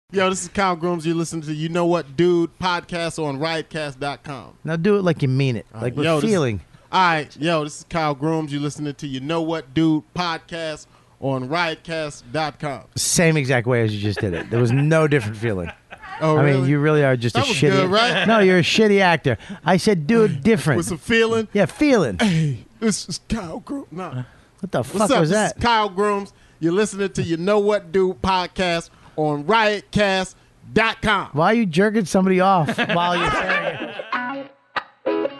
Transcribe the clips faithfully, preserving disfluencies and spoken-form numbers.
Yo, this is Kyle Grooms. You listen to You Know What Dude podcast on riotcast dot com. Now do it like you mean it, like Yo, with this- feeling. All right, yo, this is Kyle Grooms. You listening to You Know What Dude podcast on riotcast dot com. Same exact way as you just did it. There was no different feeling. Oh, I really? mean, you really are just That a was shitty. good, right? No, you're a shitty actor. I said, do it different. With some feeling. Yeah, feeling. Hey, this is Kyle Grooms. Nah. What the What's fuck up? was This that? is Kyle Grooms. You're listening to You Know What Dude podcast on riotcast dot com. Why are you jerking somebody off while you're saying it?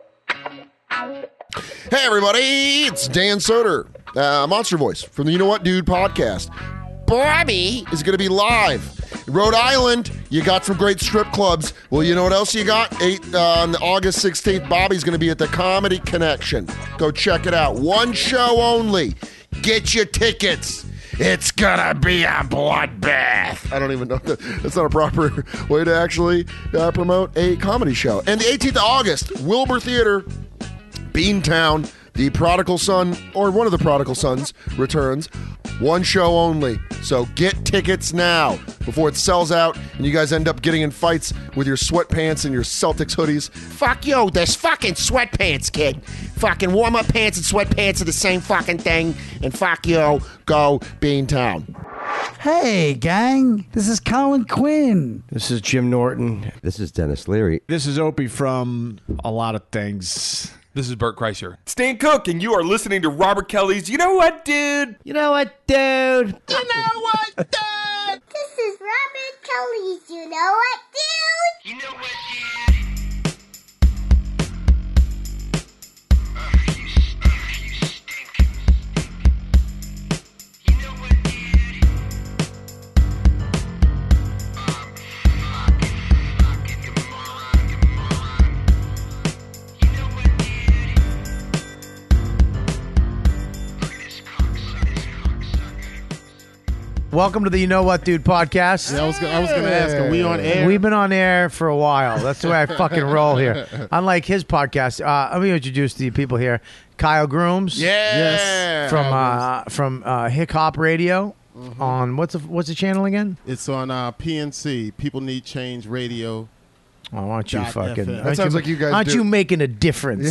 Hey, everybody, it's Dan Soder, uh, Monster Voice from the You Know What Dude podcast. Bobby is going to be live in Rhode Island. You got some great strip clubs. Well, you know what else you got? Eight, uh, on August sixteenth, Bobby's going to be at the Comedy Connection. Go check it out. One show only. Get your tickets. It's gonna be a bloodbath. I don't even know. That's not a proper way to actually uh, promote a comedy show. And the eighteenth of August, Wilbur Theater, Beantown, the prodigal son, or one of the prodigal sons, returns. One show only. So get tickets now before it sells out and you guys end up getting in fights with your sweatpants and your Celtics hoodies. Fuck you, this fucking sweatpants, kid. Fucking warm-up pants and sweatpants are the same fucking thing. And fuck you, go Beantown. Hey, gang, this is Colin Quinn. This is Jim Norton. This is Dennis Leary. This is Opie from a lot of things. This is Bert Kreischer. Stan Cook, and you are listening to Robert Kelly's You Know What, Dude? You know what, dude? You know what, dude? This is Robert Kelly's You Know What, Dude? You know what, dude? Ugh, you, ugh, you stink. You know what, dude? Um, fucking, fucking, you moron, you moron. You know what, dude? Look at this cocksucker, this cocksucker. Welcome to the You Know What Dude podcast. Yeah, I was, gonna- I was going to ask, are we on air? We've been on air for a while. That's the way I fucking roll here. Unlike his podcast, uh, let me introduce the people here. Kyle Grooms. Yes. From uh, from uh, Hick Hop Radio on what's the what's the channel again? It's on uh, P N C, People Need Change Radio. Oh, aren't you Dot fucking? F M. aren't That sounds like you guys Aren't do- you making a difference?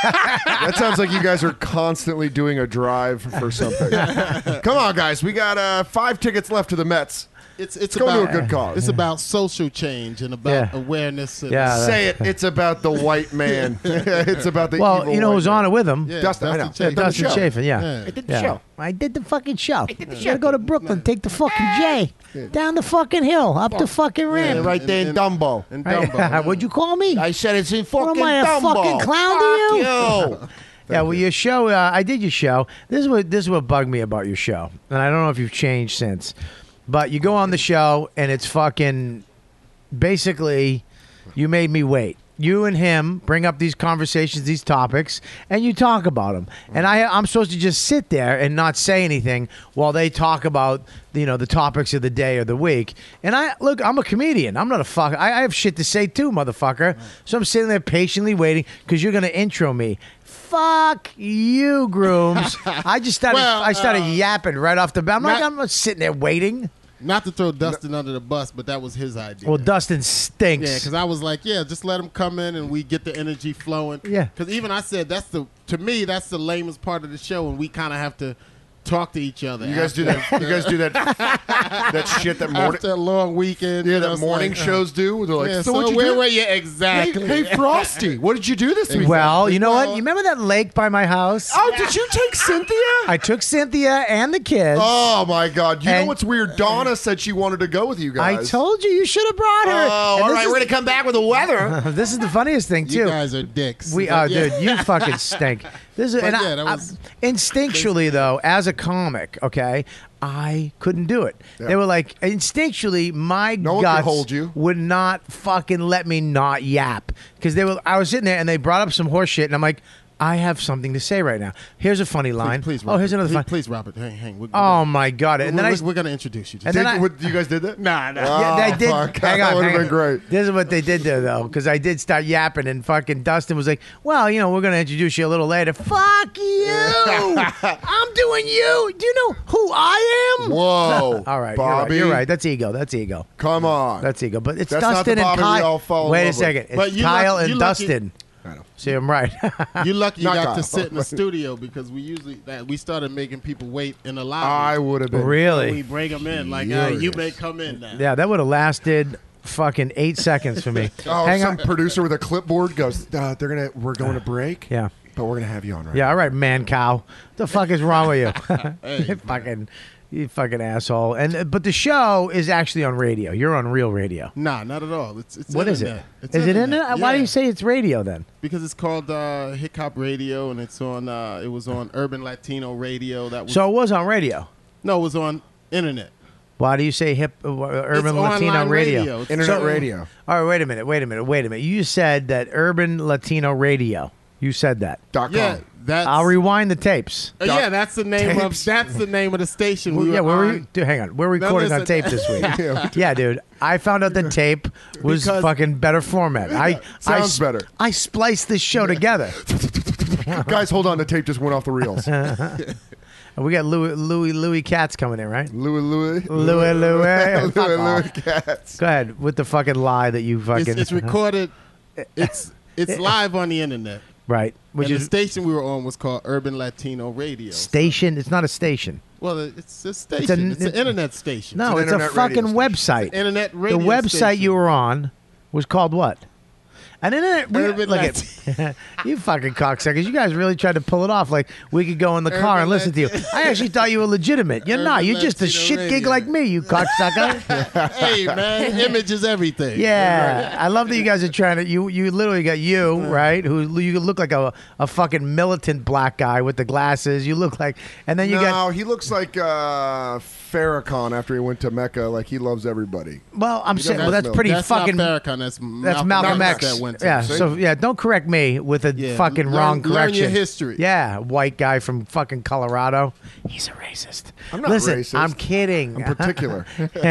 That sounds like you guys are constantly doing a drive for something. Come on, guys. We got uh, five tickets left to the Mets. It's it's Go to about a good cause. It's about social change and about Yeah. awareness. And Yeah, Say it. It's about the white man. It's about the Well, evil you know white who's man. on it with him? Yeah, Dustin, I know. Dustin Yeah, Chafin. Dustin show. Chafin, yeah. Yeah. I did the Yeah. show. I did the fucking show. I did the show. Gotta go to Brooklyn, take the fucking J, down the fucking hill, up the fucking ramp. Right there in And- Dumbo. And Right. Dumbo. What'd you call me? I said it's in fucking What am I, a Dumbo. fucking clown to Fuck you? you. Yeah, well, your show. Uh, I did your show. This is what this is what bugged me about your show, and I don't know if you've changed since. But you go on the show, and it's fucking. Basically, you made me wait. You and him bring up these conversations, these topics, and you talk about them. And I, I'm supposed to just sit there and not say anything while they talk about, you know, the topics of the day or the week. And I look, I'm a comedian. I'm not a fuck. I, I have shit to say too, motherfucker. So I'm sitting there patiently waiting because you're gonna intro me. Fuck you, Grooms. I just started. Well, I started uh, yapping right off the bat. I'm like, not- I'm not sitting there waiting. Not to throw Dustin under the bus, but that was his idea. Well, Dustin stinks. Yeah, because I was like, yeah, just let him come in and we get the energy flowing. Yeah. Because even I said that's the to me that's the lamest part of the show, and we kind of have to talk to each other. You guys do that. You guys do that. That shit that morning. after a long weekend. Yeah, you know, that it's morning like, uh, shows do. They're like, yeah, so, so what'd you where do? were you exactly? Hey, hey, Frosty, what did you do this week? Well, you know what? Well- You remember that lake by my house? Oh, did you take Cynthia? I took Cynthia and the kids. Oh my God! You And- know what's weird? Donna said she wanted to go with you I guys. told you you should have brought her. Oh, And all this right. is- We're gonna come back with the weather. This is the funniest thing You too. guys are dicks. We But are, yeah. dude. You fucking stink. This is, But and yeah, I- that I- was- instinctually though, as a comic, okay, I couldn't do it. They were like, instinctually, my No one could guts hold you. would not fucking let me not yap because they were. I was sitting there and they brought up some horse shit, and I'm like, I have something to say right now. Here's a funny line. Please, please oh, here's Robert. another please, fun. please, Robert. Hang, hang. We're, Oh my god! And we're, then I, we're, we're gonna introduce you. and then I, What, you guys did that? nah, nah. yeah, I did. fuck. Hang That on, would've hang been on. great. This is what they did there, though, because I did start yapping, and fucking Dustin was like, "Well, you know, we're gonna introduce you a little later." Fuck you! I'm doing you. Do you know who I am? Whoa. All right, Bobby. You're right, you're right. That's ego. That's ego. Come on. That's ego. But it's That's not Dustin the and Bobby we all Kyle. fall in Wait a love with. second. It's But you Kyle lucky- and you lucky- Dustin. I know. See, I'm right. You're lucky you Not got Kyle. to sit in the studio because we usually that we started making people wait in the lobby. I would have been. Really? We bring them in like, uh, you Furious. may come in now. Yeah, that would have lasted fucking eight seconds for me. Oh, Hang some on. producer with a clipboard goes, uh, they're gonna, we're going to break. Yeah. But we're gonna have you on right. Yeah, all right, man cow. What the fuck is wrong with you? Hey, you fucking you fucking asshole. And uh, but the show is actually on radio. You're on real radio. Nah, not at all. It's it's What is it? internet. It's Is it internet. internet? Why do Yeah. you say it's radio then? Because it's called uh, Hip Hop Radio, and it's on. Uh, it was on Urban Latino Radio. That was So it was on radio. no, it was on internet. Why do you say hip uh, urban It's Latino online radio? radio. It's- Internet So- radio. All right, wait a minute, wait a minute, wait a minute. You said that urban Latino radio. You said that. Dot com. Yeah, that's. I'll rewind the tapes. uh, yeah, that's the name Tapes. of. That's the name of the station. Well, we yeah, were where were on. you? Dude, hang on. We're recording on listen. tape this week. Yeah. Yeah, dude. I found out the tape was Because- fucking better format. I I Sounds s- better. I spliced this show together. Guys, hold on. The tape just went off the reels. And we got Louis Louis Louis Katz coming in, right? Louis, Louis, Louis Louis. Louis, Fuck Louis off. Katz. Go ahead with the fucking lie that you fucking. It's, it's recorded. It's it's live on the internet. right, which and is the station we were on was called Urban Latino Radio. station. It's not a station. Well, it's a station. It's, It's a- an internet station. No, an it's, a internet radio fucking station. website. internet radio. The website station. you were on was called what? An internet. We, Urban look at you, fucking cocksuckers. You guys really tried to pull it off. Like we could go in the car Urban and listen to you. Latino- I actually thought you were legitimate. You're not. Urban You're just a Latino shit gig radio. like me. You cocksucker. Hey man, image is everything. Yeah, I love that you guys are trying to. You you literally got you right, who you look like a a fucking militant black guy with the glasses. You look like, and then you no, got. he looks like uh, Farrakhan after he went to Mecca. Like he loves everybody. Well, I'm saying, well, that's that's pretty That's fucking. not Farrakhan. That's That's Malcolm X. That went to yeah. see? So yeah, don't correct me with a Yeah, fucking learn- wrong learn correction. your history. Yeah, white guy from fucking Colorado. He's a racist. I'm not Listen, racist. I'm kidding. I'm particular.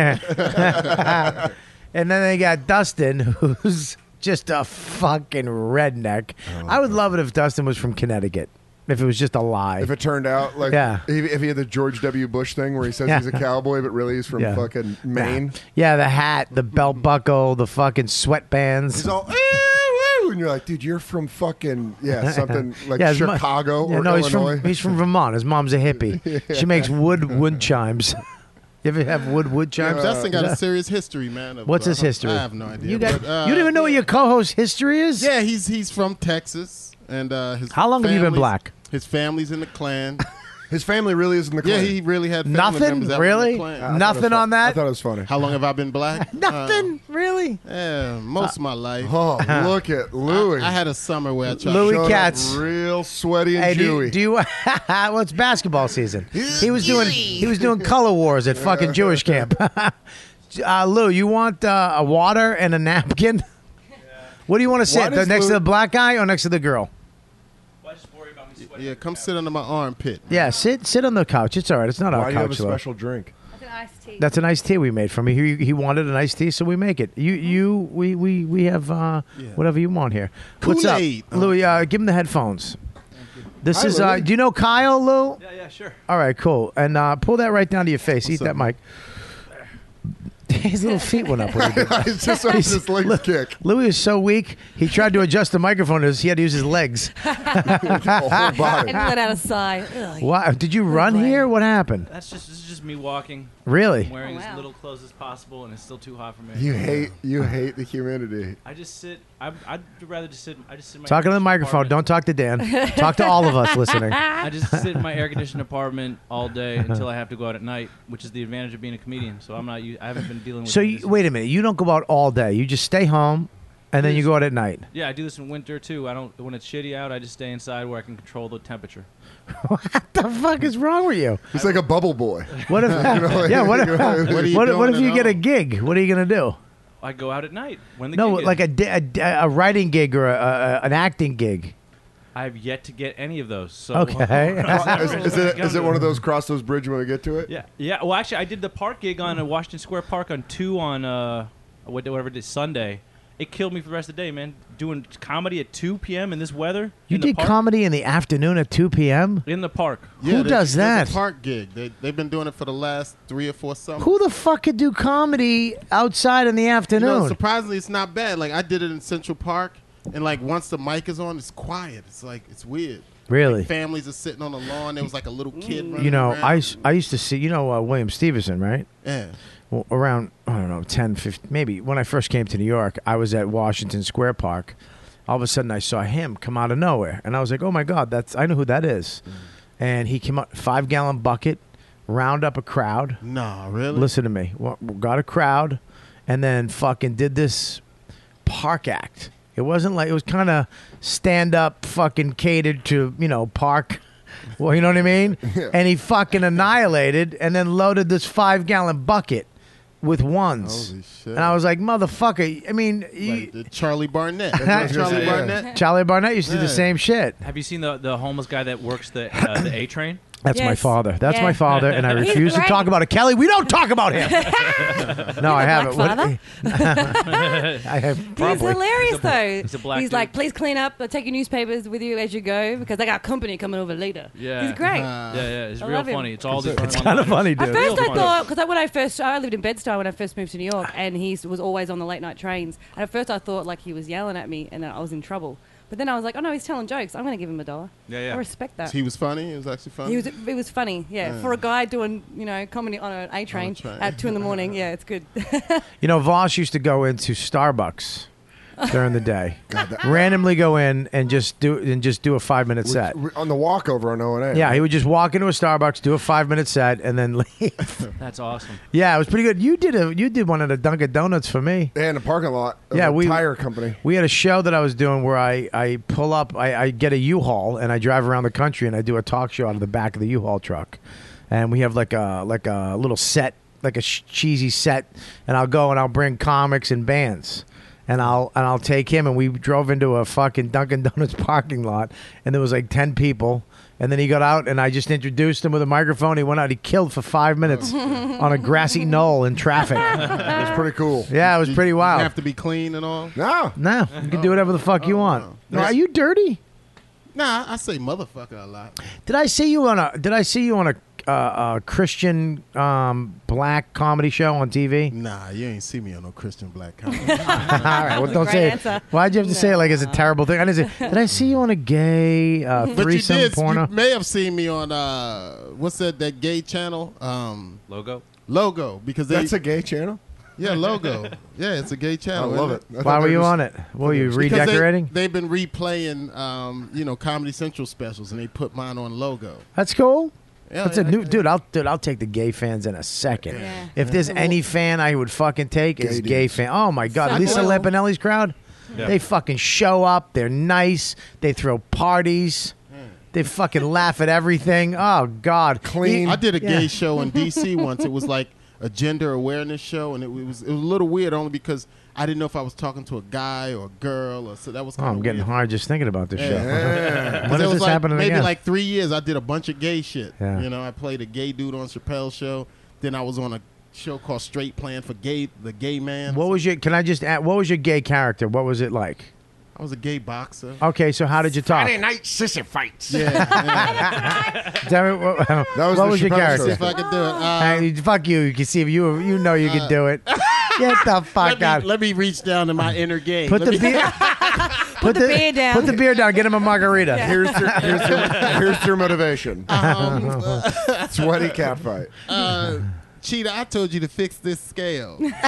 And then they got Dustin, who's just a fucking redneck. I would love it if Dustin was from Connecticut. If it was just a lie. If it turned out like Yeah. if, if he had the George W. Bush thing where he says Yeah. he's a cowboy, but really he's from Yeah. fucking Maine. Yeah, the hat, the belt buckle, the fucking sweatbands. He's all, "Eh, woo," and you're like, dude, you're from fucking yeah, something like Yeah, his mo- Chicago Yeah, or no, he's Illinois. from he's from Vermont. His mom's a hippie. She makes wood wood chimes. You ever have wood wood chimes? Dustin got a serious history, man. Of, What's his uh, history? I have no idea. You got but, uh, you don't even know what your co-host history is? Yeah, he's he's from Texas, and uh, his. How long have you been family's- black? His family's in the Klan. His family really is in the Yeah, Klan. he really had family Nothing? members that were in the Really? Klan. I thought it was Nothing fu- on that? I thought it was funny. How long have I been black? Nothing, really. Uh, yeah, most of my life. Oh, look at Louis. I had a summer where I tried. Louis Showed up Katz. real sweaty and Hey, do Jewy. you, do you well, it's basketball season. He was doing he was doing color wars at fucking Jewish camp. uh, Lou, you want uh, a water and a napkin? What do you want to Why sit? The, does next Lou- to the black guy or next to the girl? Yeah, come sit under my armpit. Yeah, sit sit on the couch. It's all right. It's not Why our do you have a couch. Lou. special drink? That's an iced tea we made from him. He, he wanted an iced tea, so we make it. You you we we we have uh, Yeah. whatever you want here. What's up, Kool-Aid. Louis? Uh, give him the headphones. This Hi, is. Uh, Louis. do you know Kyle, Lou? Yeah, yeah, sure. All right, cool. And uh, pull that right down to your face. Eat up, that mic. His little feet went up when he did that. It's just his his legs Look, kick. Louis is so weak. He tried to adjust the microphone. He had to use his legs. The whole body. And let out a sigh. Ugh. Wow! Did you run boy. here? What happened? That's just this is just me walking. Really? I'm wearing Oh, wow. as little clothes as possible, and it's still too hot for me. You hate you hate the humidity. I just sit. I, I'd rather just sit. I just sit in my Talking to the air-conditioned microphone. apartment. Don't talk to Dan. Talk to all of us listening. I just sit in my air-conditioned apartment all day until I have to go out at night, which is the advantage of being a comedian. So I'm not. u- I haven't been dealing with. So this. you, wait a minute. You don't go out all day. You just stay home, and then you go out at night. Yeah, I do this in winter too. I don't. When it's shitty out, I just stay inside where I can control the temperature. What the fuck is wrong with you? He's like a bubble boy. What if? know, yeah. What if? what are you what, if- what doing if you at get a home? gig? What are you gonna do? I go out at night when the No, gig like is. a, di- a, di- a writing gig or a, a, an acting gig. I've yet to get any of those. So Okay. is, is it is it one of those cross those bridge when we get to it? Yeah, yeah. Well, actually, I did the park gig on uh, Washington Square Park on two on uh, what- whatever it is Sunday. It killed me for the rest of the day, man. Doing comedy at two p.m. in this weather. You in the did park, comedy in the afternoon at two p.m.? in the park. Who they- does there's that? A park gig. They they've been doing it for the last three or four summers. Who the fuck could do comedy outside in the You afternoon? know, surprisingly, it's not bad. Like I did it in Central Park, and like once the mic is on, it's quiet. It's like it's weird. Really? Families are sitting on the lawn. There was like a little kid running You know, around. I, s- I used to see, you know, uh, William Stevenson, right? yeah. Well, around, I don't know, ten, fifteen, maybe when I first came to New York, I was at Washington Square Park. All of a sudden, I saw him come out of nowhere. And I was like, oh my God, that's I know who that is. Mm. And he came out, five gallon bucket, round up a crowd. Nah, really? Listen to me. Wa- Got a crowd, and then fucking did this park act. It wasn't like, it was kind of stand up, fucking catered to, you know, park. Well, you know what I mean? And he fucking annihilated and then loaded this five gallon bucket with ones. Holy shit. And I was like, motherfucker. I mean, you, Like the Charlie Barnett. what I was gonna Charlie say, yeah. Barnett. Charlie Barnett used to do the Yeah. same shit. Have you seen the the homeless guy that works the uh, the A train? That's my Yes. father. That's Yeah. my father, and I He's refuse to great. talk about it. Kelly, we don't talk about him. no, I haven't. Black What- father? I have He's probably. hilarious though. he's a black He's dude. like, please clean up, uh, take your newspapers with you as you go because I got company coming over later. Yeah. He's great. Uh, Yeah, yeah. It's I real love him. funny. It's all these. It's kind of funny, At dude. first, Real I funny. thought because when I first I lived in Bed-Stuy when I first moved to New York, and he was always on the late night trains. And at first, I thought like he was yelling at me and that I was in trouble. But then I was like, oh no, he's telling jokes. I'm going to give him a dollar. Yeah, yeah. I respect that. He was funny. He was actually funny. He was. It was funny. Yeah, Yeah. for a guy doing you know comedy on an A train train. at two in the morning. Yeah, it's good. You know, Voss used to go into Starbucks during the day, randomly go in and just do and just do a five minute set. On the walkover on O and A. Yeah, he would just walk into a Starbucks, do a five minute set, and then leave. That's awesome. Yeah, it was pretty good. You did a you did one at a Dunkin' Donuts for me. And a parking lot of Yeah, a we- tire company. We had a show that I was doing where I, I pull up, I, I get a U-Haul and I drive around the country and I do a talk show out of the back of the U-Haul truck, and we have like a like a little set, like a sh- cheesy set, and I'll go and I'll bring comics and bands. And I'll and I'll take him, and we drove into a fucking Dunkin' Donuts parking lot, and there was like ten people. And then he got out, and I just introduced him with a microphone. He went out. He killed for five minutes on a grassy knoll in traffic. It's pretty cool. Yeah, it was You- pretty You wild. have to be clean and all. No. No, you can do whatever the fuck you want. No, are you dirty? Nah, I say motherfucker a lot. Did I see you on a? Did I see you on a, uh, a Christian um, black comedy show on T V? Nah, you ain't see me on no Christian black comedy. All right, well, don't Great say it. answer. Why'd you have to say it like it's a terrible thing? I didn't say. Did I see you on a gay uh, But you threesome did. porno? You may have seen me on uh, what's that? That gay channel, um, Logo. Logo, because they, That's a gay channel? yeah, Logo. Yeah, it's a gay I channel. love isn't it. I Why thought were they you just- on it? What were you Because they- redecorating? They've been replaying, um, you know, Comedy Central specials, and they put mine on Logo. That's cool. Yeah, That's yeah, a new yeah. dude. I'll dude. I'll take the gay fans in a second. Yeah. If there's any fan I would fucking take, it's Gay gay dudes. fan. Oh my god, So Lisa cool. Lampanelli's crowd. Yeah. They fucking show up. They're nice. They throw parties. They fucking laugh at everything. Oh god, Clean. I did a gay Yeah. show in D C once. It was like a gender awareness show, and it was it was a little weird only because I didn't know if I was talking to a guy or a girl, or so that was Oh, kind of I'm getting weird. hard just thinking about this Yeah. show. Yeah. When It is was this like happening maybe again? like three years. I did a bunch of gay shit. Yeah. You know, I played a gay dude on Chappelle's show. Then I was on a show called Straight Plan for Gay, the Gay Man. What was your? Can I just add? What was your gay character? What was it like? I was a gay boxer. Okay, so how did you talk? night sissy fights. Yeah, yeah. Tell me, what, That was what the was your Chappelle character? See if I could do it. Uh, Hey, fuck you. You can see if you you know you can do it. Get the fuck let, out. me, let me reach down to my inner gay. Put Let the me- beer. Put the beer down. Put the beer down. Get him a margarita. Here's your, here's your, here's your motivation. um, uh, Sweaty cat fight. uh, Cheetah, I told you to fix this scale. This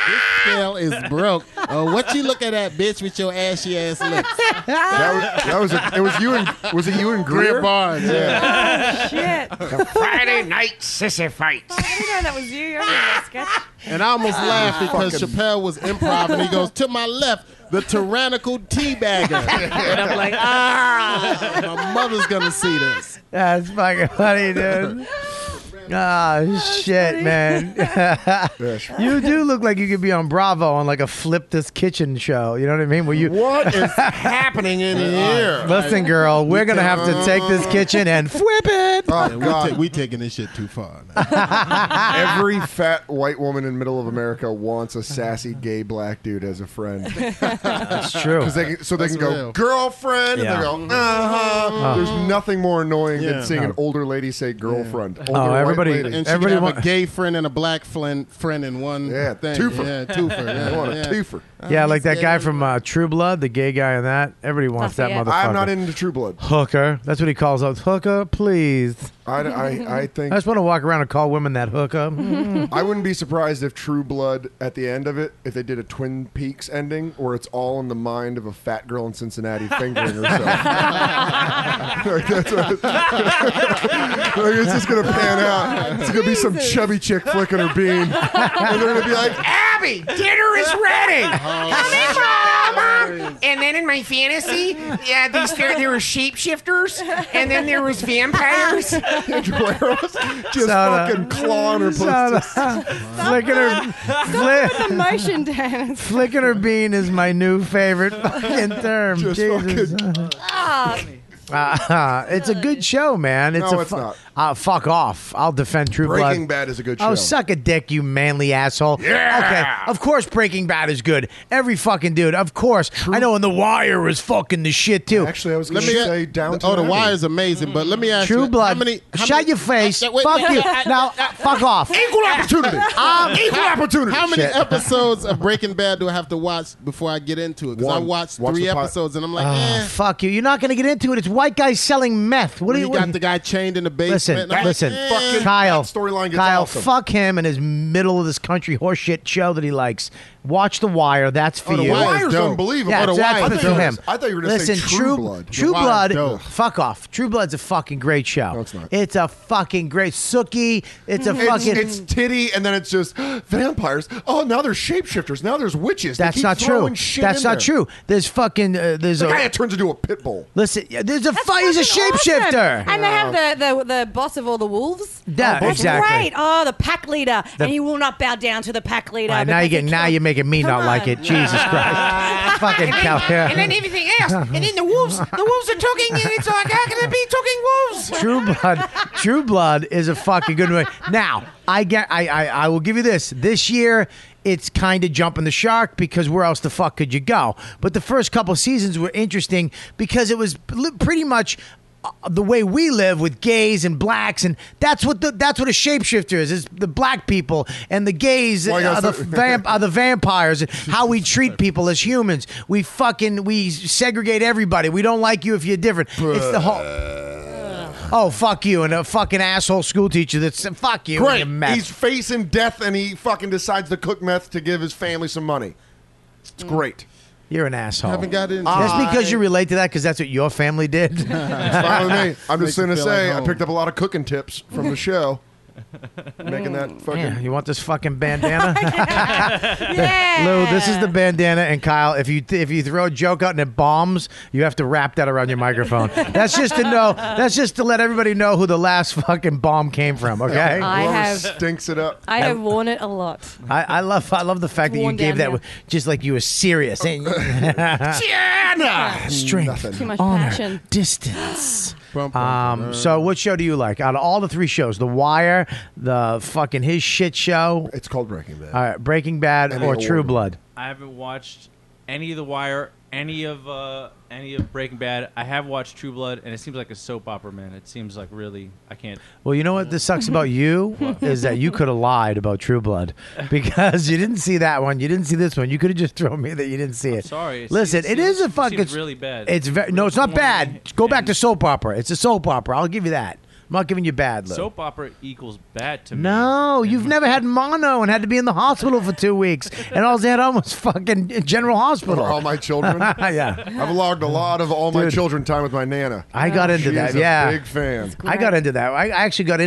scale is broke. Uh, what you looking at, bitch, with your ashy ass lips? That was, that was a, it was you and was it you and Greer? Greer Barnes. Yeah. Shit. Friday night sissy fights. I didn't know that was you. I remember that sketch. And I almost laughed because Fucking- Chappelle was improv, and he goes, to my left, the tyrannical teabagger. And I'm like, ah, my mother's going to see this. That's fucking funny, dude. Ah, shit, man. You do look like you could be on Bravo on like a Flip This Kitchen show. You know what I mean? Where you What is happening in here? listen, girl, we're gonna have to take this kitchen and flip it. Oh, Yeah, we, God. ta- we taking this shit too far. Now. Every fat white woman in middle of America wants a sassy gay black dude as a friend. That's true. 'Cause they can, so they That's can go, real. girlfriend, Yeah. and they go, uh-huh. There's nothing more annoying Yeah. than seeing an older lady say girlfriend. Older Oh, white everybody- lady. And she Everybody can have want- a gay friend and a black friend, friend in one Yeah, thing. twofer. Yeah, twofer. Yeah, I want a yeah. twofer. Yeah, like that gay. guy from uh, True Blood, the gay guy in that. Everybody wants that Lafayette. motherfucker. I'm not into True Blood. Hooker. That's what he calls us. Hooker, please. I, I, I think I just want to walk around and call women that hooker. I wouldn't be surprised if True Blood, at the end of it, if they did a Twin Peaks ending where it's all in the mind of a fat girl in Cincinnati fingering herself. Like, that's what, like, it's just going to pan out. It's going to be some chubby chick flicking her bean. And they're going to be like, Abby, dinner is ready. Come in, Mama. And then in my fantasy, yeah, these there, there were shapeshifters, and then there was vampires. Andrew just Soda. fucking clawing her Soda. pussy. Flicking her, fli- The motion dance. flicking her bean is my new favorite fucking term. Just Jesus. fucking- Ah, Uh, it's a good show, man. It's No, a it's not. Uh, fuck off. I'll defend True Breaking Blood. Bad is a good show. Oh, suck a dick, you manly asshole. Yeah. Okay, of course Breaking Bad is good. Every fucking dude, of course. I know, and The Wire was fucking the shit, too. Actually, I was Let going to me say Downton Oh, the Abbey. Wire is amazing, but let me ask True you, Blood. How many? How Shut many, your face. Uh, wait, fuck wait, you. uh, now, fuck off. Equal opportunity. Um, Equal opportunity. How many Shit. episodes of Breaking Bad do I have to watch before I get into it? Because I One. watched Watch three the pi- episodes and I'm like, Oh, eh. fuck you. You're not going to get into it. It's white guys selling meth. What What do you you got the guy chained in the basement? Listen, and I'm like, listen, eh. Fucking- Kyle, that storyline gets Kyle, awesome. fuck him and his middle of this country horseshit show that he likes. Watch The Wire. That's for Oh, The you. Wire's Wire's dope. unbelievable. Yeah, Oh, The that's Wire for is dope. him. I thought you were gonna say Listen, True Blood. True The Wire's Blood, dope. fuck off. True Blood's a fucking great show. No, it's not. It's a fucking great Sookie. It's a It's, fucking. it's titty, and then it's just vampires. Oh, now there's shapeshifters. Now there's witches. They that's keep not true. throwing shit That's in not there. true. There's fucking. Uh, there's The a. guy that turns into a pit bull. Listen, yeah, there's a. that's Fi- he's a fucking awesome. shapeshifter. And they have the, the the boss of all the wolves. Yeah, That's exactly. great. Oh, the pack leader, The- and you will not bow down to the pack leader. Uh, now you because get. he Now killed- you're making me Come not like on. it. Jesus Christ. Fucking Cal. And then everything else. And then the wolves, the wolves are talking, and it's like, how can it be talking wolves? True Blood, True Blood is a fucking good movie. Now, I get, I, I, I will give you this. This year, it's kind of jumping the shark because where else the fuck could you go? But the first couple seasons were interesting because it was li- pretty much uh, the way we live with gays and blacks, and that's what the that's what a shapeshifter is. Is the black people and the gays Well, I are the guess- vamp are the vampires. How we treat people as humans. We fucking we segregate everybody. We don't like you if you're different. It's the whole. Oh, fuck you, and a fucking asshole school teacher that's fuck you. and Great. your meth. He's facing death, and he fucking decides to cook meth to give his family some money. It's great. You're an asshole. Haven't got into That's it. because you relate to that because that's what your family did. It's fine with me. I'm Makes just you going to feel say like I home. picked up a lot of cooking tips from the show. Making that fucking. Yeah, you want this fucking bandana? Yeah. Lou, this is the bandana, and Kyle, if you if you throw a joke out and it bombs, you have to wrap that around your microphone. That's just to know. That's just to let everybody know who the last fucking bomb came from. Okay. I Whoever have stinks it up. I have worn it a lot. I, I love I love the fact that you Worn gave down that here. with- just like you were serious. Strength, Nothing. Too much honor, passion. distance. Bum, bum, Um, bum. so what show do you like? Out of all the three shows, The Wire, the fucking his shit show, It's called Breaking Bad. all right, Breaking Bad, Any or award. True Blood? I haven't watched any of The Wire, any of uh, any of Breaking Bad. I have watched True Blood, and it seems like a soap opera, man. It seems like really, I can't. Well, you know what this sucks about you is that you could have lied about True Blood because you didn't see that one, you didn't see this one. You could have just thrown me that you didn't see it. Sorry. It Listen, seems- it is a seems fucking. really bad. It's very no, it's not bad. Go back to soap opera. It's a soap opera. I'll give you that. I'm not giving you bad, Lou. Soap opera equals bad to me. No, you've never had mono and had to be in the hospital for two weeks, and all they had on was fucking General Hospital. All my children. yeah, I've logged a lot of all my Dude. children time with my nana. I got into She that. is a Yeah, big fan. I got into that. I I actually got into.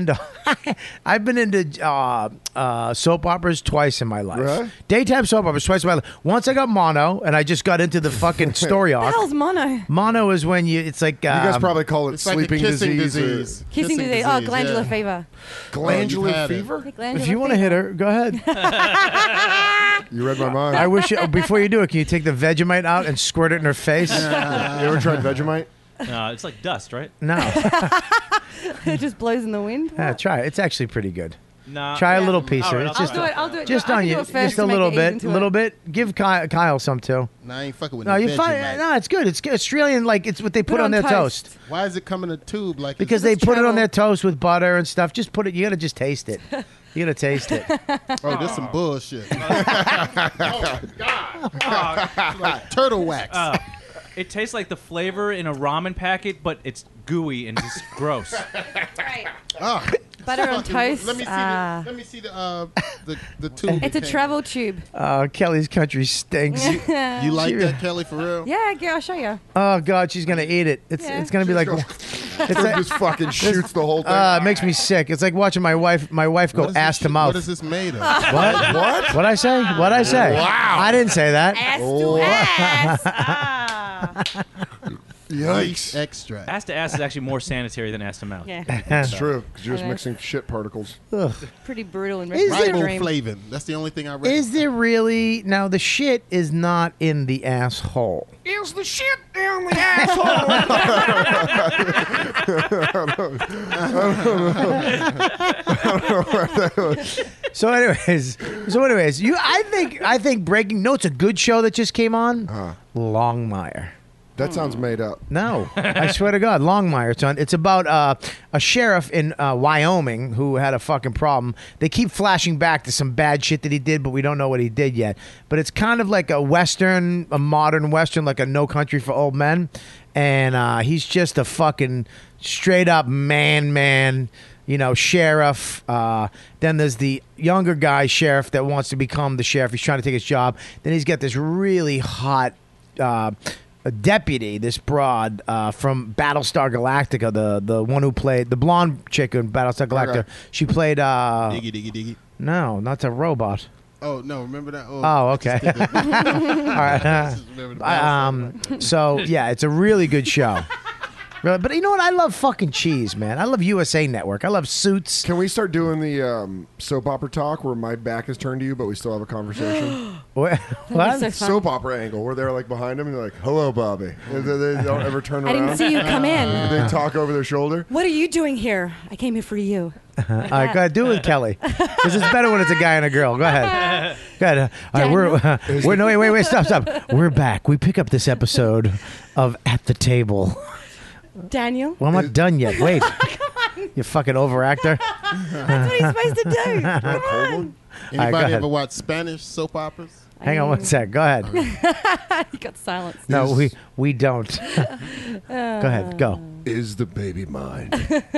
I've been into uh, uh, soap operas twice in my life. Really? Daytime soap operas twice in my life. Once I got mono, and I just got into the fucking story What the arc. hell's mono? Mono is when you. It's like um, You guys probably call it It's like a sleeping kissing disease. or- disease. Kissing disease. Oh, glandular yeah. fever. Glandular Oh, you've had it. fever? Glandular If you want to fever. hit her, go ahead. You read my mind. I wish you, before you do it, can you take the Vegemite out and squirt it in her face? you ever tried Vegemite? Uh, it's like dust, right? No. It just blows in the wind. Yeah, try it. It's actually pretty good. Nah. Try a Yeah. little piece All of right, it. I'll It's I'll just do it. I'll do it. just I on can you, do it first just to a make little it ease bit, into a little it. bit. Give Kyle, Kyle some too. Nah, I ain't fucking with No, the you're fine. Vegemite. No, it's good. It's good. Australian, like it's what they put, Put it on on their toast. toast. Why is it coming in a tube like? Because it's, they put it on travel. their toast with butter and stuff. Just put it. You gotta just taste it. You gotta taste it. oh, this some bullshit. oh God! Like turtle wax. Uh, it tastes like the flavor in a ramen packet, but it's gooey and just gross. Right. oh, Butter on fucking- toast. Let me see. ah. the, let me see the uh, the the tube. It's a it came travel tube. Oh, Kelly's country stinks. in. You like that, Kelly? For real? Yeah, yeah, I'll show you. Oh God, she's gonna eat it. It's Yeah. it's gonna be like. It's Or like just fucking shoots the whole thing. uh, it makes me sick. It's like watching my wife. My wife go What is ass this to shit- mouth. What is this made of? What? What? What I say? What I say? Wow. I didn't say that. Ass Oh. to ass. Ah. Yikes. Extract. Ass to ass is actually more sanitary than ass to mouth. Yeah, It's true, because you're just I know. mixing shit particles. Ugh. pretty brutal and Is it- Riboflavin. That's the only thing I read. Is there really now? The shit is not in the asshole. Is the shit down the asshole? So, anyways, so anyways, you. I think I think Breaking Note's a good show that just came on. Uh, Longmire. that sounds made up. No, I swear to God, Longmire. It's on. It's about uh, a sheriff in uh, Wyoming who had a fucking problem. They keep flashing back to some bad shit that he did, but we don't know what he did yet. But it's kind of like a western, a modern western, like a No Country for Old Men, and uh, he's just a fucking straight up man, man. You know, sheriff. Uh, then there's the younger guy, sheriff, that wants to become the sheriff. He's trying to take his job. Then he's got this really hot. Uh, a deputy, this broad uh, from Battlestar Galactica, the the one who played the blonde chick in Battlestar Galactica. Okay. She played. Uh, Diggy, diggy, diggy. no, not a robot. Oh no! Remember that? Oh, okay. just did that. All right. uh, Just remember the I- um. So yeah, it's a really good show. Really, but you know what? I love fucking cheese, man. I love U S A Network. I love Suits. Can we start doing the um, soap opera talk where my back is turned to you, but we still have a conversation? What? what? so fun. Soap opera angle where they're like behind him and they're like, "Hello, Bobby." And they, they don't ever turn I around. didn't see you come in. They talk over their shoulder. What are you doing here? I came here for you. All right, go ahead. Do it with Kelly. Because it's better when it's a guy and a girl. Go ahead. Go ahead. Uh, all right, we're, uh, we're no wait, wait, wait, stop, stop. We're back. We pick up this episode of At the Table. Daniel? Well, I'm not done yet. Wait. You fucking overactor. That's what he's supposed to do. Come on. go Anybody ahead. ever watch Spanish soap operas? Hang on one sec. Go ahead. He got silence. No, we we don't. Go ahead. Go. Is the baby mine?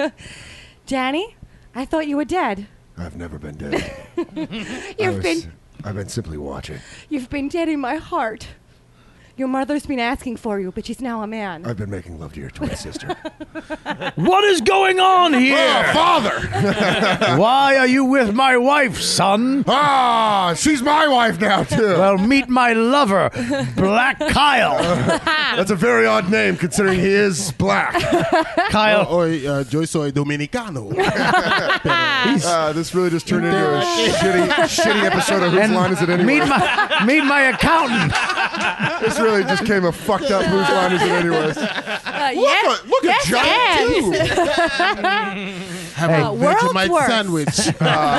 Danny, I thought you were dead. I've never been dead. I You've was- been I've been simply watching. you've been dead in my heart. Your mother's been asking for you, but she's now a man. I've been making love to your twin sister. What is going on here? Father! Why are you with my wife, son? Ah, she's my wife now too. Well, meet my lover, Black Kyle. That's a very odd name considering he is black. Kyle. Or uh, yo soy dominicano. Uh, this really just turned into a shitty, shitty episode of Whose And Line Is It Anyway? Meet my meet my accountant. This really just came a fucked up Whose Line Is It Anyways? Uh, Look, yes, at, look yes, at Giant and. Have Hey. a Uh, world's Vegemite worst. sandwich.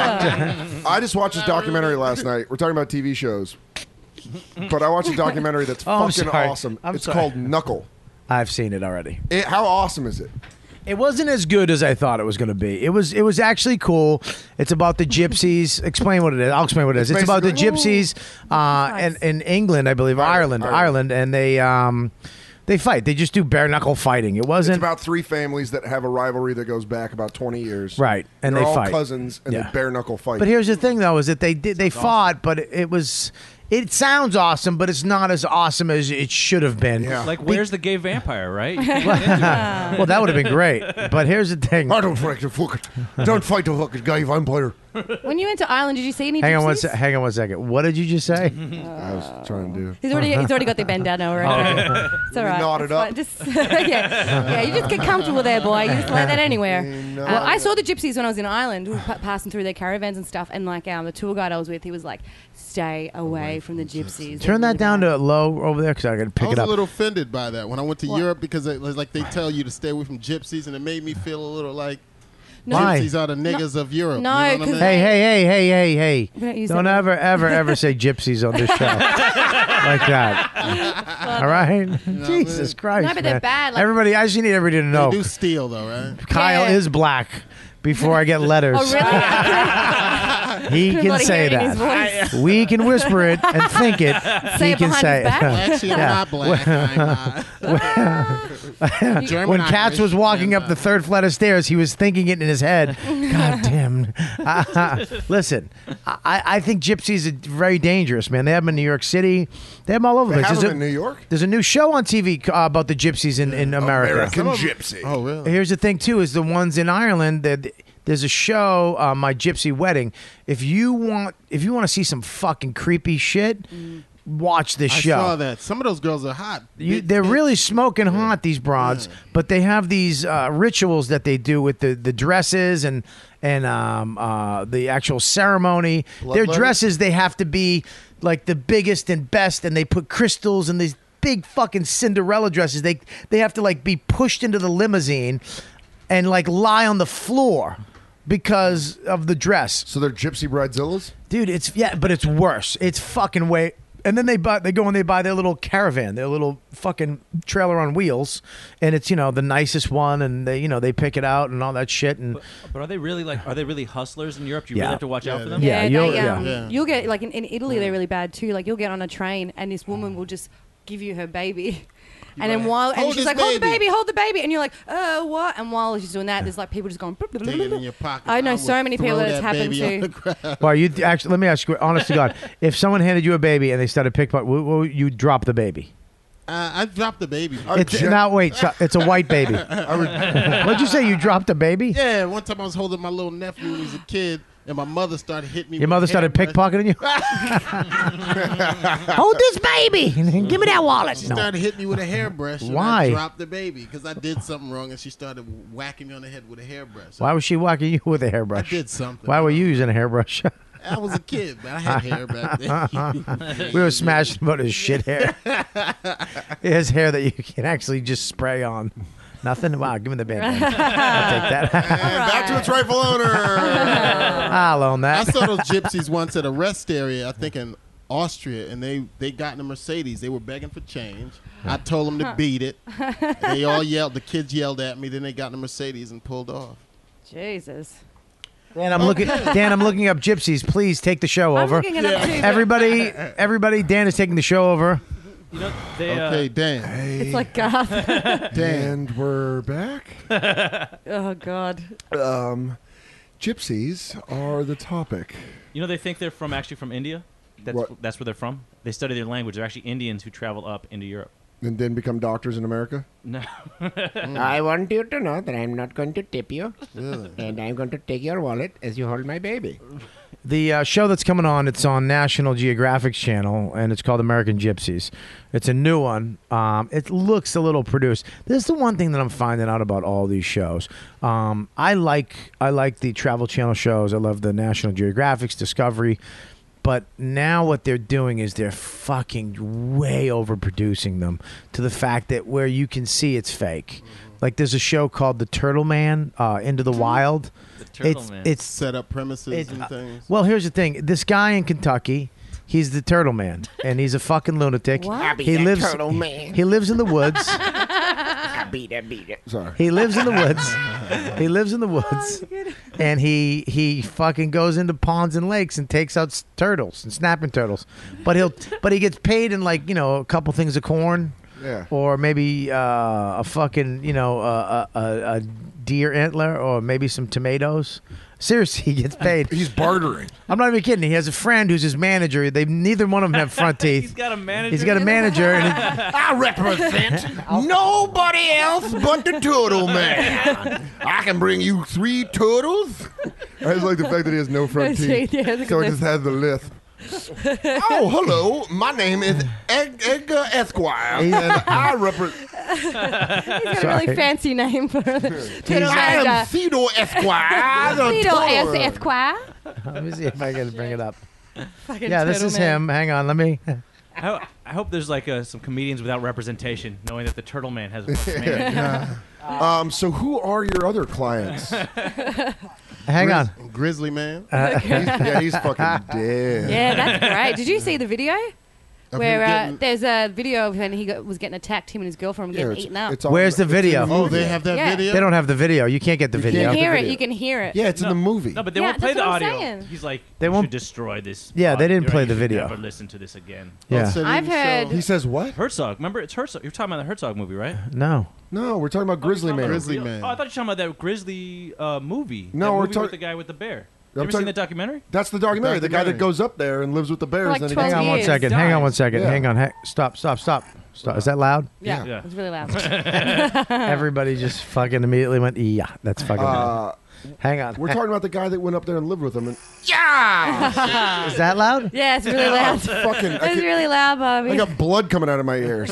I just watched this documentary last night. We're talking about T V shows. But I watched a documentary that's Oh, I'm fucking sorry. awesome. I'm it's sorry. called Knuckle. I've seen it already. It, how awesome is it? It wasn't as good as I thought it was going to be. It was. It was actually cool. It's about the gypsies. Explain what it is. I'll explain what it is. It's, It's about the basically- gypsies, uh, in, in England, I believe, Ireland, Ireland. Ireland, and they um, they fight. They just do bare knuckle fighting. It It's wasn't about three families that have a rivalry that goes back about twenty years. right, and They're they all fight. cousins, and Yeah. they bare knuckle fight. But here's the thing, though, is that they did they fought, but it, it was it sounds awesome, but it's not as awesome as it should have been. Like, where's the gay vampire, right? Well, that would have been great. But here's the thing. I don't fight the fucking. Don't fight the fucking gay vampire. When you went to Ireland, did you see any Hang on one gypsies? se- hang on one second. What did you just say? I was trying to do. He's already he's already got the bandana already. Oh, okay. It's all right. nodded It's up. fine. Just yeah, yeah. You just get comfortable there, boy. You just let that anywhere. Well, I saw the gypsies when I was in Ireland, we were pa- passing through their caravans and stuff, and like um, the tour guide I was with, he was like, "Stay away from the gypsies." Turn that down to low over there because I can pick I was it up. a little offended by that when I went to What? Europe because it was like they tell you to stay away from gypsies, and it made me feel a little like No. Why? gypsies are the niggas of Europe. No, you know what I 'cause mean? Hey, hey, hey, hey, hey, hey! We don't use Don't that ever, ever, ever say gypsies on this show like that. All right? Jesus Christ, No, but they're man. bad, like- everybody, I just need everybody to They know. do steal though, right? Kyle Yeah. is black. Before I get letters, Oh, really? he can Lot of say hearing in his that. voice. We can whisper it and think it. Say he it can behind say his back? Actually, I'm Yeah. not black. I'm, uh, German When Katz Irish, was walking and, up the third flight of stairs, he was thinking it in his head. God damn. Uh, listen, I, I think gypsies are very dangerous, man. They have them in New York City. They have them all over the They place. have There's them a- in New York. There's a new show on T V uh, about the gypsies in, in America. American Gypsy. Oh, really? Here's the thing, too, is the ones in Ireland that. There's a show, uh, My Gypsy Wedding. If you want, if you want to see some fucking creepy shit, watch this I show. saw that. Some of those girls are hot. You, Big they're tits. really smoking hot, these broads, but they have these uh, rituals that they do with the, the dresses and and um, uh, the actual ceremony. Their Bloodletting? dresses, they have to be like the biggest and best, and they put crystals in these big fucking Cinderella dresses. They they have to like be pushed into the limousine and like lie on the floor because of the dress. So they're gypsy bridezillas. Dude, it's yeah, but it's worse. It's fucking way. And then they buy, they go and they buy their little caravan, their little fucking trailer on wheels, and it's you know the nicest one, and they you know they pick it out and all that shit. And But, but are they really like? Are they really hustlers in Europe? Do you Yeah. really have to watch out for them? Yeah, Yeah, you'll- they, um, yeah. you'll get like in, in Italy they're really bad too. Like you'll get on a train and this woman will just give you her baby. And then while and Hold she's this like, hold the baby." baby, hold the baby, and you're like, oh, what? And while she's doing that, there's like people just going. Take it in your pocket. I know would so many people throw that it's happened baby on to. the ground. well, you actually let me ask you, honest to God, if someone handed you a baby and they started pickpocketing, will, will you drop the baby? Uh, I dropped the baby. It's Jen- now wait, so, it's a white baby. What'd you say? You dropped a baby? Yeah, one time I was holding my little nephew when he was a kid, and my mother started hitting me. Your with mother a started hairbrush. pickpocketing you. Hold this baby. Give me that wallet. She No. started hitting me with a hairbrush. and Why? I dropped the baby because I did something wrong, and she started whacking me on the head with a hairbrush. Why was she whacking you with a I hairbrush? did something. Why were you using a hairbrush? I was a kid, but I had hair back then. We were smashing about his shit hair. His hair that you can actually just spray on. Nothing? Wow, give me the band. I'll take that. And back to its rightful owner. I'll own I that. saw those gypsies once at a rest area, I think in Austria, and they, they got in a Mercedes. They were begging for change. I told them to beat it. They all yelled. The kids yelled at me. Then they got in a Mercedes and pulled off. Jesus. Dan, I'm looking. Dan, I'm looking up gypsies. Please take the show I'm over. looking it up too. but Everybody, everybody. Dan is taking the show over. You know, they. Uh, Okay, Dan. It's like Garth. And we're back. Oh God. Um, gypsies are the topic. You know, they think they're from actually from India. That's What? that's where they're from. They study their language. They're actually Indians who travel up into Europe. And then become doctors in America. No. I want you to know that I'm not going to tip you, and I'm going to take your wallet as you hold my baby. The uh, show that's coming on, it's on National Geographic's channel, and it's called American Gypsies. It's a new one. Um, it looks a little produced. This is the one thing that I'm finding out about all these shows. Um, I like I like the Travel Channel shows. I love the National Geographic's, Discovery. But now what they're doing is they're fucking way overproducing them to the fact that where you can see it's fake. Like there's a show called The Turtle Man, uh, Into the Wild. The Turtle it's, Man. It's Set up premises It- and uh, things. well, here's the thing. This guy in Kentucky, he's the Turtle Man, and he's a fucking lunatic. What? I'll be He that lives. turtle man. He lives in the woods. I beat it, beat it. Sorry. He lives in the woods. He lives in the woods, and he he fucking goes into ponds and lakes and takes out s- turtles and snapping turtles. But he'll but he gets paid in like you know a couple things of corn. Yeah. Or maybe uh, a fucking, you know, uh, a, a, a deer antler, or maybe some tomatoes. Seriously, he gets paid. He's bartering. I'm not even kidding. He has a friend who's his manager. They neither one of them have front teeth. He's got a manager. He's got a manager. And he, I represent nobody else but the Turtle Man. I can bring you three turtles. I just like the fact that he has no front No teeth, teeth, yeah, it's a so good he just has the lisp. Oh, hello. My name is Ed- Edgar Esquire, and I represent. He's got a Sorry. really fancy name for the turtle I am manager. Theodore Esquire. the Theodore S. turtle. Esquire. let me see if I can bring it up. Fucking Yeah, this turtle is man. him. Hang on. Let me. I, ho- I hope there's like uh, some comedians without representation, knowing that the Turtle Man has a manager. Um, so who are your other clients? Hang on. Grizzly Man. He's- yeah, he's fucking dead. Yeah, that's great. Did you see the video? Of Where him uh, getting- there's a video of when he got, was getting attacked, him and his girlfriend were Yeah, getting it's- eaten up. it's on Where's the it's in video? Oh, movie. they have that Yeah. video. They don't have the video. You can't get the You video. you can't can hear the it. video. You can hear it. Yeah, it's in the movie. No, but they Yeah, won't play that's the what I'm audio. saying. He's like, They they won't- should destroy this. Yeah, they didn't audio. play You the should video. Never listen to this again. Yeah. So I've they heard- show- He says what? Herzog, remember it's Herzog. You're talking about the Herzog movie, right? No. No, we're talking about Grizzly Oh, Man. Grizzly real- Man. Oh, I thought you were talking about that Grizzly uh, movie. No, that we're movie talk- with the guy with the bear. I'm You ever talking- seen that documentary? That's the documentary. The guy that Documentary. goes up there and lives with the bears. like and he twelve Hang on one years. second. Hang on one Dies. second. Yeah. Hang on. Hey, stop, stop, stop. Stop. Is that loud? Yeah, Yeah. it was really loud. Everybody just fucking immediately went, yeah, that's fucking loud. Uh, Hang on. we're talking about the guy that went up there and lived with him. And Yeah! Is that loud? Yeah, it's really loud. fucking, I, It's can- really loud, Bobby. I got blood coming out of my ears.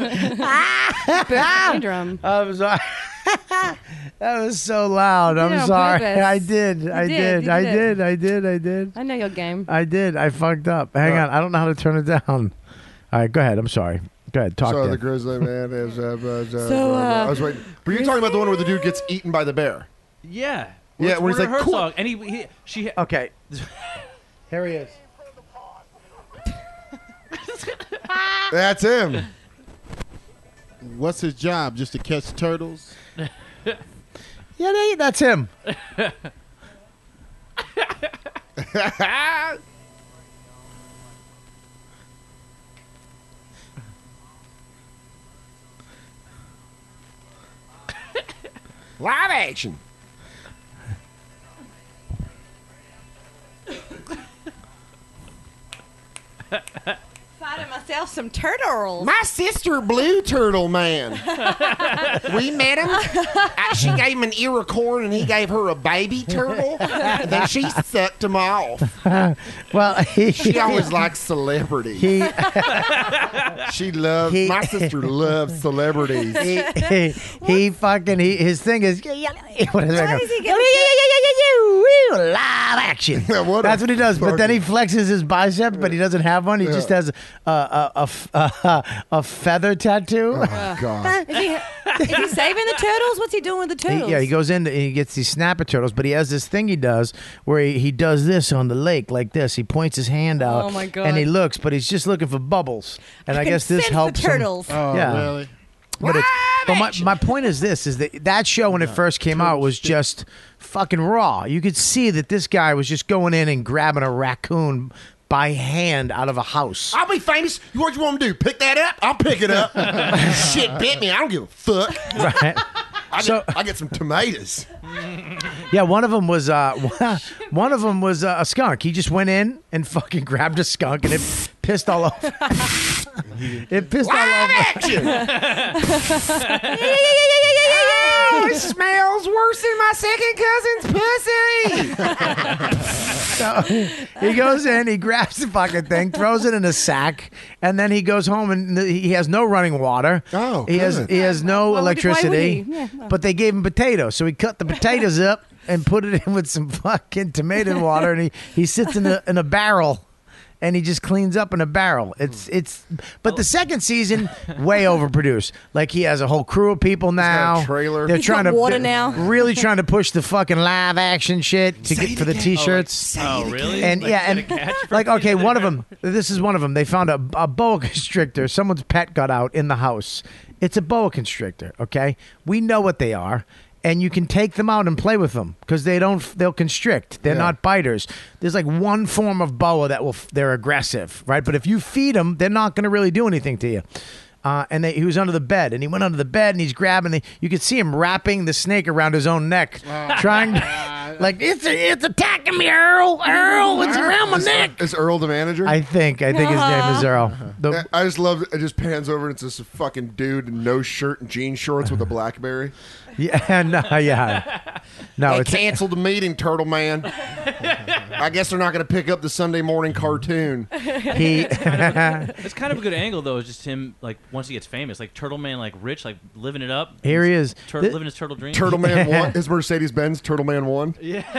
Syndrome. I'm sorry. That was so loud. You did it I'm on sorry. purpose. I did. I did. did. You I did it. did. I did. I did. I know your game. I did. I fucked up. Hang on. I don't know how to turn it down. All right, go ahead. I'm sorry. Go ahead. Talk so then. the Grizzly Man is. Uh, uh, uh, So, uh, I was waiting. But you're talking about the one where the dude gets eaten by the bear. Yeah. Yeah, it's where he's Werner like, cool. Herzog, and he, he she. Okay. Here he is. That's him. What's his job? Just to catch turtles? Yeah, they, that's him. Live action. Fighting myself some turtles. My sister, Blue Turtle Man. We met him. Uh, she gave him an ear of corn, and he gave her a baby turtle. And then she sucked him off. Well, he, She always likes celebrities. he, She loves. He- my sister loves celebrities. he, he, he fucking he, his thing is what is that? is he Yeah, getting- yeah, yeah, yeah, yeah, yeah, woo, live action. What a That's what he does. But then he fucking- flexes his bicep, but he doesn't have one. He Yeah. just has a a, a, f- a, a feather tattoo. Oh, God. Is he, is he saving the turtles? What's he doing with the He- turtles? yeah, he goes in and he gets these snapper turtles, but he has this thing he does where he, he does this on the lake like this. He points his hand out Oh, my God. and he looks, but he's just looking for bubbles. And I, can guess this sense helps the him. turtles. Oh, Yeah. really? But, it's, but my, my point is this: is that that show when it first came out was just fucking raw. You could see that this guy was just going in and grabbing a raccoon by hand out of a house. I'll be famous. What you want me to do? Pick that up? I'll pick it up. Shit bit me. I don't give a fuck. Right? I, So- get, I get some tomatoes. Yeah, one of them was uh, one of them was uh, a skunk. He just went in and fucking grabbed a skunk and it pissed all over. It pissed all Live over. action. Oh, it smells worse than my second cousin's pussy. So he goes in, he grabs the fucking thing, throws it in a sack, and then he goes home and he has no running water. Oh, he has good. he has no Well, why would electricity. he? Yeah. But they gave him potatoes, so he cut the potatoes up and put it in with some fucking tomato water, and he, he sits in a in a barrel. And he just cleans up in a barrel. It's it's, but the second season way overproduced. Like he has a whole crew of people now. got a trailer. They're He's trying got to water they're now. Really trying to push the fucking live action shit to get for the t-shirts. Oh, really? And Like, yeah, is and that a catch for like me? okay, one of them. This is one of them. They found a, a boa constrictor. Someone's pet got out in the house. It's a boa constrictor. Okay, we know what they are, and you can take them out and play with them because they don't. They'll constrict. They're Yeah. not biters. There's like one form of boa that will. They're aggressive, right? But if you feed them, they're not going to really do anything to you. Uh, and they, he was under the bed, and he went under the bed, and he's grabbing the. You could see him wrapping the snake around his own neck, trying, Like it's it's attacking me, Earl. Earl, it's around my Is- neck. Is Earl the manager? I think I think his name is Earl. The- I just love it. Just pans over and it's this fucking dude in no shirt and jean shorts with a BlackBerry. yeah, no, yeah, no. They It's canceled the meeting, Turtle Man. I guess they're not going to pick up the Sunday morning cartoon. he. It's kind of a good angle though. It's just him like once he gets famous, like Turtle Man, like rich, like living it up. Here he is. Tur- Th- living his turtle dream. Turtle Man one. His Mercedes Benz Turtle Man one.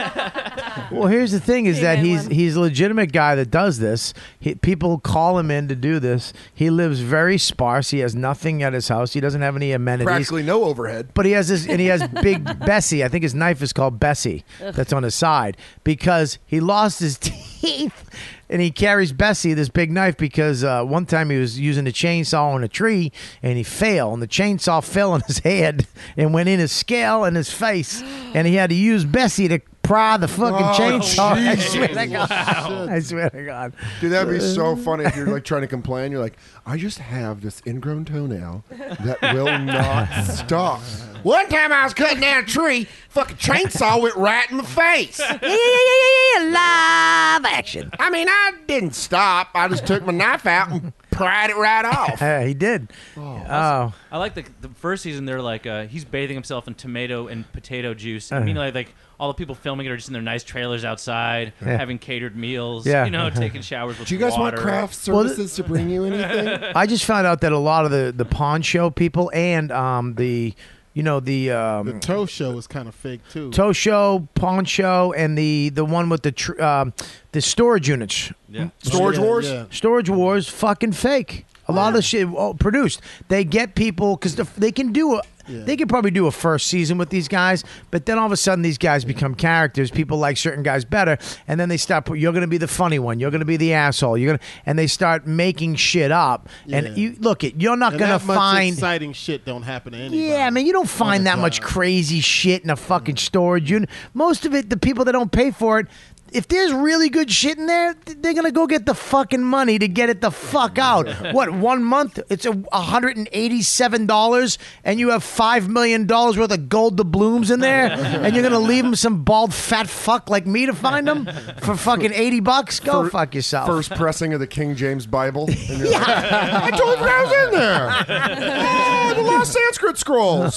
Well, here's the thing: is that Hey, man, he's one. he's a legitimate guy that does this. He, people call him in to do this. He lives very sparse. He has nothing at his house. He doesn't have any amenities. Practically no overhead. But he has this, and he has Big Bessie. I think his knife is called Bessie. That's on his side because he lost his teeth, and he carries Bessie this big knife because uh, one time he was using a chainsaw on a tree and he fell, and the chainsaw fell on his head and went in his scale and his face, and he had to use Bessie to pry the fucking Oh, chainsaw. I Jesus. swear to God. I swear to God. Dude, that'd be so funny if you're like trying to complain. You're like, I just have this ingrown toenail that will not stop. One time I was cutting down a tree, fucking chainsaw went right in the face. Yeah, yeah, yeah, yeah, yeah. Live action. I mean, I didn't stop. I just took my knife out and pried it right off. Uh, he did. Oh. I like the the first season. They're like uh, he's bathing himself in tomato and potato juice. I mean, like like all the people filming it are just in their nice trailers outside, Yeah. having catered meals. Yeah. You know, taking showers with Do you guys water. want craft Well, services to bring you anything? I just found out that a lot of the, the pawn show people and um, the, you know, the, The um, toe show is kind of fake too. toe show, pawn show, and the, the one with the tr- um, the storage units. Yeah. Storage Yeah, Wars? yeah. Storage Wars, fucking fake. A lot of the shit oh, produced. They get people because they can do a. Yeah. They could probably do a first season with these guys, but then all of a sudden these guys become characters. People like certain guys better, and then they start. put- You're going to be the funny one. You're going to be the asshole. You're going to, and they start making shit up. Yeah. And you look it. You're not And going to that much find. exciting shit don't happen to anybody. Yeah, man, you don't find the that much time. crazy shit in a fucking storage unit. Most of it, the people that don't pay for it, if there's really good shit in there, th- they're gonna go get the fucking money to get it the fuck out. What, one month? It's a one hundred eighty-seven dollars, and you have five million dollars worth of gold doubloons in there, and you're gonna leave them some bald fat fuck like me to find them for fucking eighty bucks? Go Fir- fuck yourself. First pressing of the King James Bible. And you're like, Yeah. I told you I was in there. Oh, the lost Sanskrit scrolls.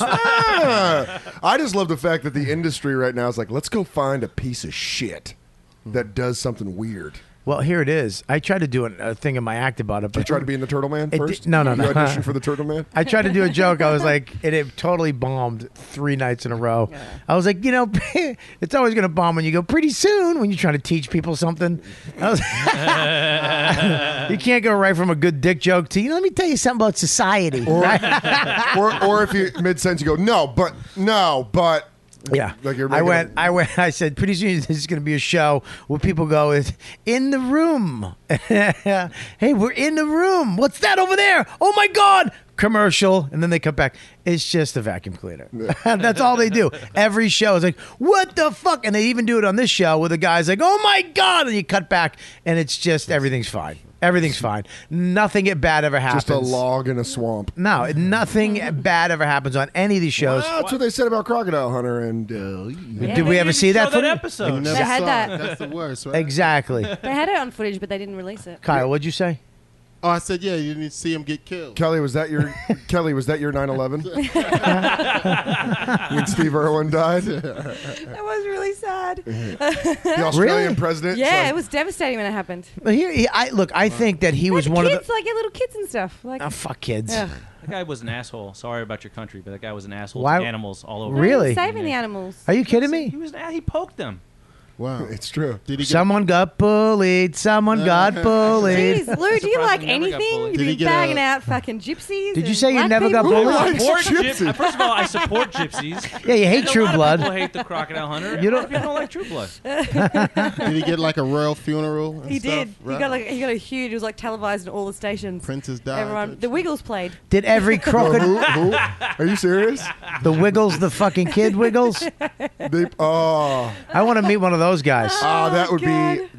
Ah. I just love the fact that the industry right now is like, let's go find a piece of shit that does something weird. Well, here it is. I tried to do a, a thing in my act about it, but You try to be in the Turtle Man It first? did- no, no, You no. auditioned for the Turtle Man? I tried to do a joke. I was like, and it totally bombed three nights in a row. I was like, you know, it's always going to bomb when you go pretty soon when you're trying to teach people something. I was, you can't go right from a good dick joke to, you know, let me tell you something about society. Or, or, or if you mid-sentence you go, no, but, no, but. Yeah, Like you're I making went. a- I went. I said, pretty soon this is going to be a show where people go, "Is in the room." Hey, we're in the room. What's that over there? Oh my God! Commercial, and then they come back. It's just a vacuum cleaner. That's all they do. Every show is like, "What the fuck?" And they even do it on this show where the guy's like, "Oh my God!" And you cut back, and it's just everything's fine. Everything's fine. Nothing bad ever happens. Just a log in a swamp. No, nothing bad ever happens on any of these shows. Well, that's what they said about Crocodile Hunter. And uh, Did we ever see that Show that footage? episode. You never They had saw that. it. That's the worst, right? Exactly. They had it on footage, but they didn't release it. Kyle, what'd you say? Oh, I said, yeah, you didn't see him get killed. Kelly, was that your Kelly? Was that your nine eleven when Steve Irwin died? The That was really sad. Australian Really? president. Yeah, said- it was devastating when it happened. Well, here, he, I look. I think that he was Like one kids, of the. like little kids and stuff. Like, Oh, fuck kids. ugh. That guy was an asshole. Sorry about your country, but that guy was an asshole Why- to animals all over. No, he was Really? saving the animals. Are you kidding He me? was. He poked them. Wow. It's true. Did he get Someone got bullied. Someone got bullied. Jeez, Lou, do you surprised like he never got anything? bullied. You've Did he been get bagging a- out fucking gypsies. Did you and say you black never got people? bullied? I likes support gypsies? gyp- First of all, I support gypsies. Yeah, you hate And True a lot Blood. Of people hate the Crocodile Hunter. You A lot don't- of people don't like True Blood. Did he get like a royal funeral? And He stuff? did. He Right. got like he got a huge. It was like televised in all the stations. Princess died. Everyone, the Wiggles played. Did every Who? crocodile, Who? Are you serious? the Wiggles, the fucking kid Wiggles? They, oh, I want to meet one of those guys. oh, that would God. be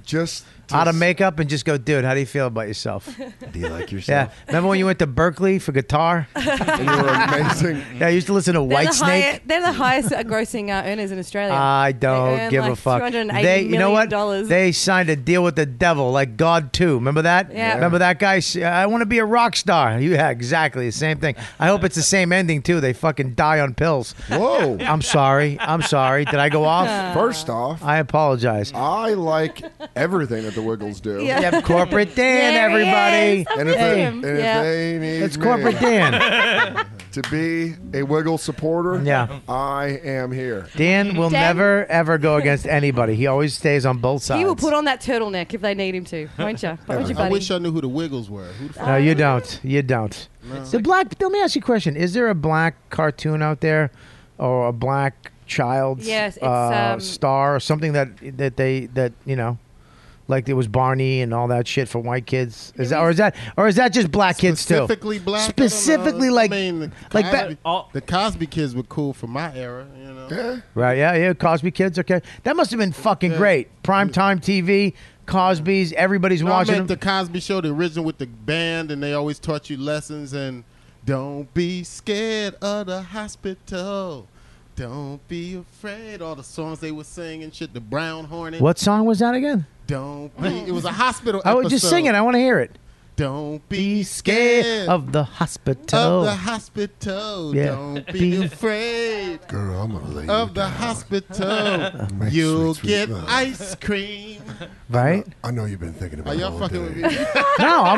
just to out of s- makeup and just go, dude, how do you feel about yourself? Do you like Yeah. yourself? Remember when you went to Berkeley for guitar? And you were amazing. Yeah, I used to listen to They're White the, Snake. high, they're the highest uh, grossing uh, earners in Australia. I don't They earn give like a fuck. two hundred eighty They, you know what? million dollars. They signed a deal with the devil, like God too. Remember that? Yeah. Remember that guy? s- I want to be a rock star. You, yeah, exactly the same thing. I hope it's the same ending too. They fucking die on pills. Whoa. I'm sorry. I'm sorry. Did I go off? First off, I apologize. I like everything that the Wiggles do. Yeah. Yeah, corporate Dan, There he everybody. is. I And if, miss they, him. and if Yeah. they need It's me corporate Dan. to be a Wiggle supporter, Yeah. I am here. Dan will Dan- never ever go against anybody. He always stays on both sides. He will put on that turtleneck if they need him to, won't you? Won't you, I buddy? wish I knew who the Wiggles were. Who the fuck? No, you don't. You don't. The black. Let me ask you a question. Is there a black cartoon out there, or a black child Yes, it's, uh, um, star or something that that they that you know, like there was Barney and all that shit for white kids? Is that or is that or is that just black kids too? Specifically black. I don't know. Specifically, like- I mean, the like ba- Cosby, all- the Cosby kids were cool for my era. You know. Yeah. Right? Yeah, yeah. Cosby kids. Okay, that must have been fucking Yeah. great. Primetime T V. Cosby's. Everybody's No, I watching meant them. the Cosby Show, the original with the band, and they always taught you lessons. And don't be scared of the hospital. Don't be afraid. All the songs they were singing and shit. The Brown Hornet. What song was that again? Don't be. It was a hospital. I was just episode. singing. I want to hear it. Don't be Be scared of the hospital. of the hospital. Yeah. Don't be Be- afraid Girl, I'm gonna lay you of the down. hospital. Make You'll sweet, sweet get love. ice cream. right? I know you've been thinking about Are it y'all all fucking day. with me? No, I'm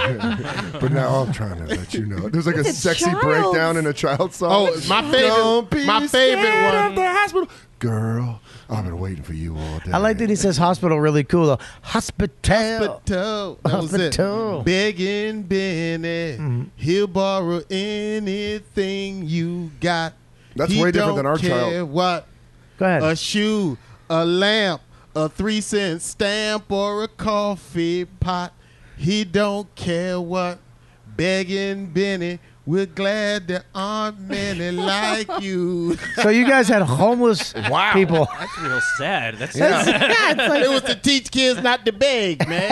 with. But now I'm trying to let you know. There's like a It's a sexy child. breakdown in a child song. Oh, my favorite. Don't be my favorite scared one. of the hospital. Girl, I've been waiting for you all day. I like that he says hospital really cool though. Hospital. Hospital. That was Hospital. it. Begging Benny. He'll borrow anything you got. That's He way different don't than our care child. What? Go ahead. A shoe, a lamp, a three cent stamp, or a coffee pot. He don't care what. Begging Benny. We're glad there aren't many like you. So you guys had homeless Wow. people. That's real sad. That's It was to teach kids not to beg, man.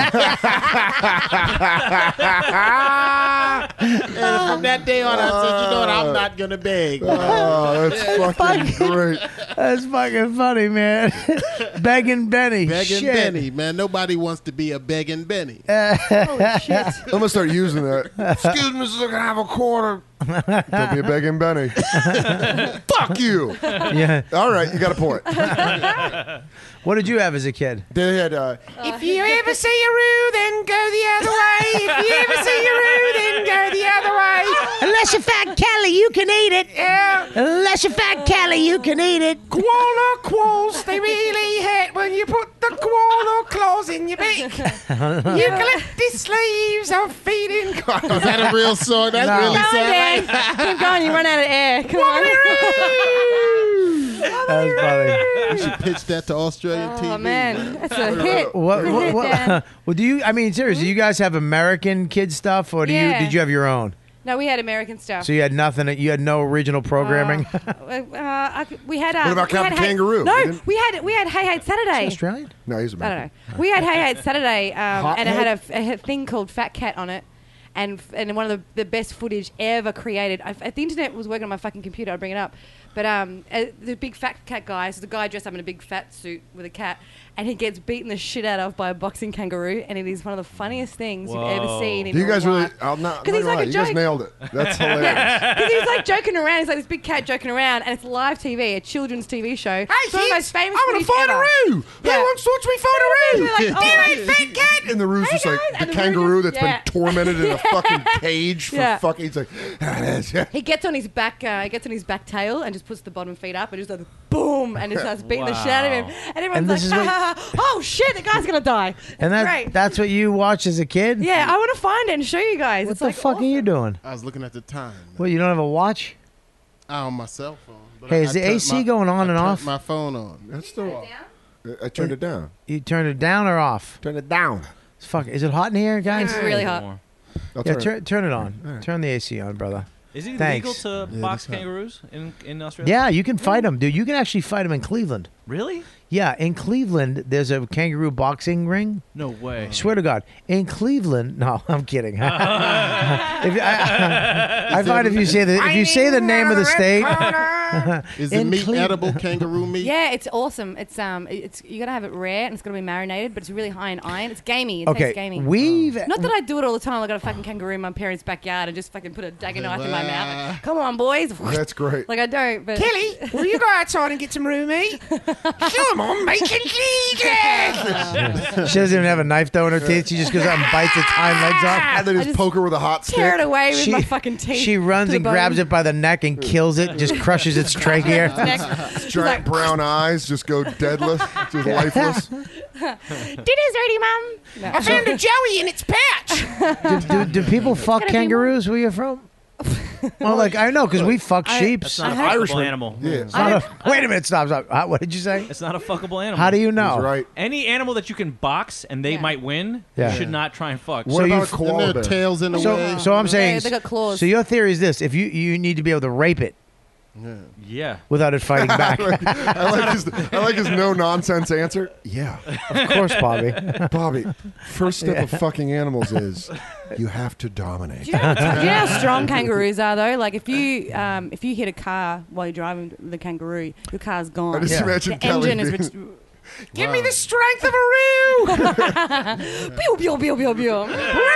And from that day on, I said, you know what? I'm not going to beg. Oh, that's fucking great. That's fucking funny, man. Begging Benny. Begging Shit. Benny, man. Nobody wants to be a begging Benny. Holy shit. I'm gonna start using that. Excuse me, sir, can I have a quarter? Don't be a begging Benny. Fuck you. Yeah. All right, you got a point. What did you have as a kid? They had uh, If you ever see a roo, then go the other way. If you ever see a roo, then go the other way. Unless you're fat Kelly, you can eat it. Yeah. Unless you're fat Kelly, you can eat it. Koala qualls, they really hurt when you put the koala claws in your beak. Eucalyptus leaves are feeding. Is that a real song? That's No. really Come on, sad. Dan. Keep going. You run out of air. Come on. That's funny. You should pitch that to Australian T V. Oh, man. That's a hit. What, Good what, hit, what, Dan. well, do you? I mean, seriously, do you guys have American kid stuff, or do you? Yeah. Did you have your own? No, we had American stuff. So you had nothing. You had no original programming. Uh, uh, I could- we had. Uh, What about we had Captain Hey- Kangaroo? No, We didn't- we had we had Hey Hey Saturday. Australian. no, he's I American. don't know. We had Hey Hey Saturday, um, Hot and it Head? had a, a thing called Fat Cat on it, and and one of the, the best footage ever created. I, if the internet was working on my fucking computer, I'd bring it up. But um, uh, the big fat cat guy, so the guy dressed up in a big fat suit with a cat, and he gets beaten the shit out of by a boxing kangaroo, and it is one of the funniest things you've ever Whoa. seen in Do you your guys really? life. I'm not. 'Cause not he's gonna like lie, a you guys joke. nailed it. That's hilarious. Because he's like joking around. He's like this big cat joking around, and it's live T V, a children's T V show. Hey, it's one of the most kids, famous I'm gonna footage fight a ever. roo. Who Yeah. wants to watch me fight a roo? Like, oh, You ain't fat cat. And the roo's Hey, just like guys, the and the kangaroo roo- that's yeah. been tormented in a fucking cage for Yeah. fucking. He's like, He gets on his back. Uh, he gets on his back tail and just puts the bottom feet up and just like boom, and just starts beating the shit out of him. And everyone's And like, this is ha, what- ha, ha, "Oh shit, the guy's gonna die!" And that Great. that's what you watched as a kid? Yeah, I want to find it and show you guys. What it's the like fuck are you doing? I was looking at the time. Well, you don't have a watch? On my cell phone. But Hey, I- is I the turned A C my- going on I and turned off? My phone on. that's still. I- I turned it down. You turned it down or off? Turn it down. It's fuck. Is it hot in here, guys? It's really hot. More. I'll Yeah, turn it. turn turn it on. All right. Turn the A C on, brother. Is it Thanks. legal to Yeah, box that's hot. kangaroos in, in Australia? Yeah, you can fight them, dude. You can actually fight them in Cleveland. Really? Yeah, in Cleveland, there's a kangaroo boxing ring. No way. Swear to God, in Cleveland. No, I'm kidding. if, I, I find if you say the if you say the name of the state, Is the in meat Cle- edible kangaroo meat? Yeah, it's awesome. It's um, it's you gotta have it rare and it's gotta be marinated, but it's really high in iron. It's gamey. It Okay, tastes gamey. we've Not that I do it all the time. I got a fucking kangaroo in my parents' backyard and just fucking put a dagger knife in my Wow. mouth. Come on, boys. That's great. Like I don't, but Kelly, will you go outside and get some room meat? Come on, making cheeses. she doesn't even have a knife though in her teeth. She just goes out and bites its hind legs off. And then I just just poke her with a hot tear it stick. away with She- my fucking teeth. She runs to the and grabs bone. it by the neck and kills it. Just crushes its trachea. Neck. She's Giant like, brown eyes just go deadless, just lifeless. Dinner's ready, mum. No. I found a Joey in its pouch. do, do, do people fuck Gotta be kangaroos where you're from? Well, like I know because we fuck I- sheep. That's not a I heard- fuckable animal. Yeah, It's not a- wait a minute, stop, stop. Uh, what did you say? It's not a fuckable animal. How do you know? he's right. Any animal that you can box and they Yeah. might win, Yeah. you should not try and fuck. What So you about a f- And koala their bear? tails in the So, way. so I'm saying. Yeah, they got claws. So your theory is this: if you you need to be able to rape it Yeah. without it fighting back. I like his I like his no nonsense answer. Yeah, Of course, Bobby. Bobby. First step of fucking animals is you have to dominate. Do you, know, do you know how strong kangaroos are though? Like if you um, if you hit a car while you're driving the kangaroo, your car's gone. I just Yeah. imagine The Kelly engine is being- ret- Give me the strength of a roo. pew pew pew pew pew.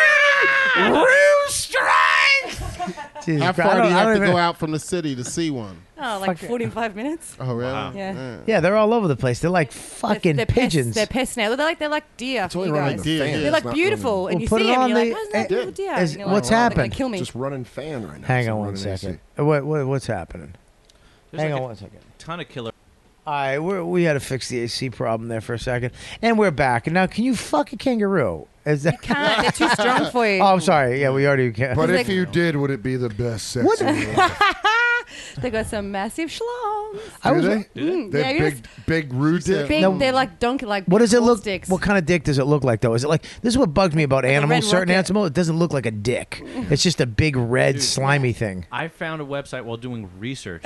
Roo strength. Jesus How Christ, I far do don't- you I have don't to even- go out from the city to see one? Oh, like forty-five minutes. Oh, really? Wow. Yeah. Yeah, they're all over the place. They're like fucking they're, they're pigeons. Pests, they're pests now. They're like they're like deer. It's for only you running guys. the Deer, fan. yeah. They're It's like not beautiful, running- and you Well, put see it them, on and you're the- like, "Where's that it did. little deer?" Is- And you're like, what's "Oh, they're gonna happened? Kill me. Just running fan right now. Hang So on one running A C. second. What, what what's happening? There's Hang like on a one second. ton of killer. All right, we're, we had to fix the A C problem there for a second, and we're back. And now, can you fuck a kangaroo? Is that? Can't. They're too strong for you. Oh, I'm sorry. Yeah, we already can. But Like- if you did, would it be the best sex What? in your life? They got some massive schlongs. I Do was- they? Mm, They're yeah, you big, big rude dick. Big, Now- they're like donkey, like What does it ball look? Sticks. What kind of dick does it look like, though? Is it like this? Is what bugs me about a animals. red Certain rocket. animals, it doesn't look like a dick. It's just a big red slimy thing. I found a website while doing research.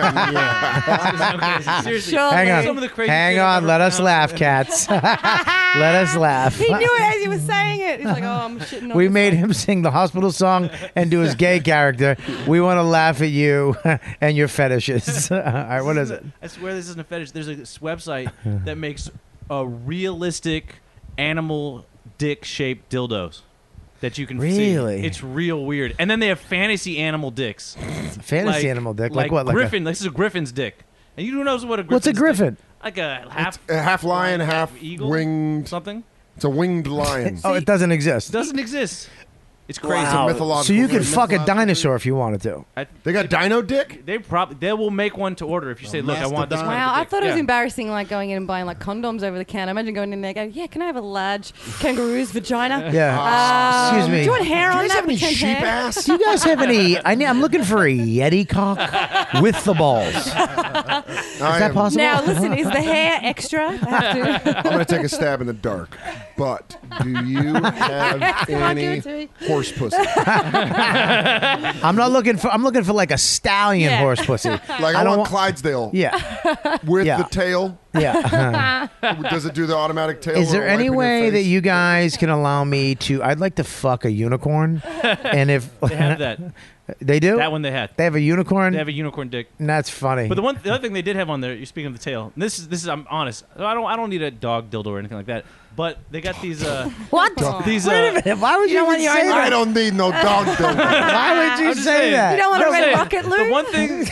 Yeah. Seriously. Sure. Hang on, Some of the crazy hang shit I've on. ever Let us found. laugh, cats. Let us laugh. He knew it as he was saying it. He's like, "Oh, I'm shitting on We this made one." him sing the hospital song and do his gay character. We want to laugh at you and your fetishes. All right, what is it? I swear this isn't a fetish. There's a this website that makes a realistic animal dick shaped dildos that you can see. Really? It's real weird. And then they have fantasy animal dicks. Fantasy Like- animal dick, like, Like, what? Like a- Griffin. This is a griffin's dick. And you knows what a griffin's what's a griffin? Dick? Like a half A half lion, half eagle, winged. something. It's a winged lion. Oh, it doesn't exist. Doesn't exist. It's crazy. It's a mythological. So you could thing. fuck a dinosaur if you wanted to. They got dino dick. They probably they will make one to order if you say, "Look, I want this." mastodon. kind of Wow, I dick." thought it was Yeah. embarrassing, like going in and buying like condoms over the counter. Imagine going in there, going, "Yeah, can I have a large kangaroo's vagina? Yeah. Um, Excuse me. Do you want hair Do you on guys that? have any Pretend sheep hair? ass? Do you guys have any? I need, I'm looking for a Yeti cock with the balls. Is I that am- possible? Now, listen, is the hair extra? I have to. I'm going to take a stab in the dark. But do you have Come on, give any it to me. horse pussy? I'm not looking for. I'm looking for like a stallion Yeah. horse pussy. Like I I, don't want want- Clydesdale Yeah, with Yeah. the tail. yeah. Does it do the automatic tail? Is there wipe in any your way face? that you guys can allow me to? I'd like to fuck a unicorn, and if They have that. they do, That one they had. they have a unicorn. They have a unicorn dick. and that's funny. But the one, the other thing they did have on there. You're speaking of the tail. And this is this is. I'm honest. I don't. I don't need a dog dildo or anything like that. But they got these. Uh, what? these. Wait a Uh, minute. Why would you, You don't even want your say own- I that? don't need no dog dildo. Why would you I'm just say saying. that? You don't want I'm a red saying, rocket, Lou? The one thing.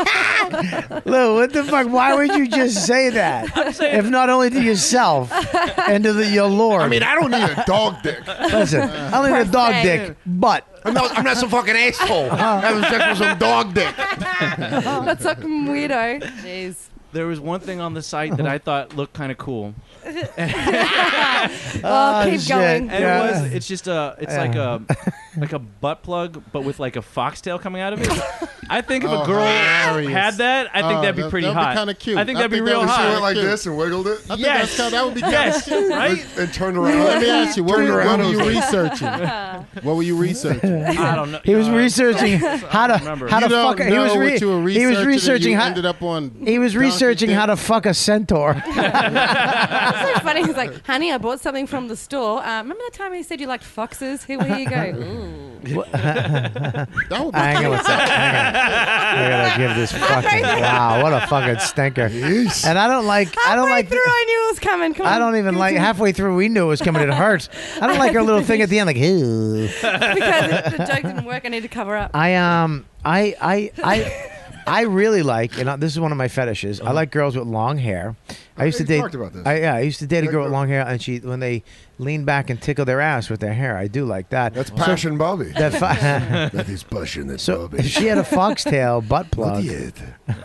Lou, what the fuck? Why would you just say that? If not only to yourself and to the, your lord. I mean, I don't need a dog dick. listen, I don't need a dog Perfect. dick, but I'm not, I'm not some fucking asshole. Having sex with some dog dick. That's fucking weirdo. Jeez. There was one thing on the site that I thought looked kind of cool, Oh, keep shit. going. and Yeah. it was. It's just a. It's like a. like a butt plug, but with like a foxtail coming out of it. I think if Oh, a girl hilarious. had that, I think Oh, that'd be that- pretty that'd be hot. kinda cute. I think I that'd be think real that would She hot. went like Cute. this and wiggled it. I think Yes. that's kind, that would be kind Yes, of cute. right? And turned around. Let me ask you, what, Turned were, what around, were it you was researching? What were you researching? I don't know. He was Uh, researching how to remember. how to You don't fuck. He was know re- what you were he was researching and researching you how ended up on he was Donkey researching Dick? how to fuck a centaur. It's so funny. He's like, honey, I bought something from the store. Uh, remember that time you said you liked foxes? Here, here you go. Ooh. That would be Hang on cute. one second. Hang on. I gotta give this fucking wow. What a fucking stinker. And I don't like. I don't Halfway like. through, I knew it was coming. Come I on. don't even like. Halfway through, we knew it was coming. It hurt. I don't like her little thing at the end, like. Ew. Because the joke didn't work. I need to cover up. I um. I I I. I really like, and this is one of my fetishes. I like girls with long hair. I used to you date. talked about this. I, yeah, I used to date a Like girl with her. long hair, and she when they lean back and tickle their ass with their hair. I do like that. That's Passion Bobby. That fi- That is passionate so Bobby. she had a foxtail butt plug. Not yet.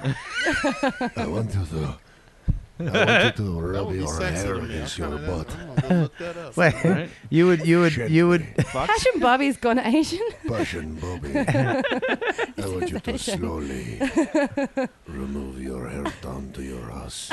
I want you to. I want you to That rub would be your sexy hair to me. against I'm your kinda- butt. I'm gonna go look that up. Wait, Right. you would, you would, you would. Passion Bobby's gone Asian. Passion Bobby. I want you to slowly remove your hair down to your ass.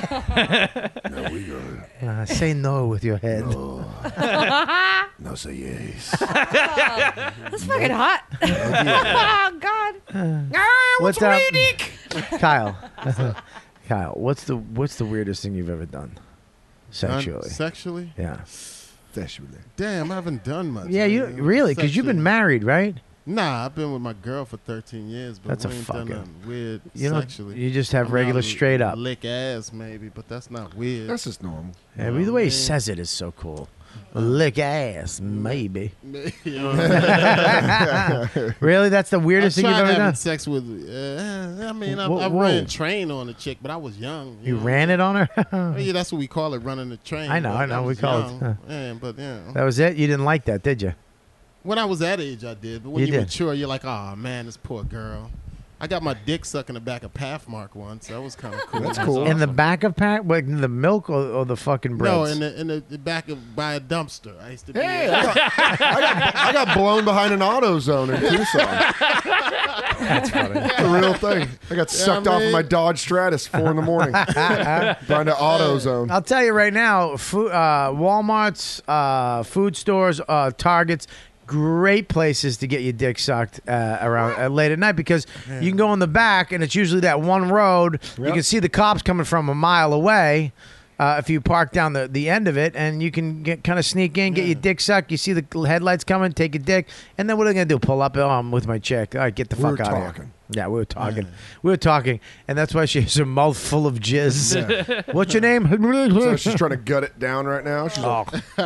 Now wiggle. Uh, say no with your head. No. Now say yes. That's fucking hot. Oh, God. Ah, what's What's wrong up? with your dick? Kyle, Kyle, what's the what's the weirdest thing you've ever done, sexually? Done sexually? Yeah. Sexually. Damn, I haven't done much. Yeah, you man. really? Because you've been Sexually. married, right? Nah, I've been with my girl for thirteen years, but That's a we ain't fucking- done nothing weird You know, sexually. you just have I mean, regular I'll straight up. lick ass maybe, but that's not weird. That's just normal. Yeah, but the way he man. says it is so cool. Lick ass, maybe. You know? Really? That's the weirdest I thing you've tried ever having done? sex with. Uh, I mean, I, Whoa, I whoa. ran train on a chick, but I was young. You know? ran it on her? Oh, yeah, that's what we call it, running the train. I know, but I know, we was call it, young. huh. Yeah, but yeah. That was it? You didn't like that, did you? When I was that age, I did. But when You you, did. mature, you're like, oh man, this poor girl. I got my dick sucked in the back of Pathmark once. That was kind of cool. That's It was cool. In the awesome. back of pack? Like in the milk or, or the fucking breads? No, in the in the, the back of by a dumpster. I used to. Hey, do I that. got, I, got, I got blown behind an auto zone in Tucson. That's funny. It's a real thing. I got sucked I off of mean- my Dodge Stratus four in the morning. Behind an auto zone. I'll tell you right now, food, uh, Walmart's, uh, food stores, uh, Targets, great places to get your dick sucked uh, around uh, late at night because you can go in the back and it's usually that one road. You Yep. can see the cops coming from a mile away. Uh, if you park down the, the end of it, and you can get kind of sneak in, get your dick sucked. You see the headlights coming, take your dick, and then what are they gonna do? Pull up? Oh, I'm with my chick. All right, get the We fuck were out of here. talking. Yeah, we were talking. We were talking, and that's why she has a mouth full of jizz. What's your name? So she's trying to gut it down right now. She's Oh.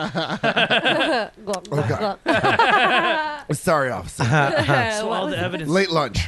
like, oh, God. Sorry, officer. Swallow the evidence. Late lunch.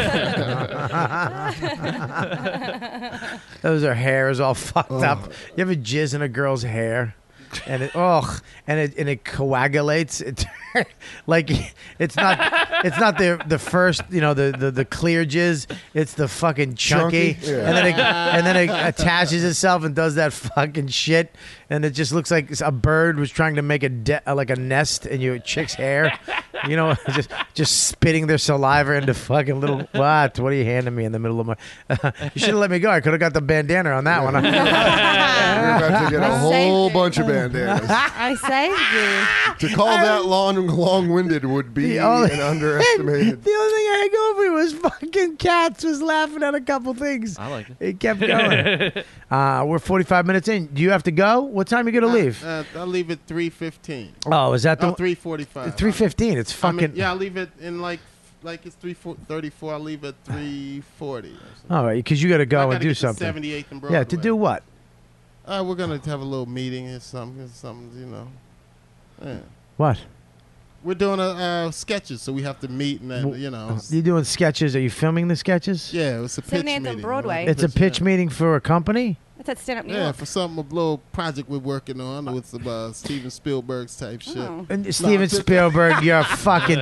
Those are hairs all fucked Oh. up. You ever jizz in a girl's hair? And it oh, and it and it coagulates. It, like it's not it's not the the first you know the, the, the clear jizz. It's the fucking chunky, Chunky? Yeah. and then it, and then it attaches itself and does that fucking shit. And it just looks like a bird was trying to make a de- like a nest in your chick's hair. You know, just just spitting their saliva into fucking little what? What are you handing me in the middle of my? you should have let me go. I could have got the bandana on that one. You're about to get a whole bunch of bandanas. I saved you. To call that long, long-winded would be The only- an underestimated. The only thing I had going for me was fucking cats was laughing at a couple things. I like it. It kept going. uh, we're forty-five minutes in. Do you have to go? What time are you going to leave? Uh, I'll leave at three fifteen. Oh, is that the Oh, three forty-five. three fifteen? It's I mean, fucking. yeah, I'll leave it in like like it's three thirty-four. I'll leave at three forty. All right, because you got to I go gotta and do get to something. seventy-eighth and Broadway. Yeah, to do what? Uh, we're gonna have a little meeting or something. Something, you know. Yeah. What? We're doing a uh, sketches, so we have to meet and then, you know. You doing sketches? Are you filming the sketches? Yeah, it's a pitch seventy-eighth on meeting. Broadway. It's a pitch meeting for a company. That's that stand up New Yeah, York. for something, a little project we're working on with some uh, Steven Spielberg's type shit. Oh. And No, Steven just- Spielberg, you're a fucking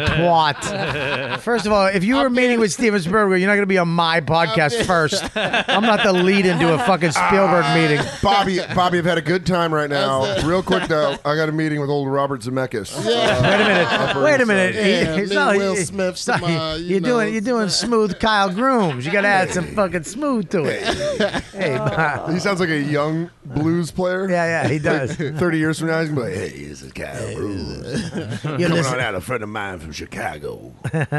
twat. First of all, if you were meeting with Steven Spielberg, you're not going to be on my podcast first. I'm not the lead into a fucking Spielberg meeting. Bobby, Bobby, I've had a good time right now. That's it. Real quick though, I got a meeting with old Robert Zemeckis. Uh, Wait a minute. Wait a minute. Yeah, He- he's me, not- Will he- Smith, sorry, some, uh, you you're know, doing you're doing smooth Kyle Grooms. You got to add some fucking smooth to it. Hey, Bob. He sounds like a young blues player. Yeah, yeah, he does. Thirty years from now, he's gonna be like, "Hey, this is Kyle Bruce. You're Coming listening- on out, a friend of mine from Chicago."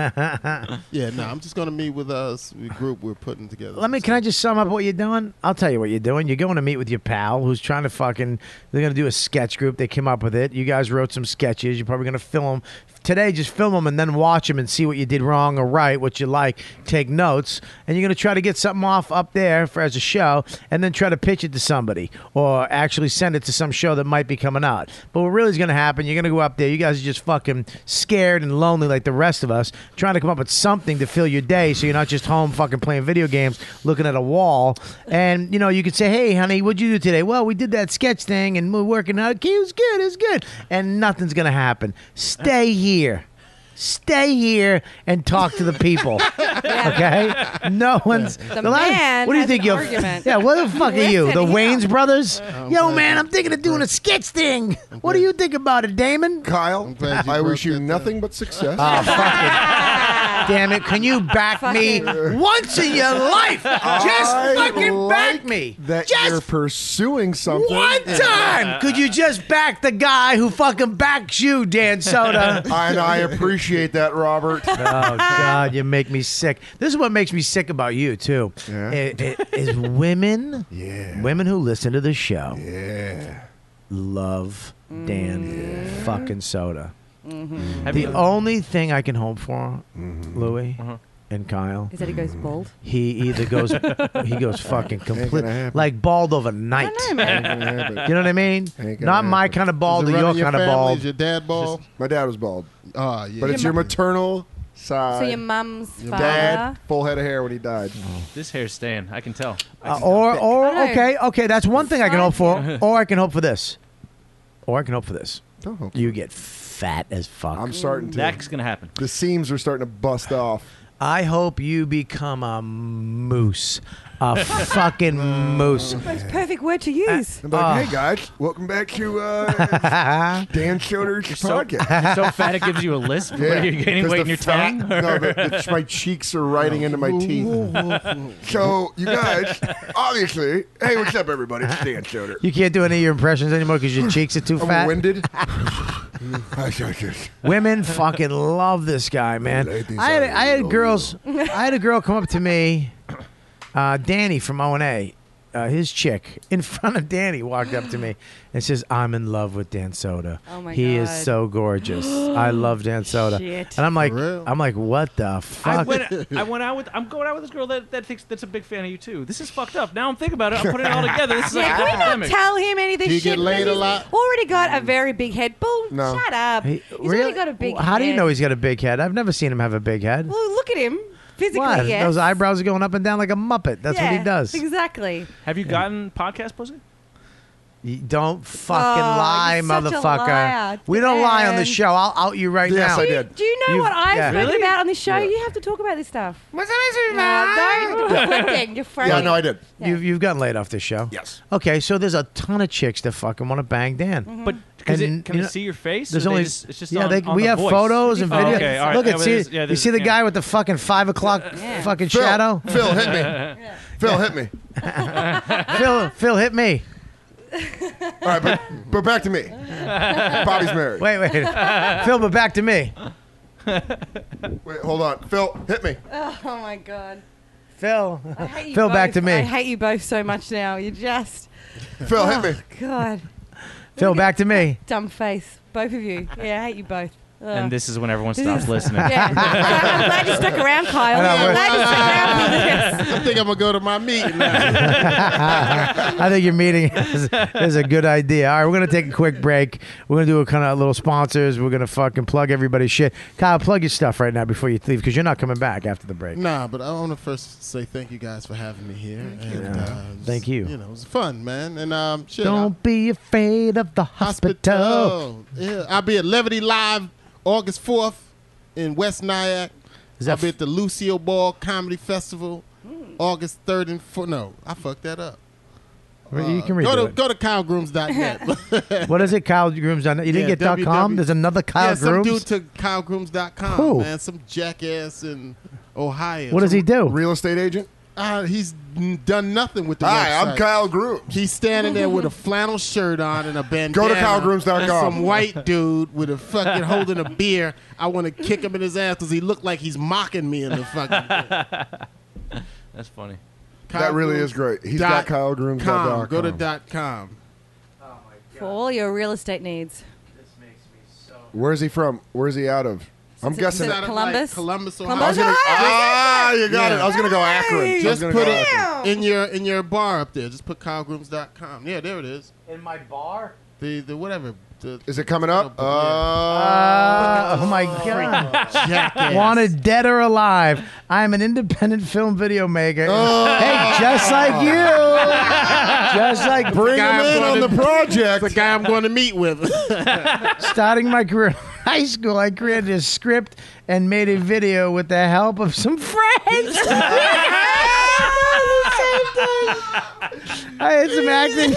Yeah, no, I'm just gonna meet with us. A group we're putting together. Let me. Can I just sum up what you're doing? I'll tell you what you're doing. You're going to meet with your pal who's trying to fucking. They're going to do a sketch group. They came up with it. You guys wrote some sketches. You're probably going to film them today. Just film them and then watch them and see what you did wrong or right, what you like. Take notes, and you're going to try to get something off up there for as a show, and then try to pitch it to somebody or actually send it to some show that might be coming out. But what really is going to happen? You're going to go up there. You guys are just fucking scared and lonely like the rest of us, trying to come up with something to fill your day, so you're not just home fucking playing video games, looking at a wall. And you know, you could say, "Hey, honey, what'd you do today?" "Well, we did that sketch thing, and we're working out. Okay, it was good. It was good." And nothing's gonna happen. Stay here. Stay here and talk to the people. Okay? No one's. The last- man What do you has think an you're? argument. Yeah. What the fuck are you? Listen The here. Wayans brothers? I'm Yo, glad man, you- I'm thinking of doing a sketch thing. What do you think about it, Damon? Kyle, glad you I broke wish you that nothing but success. Oh, fucking. Damn it. Can you back me Fucking- once in your life? Just I fucking like back me. that Just you're pursuing something. one time. Could you just back the guy who fucking backs you, Dan Soda? And I appreciate that, Robert. Oh God, you make me sick. This is what makes me sick about you too. Yeah? It- it- is women, Yeah. women who listen to the show Yeah. love Dan fucking Soda. Have The you? only thing I can hope for, Louis Uh-huh. and Kyle, Is that he goes bald? he either goes he goes fucking complete gonna happen. like bald overnight. I don't know, man. Ain't gonna happen. You know what I mean? Ain't gonna Not my happen. kind of Is bald it or your running your kind of family? bald. Is your dad bald? My dad was bald, Oh, yeah. but it's your maternal side. So your mum's father. dad, full head of hair when he died. This hair's staying. I can tell. Uh, or, or I know. okay, okay, that's one thing I can hope for. Fine. Or I can hope for this. Or I can hope for this. Don't hope. You get fat as fuck. I'm starting to. That's gonna happen. The seams are starting to bust off. I hope you become a moose. A fucking moose. Most perfect word to use. I'm like, Oh. hey guys, welcome back to uh, Dan Soder's So, podcast. so fat it gives you a lisp. What are you gaining 'cause weight the in your fat- tongue? No, the, the, my cheeks are riding into my teeth. So, you guys, obviously, hey, what's up, everybody? It's Dan Soder. You can't do any of your impressions anymore because your cheeks are too I'm fat. winded. Women fucking love this guy, man. Ladies I had, are I had low. girls. I had a girl come up to me, uh, Danny from O and A, uh, his chick, in front of Danny, walked up to me and says, "I'm in love with Dan Soda. Oh my he God. is so gorgeous. I love Dan Soda." Shit. And I'm like, For real? I'm like, what the I fuck? went, I went out with. I'm going out with this girl that, that thinks that's a big fan of you too. This is fucked up. Now I'm thinking about it. I'm putting it all together. This is like Yeah, can we not epidemic. tell him any of this Do you shit? get laid because a he's lot? Already got a very big head. Bull. No. Shut up. He- He's really? already got a big How do you head. know he's got a big head? I've never seen him have a big head. Well, look at him. Physically, What? yes. Those eyebrows are going up and down like a muppet. That's what he Yeah, does. Exactly. Have you gotten podcast pussy? You don't fucking Oh, lie, you're such a motherfucker. liar, We don't lie on the Dan. show. I'll out you right Yes, now. I did. Do you know You've- what I've yeah. spoken Really? about on this show? Yeah. You have to talk about this stuff. What's that? No, don't. You're fronting. You're fronting. Yeah, no, I did. Yeah. You've, you've gotten laid off this show. Yes. Okay, so there's a ton of chicks that fucking want to bang Dan. Mm-hmm. But cause And, it, can you they know, see your face? There's or they only just, it's just yeah. on, they, on we the have voice? photos and Oh, videos. okay, all right. Look Yeah, at but see. there's- yeah, you there's- see the yeah. guy with the fucking five o'clock Yeah. fucking Phil, shadow. Phil, hit me. Phil, hit me. Phil, Phil hit me. All right, but, but back to me. Bobby's married. Wait, wait. Phil, but back to me. Wait, hold on. Phil, hit me. Oh my god. Phil, I hate you Phil, both. back to me. I hate you both so much now. You just. Phil, hit me. God. Phil, back to me. Dumb face. Both of you. Yeah, I hate you both. And this is when everyone stops listening. Yeah. I'm glad you stuck around, Kyle. I know, I'm glad you stuck around for this. I think I'm gonna go to my meeting now. I think your meeting is, is a good idea. All right, we're gonna take a quick break. We're gonna do a kind of little sponsors. We're gonna fucking plug everybody's shit. Kyle, plug your stuff right now before you leave because you're not coming back after the break. Nah, but I want to first say thank you guys for having me here. And, uh, Thank you. You know, it was fun, man. And um, shit, Don't I- be afraid of the hospital. hospital. Yeah, I'll be at Levity Live August fourth in West Nyack. Is that I'll be at the Lucio Ball Comedy Festival August third and fourth. No, I fucked that up. You can Uh, redo go to it. go to Kyle Grooms dot net. What is it? Kyle Grooms dot net. You didn't Yeah, get dot com? W W There's another Kyle yeah, some Grooms? dude took Kyle Grooms dot com. Who? Man, some jackass in Ohio. What does he do? Real estate agent? Uh, he's n- done nothing with the Hi, website. I'm Kyle Grooms. He's standing there with a flannel shirt on and a bandana. Go to Kyle Grooms dot com. And some white dude with a fucking holding a beer. I want to kick him in his ass because he looked like he's mocking me in the fucking. That's funny. That really is great. He's got Kyle Grooms dot com. Go to dot com. For all your real estate needs. Where's he from? Where's he out of? I'm Is it- guessing. is it Out of, Columbus? Like, Columbus, Ohio. Columbus, I was gonna, Ohio? ah, you got Yeah. it. I was gonna go Akron. I was Just gonna put go it Akron. in your in your bar up there. Just put Kyle Grooms dot com. Yeah, there it is. In my bar? The the whatever. The, Is it coming up? Yeah. Uh, oh my God. Jackass. Wanted dead or alive. I'm an independent film video maker. Oh. Hey, just like you. Just like Bring guy him I'm in on gonna- the project. the guy I'm going to meet with. starting my career in high school, I created a script and made a video with the help of some friends. I had some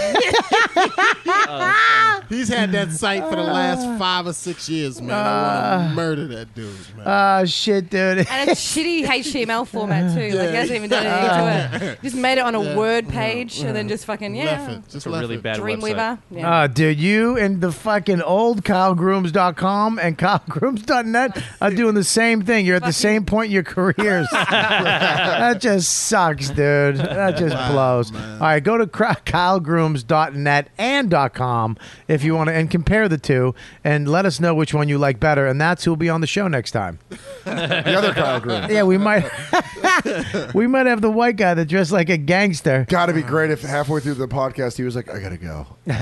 acting. He's had that site for the last five or six years, man. I want to murder that dude, man. Oh, shit, dude. And it's shitty H T M L format too. Like he hasn't even done anything to it. Just made it on a Yeah. Word page and then just fucking Left yeah. it. Just It's a left really it. bad website. Dreamweaver. Yeah. Oh, dude, you and the fucking old Kyle Grooms dot com and Kyle Grooms dot net are doing the same thing. You're at the Fucking- same point in your careers. That just sucks, dude. That just Wow, blows. man. All right, go to Kyle Grooms dot net and .com if you want to, and compare the two, and let us know which one you like better, and that's who'll be on the show next time. The other Kyle Grooms. Yeah, we might, we might have the white guy that dressed like a gangster. Got to be great if halfway through the podcast he was like, "I gotta go." All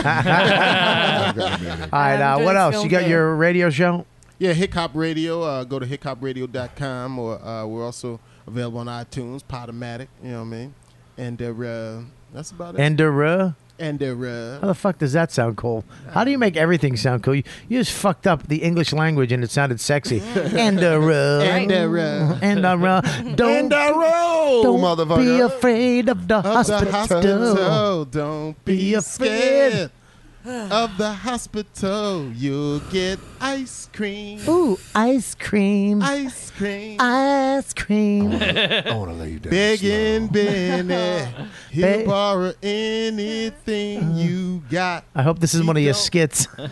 right, uh, doing what else? film You got day. your radio show? Yeah, Hip Hop Radio. Uh, go to hip hop radio dot com, or uh, we're also available on iTunes, Podomatic. You know what I mean? And uh, uh, that's about it. Endera. And uh, How the fuck does that sound cool? How do you make everything sound cool? You, you just fucked up the English language and it sounded sexy. Endera. Endera. Endera. Don't, and uh, roll, don't motherfucker. be afraid of the of hospital. the hospital. Don't be, Be afraid. scared of the hospital. You'll get ice cream. Ooh, ice cream. Ice cream. Ice cream. I want to lay you down. Begging Benny. He'll Ba- borrow anything you got. I hope this is He one of your don't- skits. All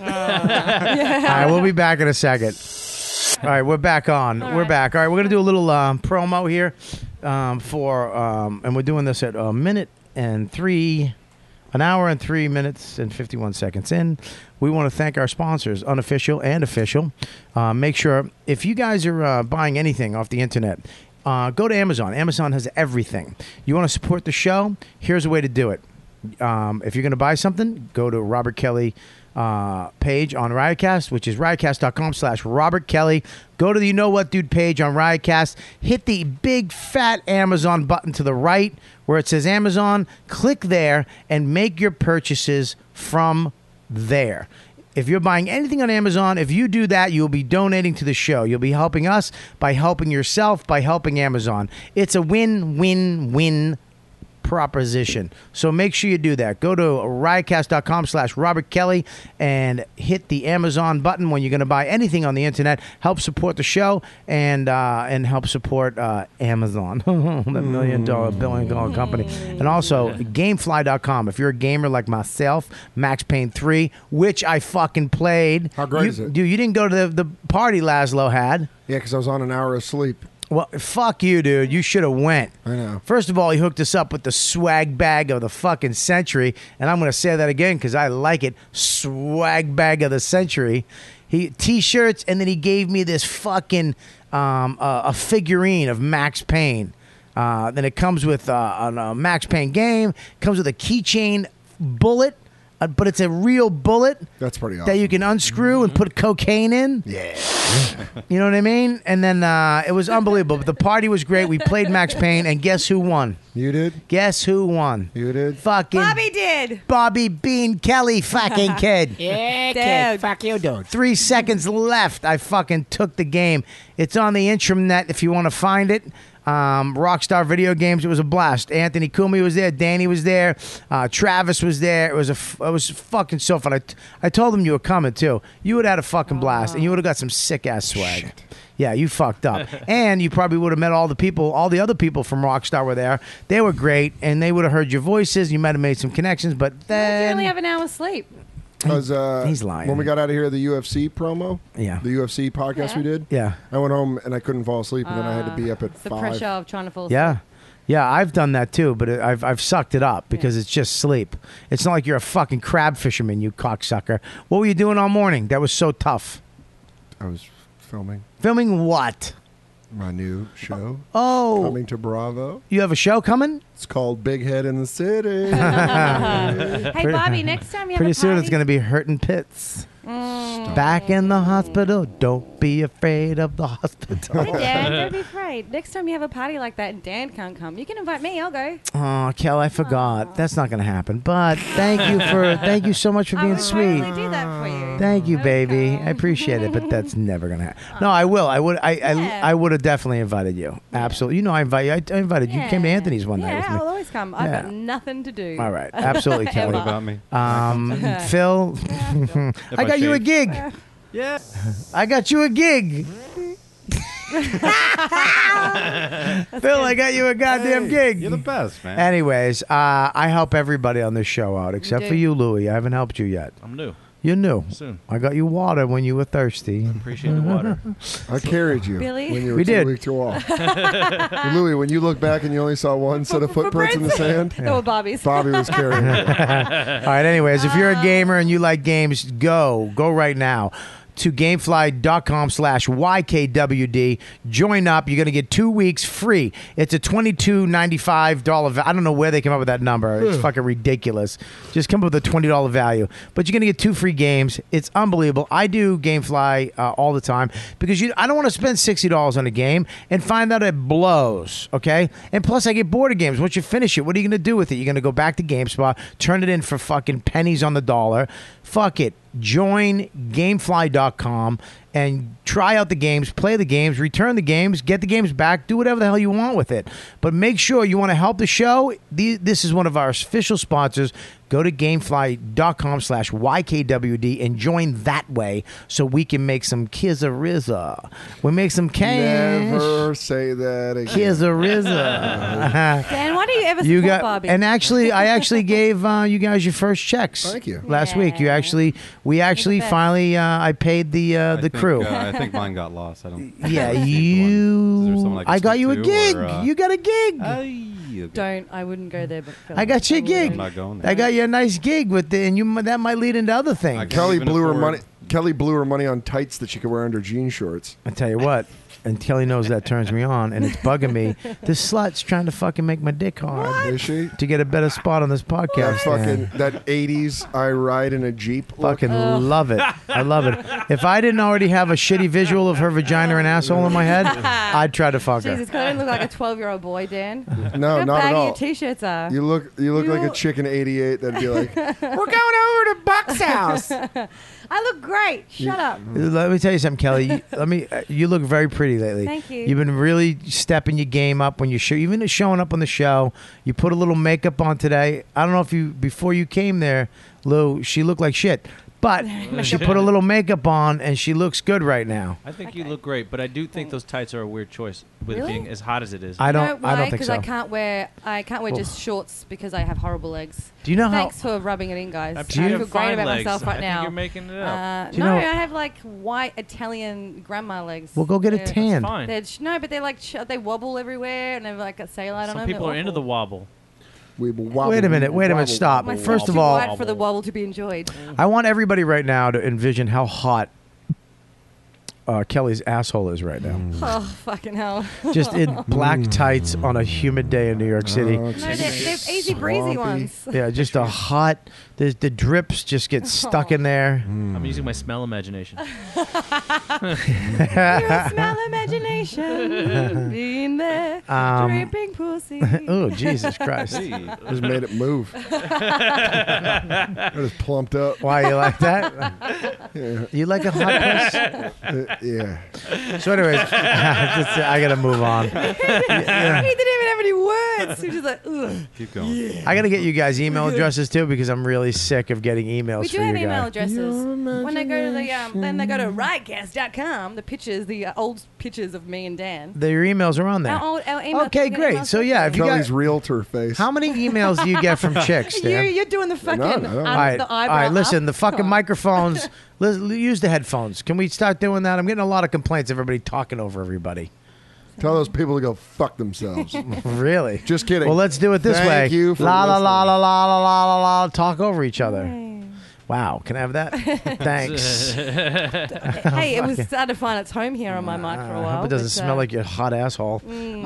right, we'll be back in a second. All right, we're back on. we're right. back. All right, we're going to do a little um, promo here um, for, um, and we're doing this at a minute and three, an hour and three minutes and fifty-one seconds in. We want to thank our sponsors, unofficial and official. Uh, make sure, if you guys are uh, buying anything off the internet, uh, go to Amazon. Amazon has everything. You want to support the show? Here's a way to do it. Um, if you're going to buy something, go to Robert Kelly uh, page on Riotcast, which is riotcast.com slash Robert Kelly. Go to the You Know What Dude page on Riotcast. Hit the big fat Amazon button to the right where it says Amazon. Click there and make your purchases from there. If you're buying anything on Amazon, if you do that, you'll be donating to the show. You'll be helping us by helping yourself, by helping Amazon. It's a win-win-win proposition. So make sure you do that. Go to riotcast.com slash Robert Kelly and hit the Amazon button when you're going to buy anything on the internet. Help support the show and uh, and help support uh, Amazon, the million dollar, billion dollar company. And also gamefly dot com. If you're a gamer like myself, Max Payne three, which I fucking played. How great You- is it? Dude, you didn't go to the, the party Laszlo had. Yeah, because I was on an hour of sleep. Well, fuck you, dude. You should have went. I know. First of all, he hooked us up with the swag bag of the fucking century, and I'm going to say that again because I like it. Swag bag of the century. He T-shirts, and then he gave me this fucking um, uh, a figurine of Max Payne. Uh, then it comes with uh, a, a Max Payne game. Comes with a keychain bullet, uh, but it's a real bullet. That's pretty awesome. That you can unscrew and put cocaine in. Yeah. You know what I mean? And then uh, it was unbelievable. But the party was great. We played Max Payne, and guess who won? You did? Guess who won? You did? Fucking Bobby did. Bobby Bean Kelly fucking kid. Yeah, Dude. kid. Fuck you, dude. Three seconds left. I fucking took the game. It's on the intranet if you want to find it. Um, Rockstar Video Games. It was a blast. Anthony Kumi was there. Danny was there. Uh, Travis was there. It was a. F- it was fucking so fun. I, t- I told them you were coming too. You would have had a fucking blast, and you would have got some sick ass swag. Shit. Yeah, you fucked up, and you probably would have met all the people. All the other people from Rockstar were there. They were great, and they would have heard your voices. You might have made some connections, but You then only have an hour's sleep. Because uh, He's lying. when we got out of here, the U F C promo, Yeah. the U F C podcast Yeah. we did. Yeah. I went home and I couldn't fall asleep, and then I had to be up at It's the five. pressure of trying to fall asleep. Yeah. Yeah, I've done that too, but it, I've I've sucked it up because it's just sleep. It's not like you're a fucking crab fisherman, you cocksucker. What were you doing all morning? That was so tough. I was filming Filming what? my new show Oh, coming to Bravo. you have a show coming? It's called Big Head in the City. Hey, Pretty- Bobby, next time you have Pretty a soon party, it's going to be Hurting Pits. Mm. Back in the hospital. Don't be afraid of the hospital. Hey, Dan, don't be afraid. Next time you have a party like that and Dan can't come, you can invite me. I'll go. Oh, Kel, I forgot. That's not going to happen. But thank you for thank you so much for I being would sweet. totally do that for you. Thank you, baby. Okay. I appreciate it, but that's never gonna happen. No, I will. I would. I. Yeah. I, I would have definitely invited you. Absolutely. You know, I invite you. I, I invited you. You came to Yeah. Anthony's one night Yeah, with I'll me. always come. I've Yeah. got nothing to do. All right. Absolutely, Kelly. What about me? Um, Phil, I got you a shave. gig. Yeah. I got you a gig. Phil, I got you a goddamn gig. You're the best, man. Anyways, uh, I help everybody on this show out except do. for you, Louie. I haven't helped you yet. I'm new. You're new. Soon. I got you water when you were thirsty. Appreciate the water. I carried you Billy? when you were We two did. weeks off. Louis, when you look back and you only saw one set of footprints in the sand, They were Bobby's. Bobby was carrying it. All right, anyways, if you're a gamer and you like games, go. Go right now to gamefly.com slash YKWD. Join up. You're going to get two weeks free. It's a twenty-two ninety-five dollars. I don't know where they came up with that number. It's fucking ridiculous. Just come up with a twenty dollars value. But you're going to get two free games. It's unbelievable. I do Gamefly uh, all the time because you. I don't want to spend sixty dollars on a game and find out it blows, okay? And plus, I get bored of games. Once you finish it, what are you going to do with it? You're going to go back to GameSpot, turn it in for fucking pennies on the dollar. Fuck it. Join gamefly dot com and try out the games, play the games, return the games, get the games back, do whatever the hell you want with it. But make sure you want to help the show. The- This is one of our official sponsors. Go to gamefly.com slash YKWD and join that way so we can make some Kizza-rizza. We make some cash. Never say that again. Kizza-rizza. Dan, why do you ever support You got, Bobby? and actually, I actually gave uh, you guys your first checks. Thank you. Last week, you actually, we actually best. finally, uh, I paid the uh, I the think, crew. Uh, I think mine got lost. I don't. Yeah, I received one. Is there you. someone I can got speak you a to, gig. or, uh, You got a gig. Ay, Don't. I wouldn't go there, but Phil. I got you a I gig. I'm not going there. I got you a nice gig with the, and you that might lead into other I things. can't Kelly even blew her afford- money. Kelly blew her money on tights that she could wear under jean shorts. I tell you what, and Kelly knows that turns me on, and it's bugging me. This slut's trying to fucking make my dick hard Is she? to get a better spot on this That podcast. fucking man. that eighties I ride in a Jeep. look. Fucking love it. I love it. If I didn't already have a shitty visual of her vagina and asshole in my head, I'd try to fuck her. Jesus, because I don't look like a twelve-year-old boy, Dan. No, How not at baggy all. your t-shirts are. You look you look like You- a chicken eighty-eight that'd be like, We're going over to Buck's house. I look great. Shut up. Let me tell you something, Kelly. You, let me. Uh, you look very pretty lately. Thank you. You've been really stepping your game up when you show. Even showing up on the show. You put a little makeup on today. I don't know if you before you came there, Lou. She looked like shit, but she put a little makeup on and she looks good right now. I think you look great, but I do think those tights are a weird choice with Really? being as hot as it is. I You know don't. why? I don't think Because so. I can't wear. I can't wear just shorts because I have horrible legs. Do you know how? Thanks for rubbing it in, guys. I I think you feel have great fine about legs. myself I right think now. you're making it up. Uh, Do you no, know- I have like white Italian grandma legs. Well, go get a They're- tan. Fine. They're ch- no, but they're like ch- they wobble everywhere and they've like a cellulite on Some them. people They're are into the awful. wobble. we will wobble, Wait a minute. Wait a minute. wobble, Stop. My wobble, First feet's of too all- wide for the wobble to be enjoyed. I want everybody right now to envision how hot uh, Kelly's asshole is right now. Oh, fucking hell. Just in black tights on a humid day in New York City. No, they're, they're easy breezy ones. Yeah, just a hot. The the drips just get stuck in there. I'm using my smell imagination. Your smell imagination being there, Um, dripping pussy. Oh, Jesus Christ. Just made it move. I just plumped up. Why you like that? Yeah. You like a hot puss? Uh, yeah. So, anyways, just, I gotta move on. He didn't even have any words. He was just like, ugh. Keep going. I gotta get you guys email addresses too because I'm really sick of getting emails We do for have you email guys. addresses. When they go to the, um, then they go to riotcast dot com. The pictures, the uh, old pictures of me and Dan. Their emails are on there. Our old, our email Okay, can we get great. emails So from? yeah, if you Kelly's got realtor face. how many emails do you get from chicks, You, Dan? you're doing the fucking No, no. um, all right, the all eyebrow right. Listen, up. the fucking Come on. microphones. Let's use the headphones. Can we start doing that? I'm getting a lot of complaints of everybody talking over everybody. Tell those people to go fuck themselves. Really? Just kidding. Well, let's do it this Thank way. you for la la la listening. la la la la la la. Talk over each other. Wow. Can I have that? Thanks. Hey, it was started to find its home here on my mic for a I while. hope it doesn't but, smell uh, like your hot asshole. Mm.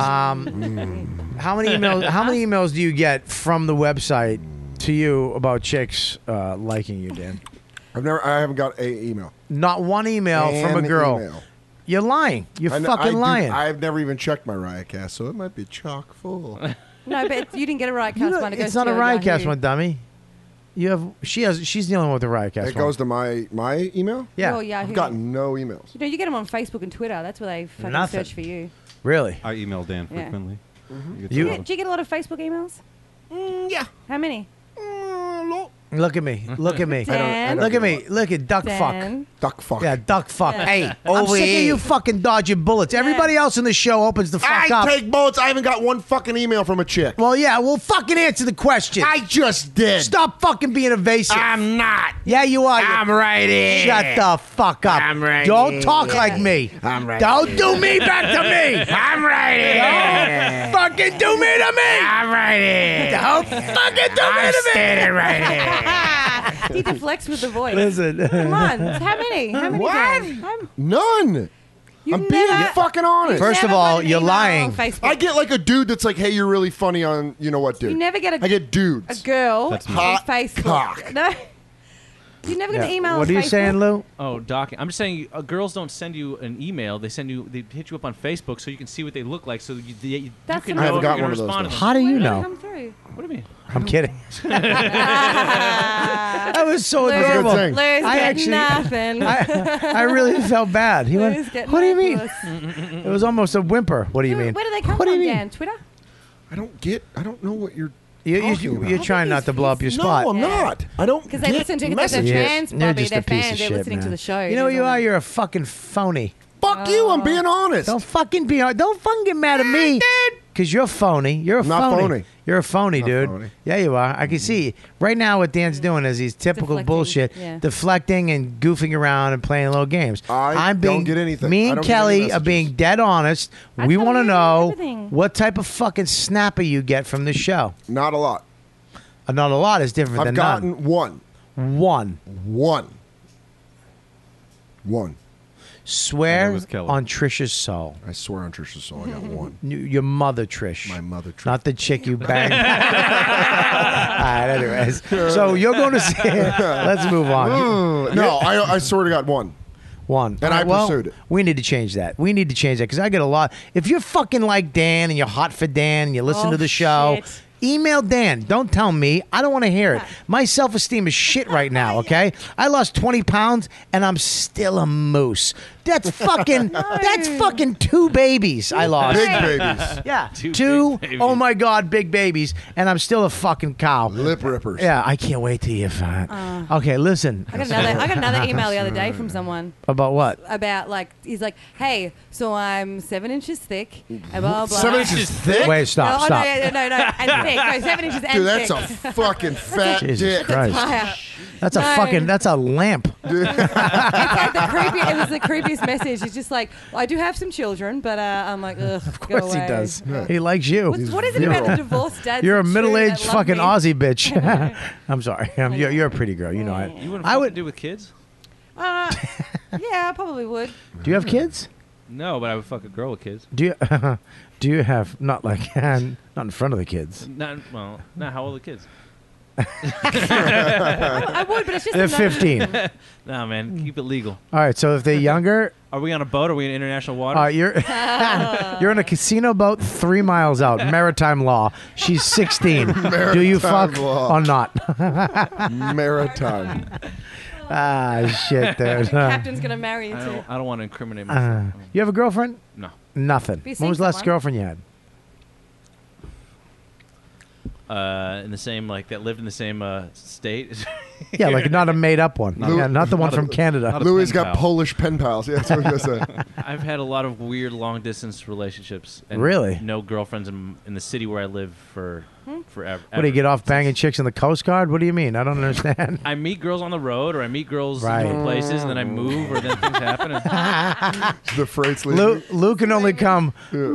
Um, how many emails? How many emails do you get from the website to you about chicks uh, liking you, Dan? I've never. I haven't got a email. Not one email from An a girl. email. You're lying. You're I kn- fucking I do- lying. I've never even checked my Riotcast, so it might be chock full. No, but you didn't get a riotcast You know, one. It goes it's not to a your Riotcast Yahoo. one, dummy. You have. She has. She's dealing with the Riotcast It one. goes to my my email. Yeah. Your Yahoo. I've gotten no emails. You know, you get them on Facebook and Twitter. That's where they fucking Nothing. search for you. Really? I email Dan Yeah. frequently. Mm-hmm. You get You- to Do you, do you get a lot of Facebook emails? Mm, yeah. How many? Look at me. Look at me. Dan? I don't- I don't Look at do me. Look at duck fuck. Dan? Duck fuck. Yeah, duck fuck. Yeah. Hey, I'm over sick of here. you fucking dodging bullets. Everybody else in the show opens the fuck I up. take bullets. I haven't got one fucking email from a chick. Well, yeah, well, fucking answer the question. I just did. Stop fucking being evasive. I'm not. yeah, you are. You- I'm right here. Shut the fuck up. I'm right Don't here. talk like me. I'm right Don't here. do me back to me. I'm right here. Don't fucking do me to me. I'm right here. Don't fucking do I'm me to me. standing right here. He deflects with the voice. Listen. Come on. How many? How many? What? Dan? How- None. You've I'm being never- fucking honest. First of never all, got an you're email lying. on Facebook. I get like a dude that's like, "Hey, you're really funny on you know what, dude." You never get a, I get a dudes. girl That's on me. Hot Facebook. cock. No. You never get an Yeah. email What on are you Facebook? saying, Lou? Oh, docking. I'm just saying, uh, girls don't send you an email. They send you, they hit you up on Facebook so you can see what they look like, so you, you, you That's can the know I haven't if got you're one gonna of those, respond though. to them. How do you When did it know? come through? What do you mean? I'm kidding. That was so Lou's a good adorable. thing. Lou's I getting actually- nothing. I, I really felt bad. He Lou's went, getting "What do you mean?" nothing. It was almost a whimper. What do you Who- mean? Where do they come What do from, you mean? Dan? Twitter? I don't get. I don't know what you're. You, talking you, about. you're trying not to blow up your spot. No, I'm Yeah. not. I don't. Because they get listen to because messages. they're Yeah. fans, You're Bobby. just They're a piece fans. of They're shit, listening to man. the show. You know what you There's are? all- You're a fucking phony. Fuck you. I'm being honest. Don't fucking be. Don't fucking get mad at me. Because you're phony. You're a I'm not phony. phony. You're a phony, Not dude. phony. Yeah, you are. I can see. Right now, what Dan's doing is he's typical Deflecting, bullshit, yeah. deflecting and goofing around and playing little games. I I'm don't being, get anything. Me I and don't get any Kelly are messages. being dead honest. I we tell want to you know everything. what type of fucking snapper you get from this show. Not a lot. Uh, Not a lot is different I've than gotten one. none. One. One. One. Swear And it was Kelly. on Trisha's soul. I swear on Trisha's soul, I got one. N- Your mother, Trish. My mother. Trish. Not the chick you banged. All right, anyways. So you're going to see Let's move on. Mm, no, I, I swear to God, one. One. And All I well, pursued it. We need to change that. We need to change that because I get a lot. If you're fucking like Dan and you're hot for Dan and you listen Oh, to the show, shit. email Dan. Don't tell me. I don't want to hear it. My self esteem is shit right now, okay? I lost twenty pounds and I'm still a moose. That's fucking, that's fucking two babies I lost. Big babies. Yeah, Two two. big babies. Oh my God, big babies, and I'm still a fucking cow. Lip rippers. Yeah, I can't wait till you're fat. Uh. Okay, listen. I got another. I got another email the other day from someone About what? about like he's like, hey, so I'm seven inches thick and blah blah. Seven inches thick? Wait, stop, no, stop. No, no, no, no, and thick. No, seven inches and Dude, that's thick. a fucking fat Jesus dick. Christ. Higher. That's a No. fucking. That's a lamp. It's like the creepy. It was the creepiest message. He's just like, well, I do have some children, but uh, I'm like, ugh. Of course he does. Yeah. He likes you. What's, what is it about the divorced dads? You're a that shoot middle-aged that love fucking me? Aussie bitch. I'm sorry. I'm, you're, you're a pretty girl. You know You it. wouldn't I I would. would do with kids. Uh, Yeah, I probably would. Do you have kids? No, but I would fuck a girl with kids. Do you? Do you have not like not in front of the kids? Not well. Not how old are the kids? I would, but it's just They're a no- fifteen. No, man. Keep it legal. All right, so if they're younger, Are we on a boat? Are we in international water? uh, you're you're in a casino boat three miles out. Maritime law. She's sixteen. Do you Maritime fuck law. or not? Maritime. Ah, shit, dude. Uh, Captain's gonna marry you I too. don't, I don't want to incriminate myself. uh, you have a girlfriend? No. Nothing. Have you When was seen the last someone? girlfriend you had? Uh, in the same like that lived in the same uh, state. Yeah, like not a made up one. Lou- yeah, not the one not a- from Canada. not a Louis pen got pal. Polish pen pals. Yeah, that's what I was gonna say. I've had a lot of weird long distance relationships. And Really? No girlfriends in, in the city where I live for Hmm? forever. What do you get off banging chicks in the Coast Guard? What do you mean? I don't understand. I meet girls on the road, or I meet girls Right. in different places, and then I move, or then things happen. And The freight's Lou, leaving. Lou can only come.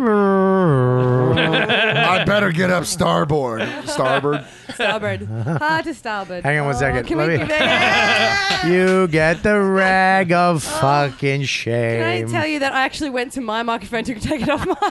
I better get up starboard. Starboard. Starboard. Hard to starboard. Hang on one Oh, second. Can Let we me- do that? You get the rag of fucking shame. Can I tell you that I actually went to my microphone to take it off mine?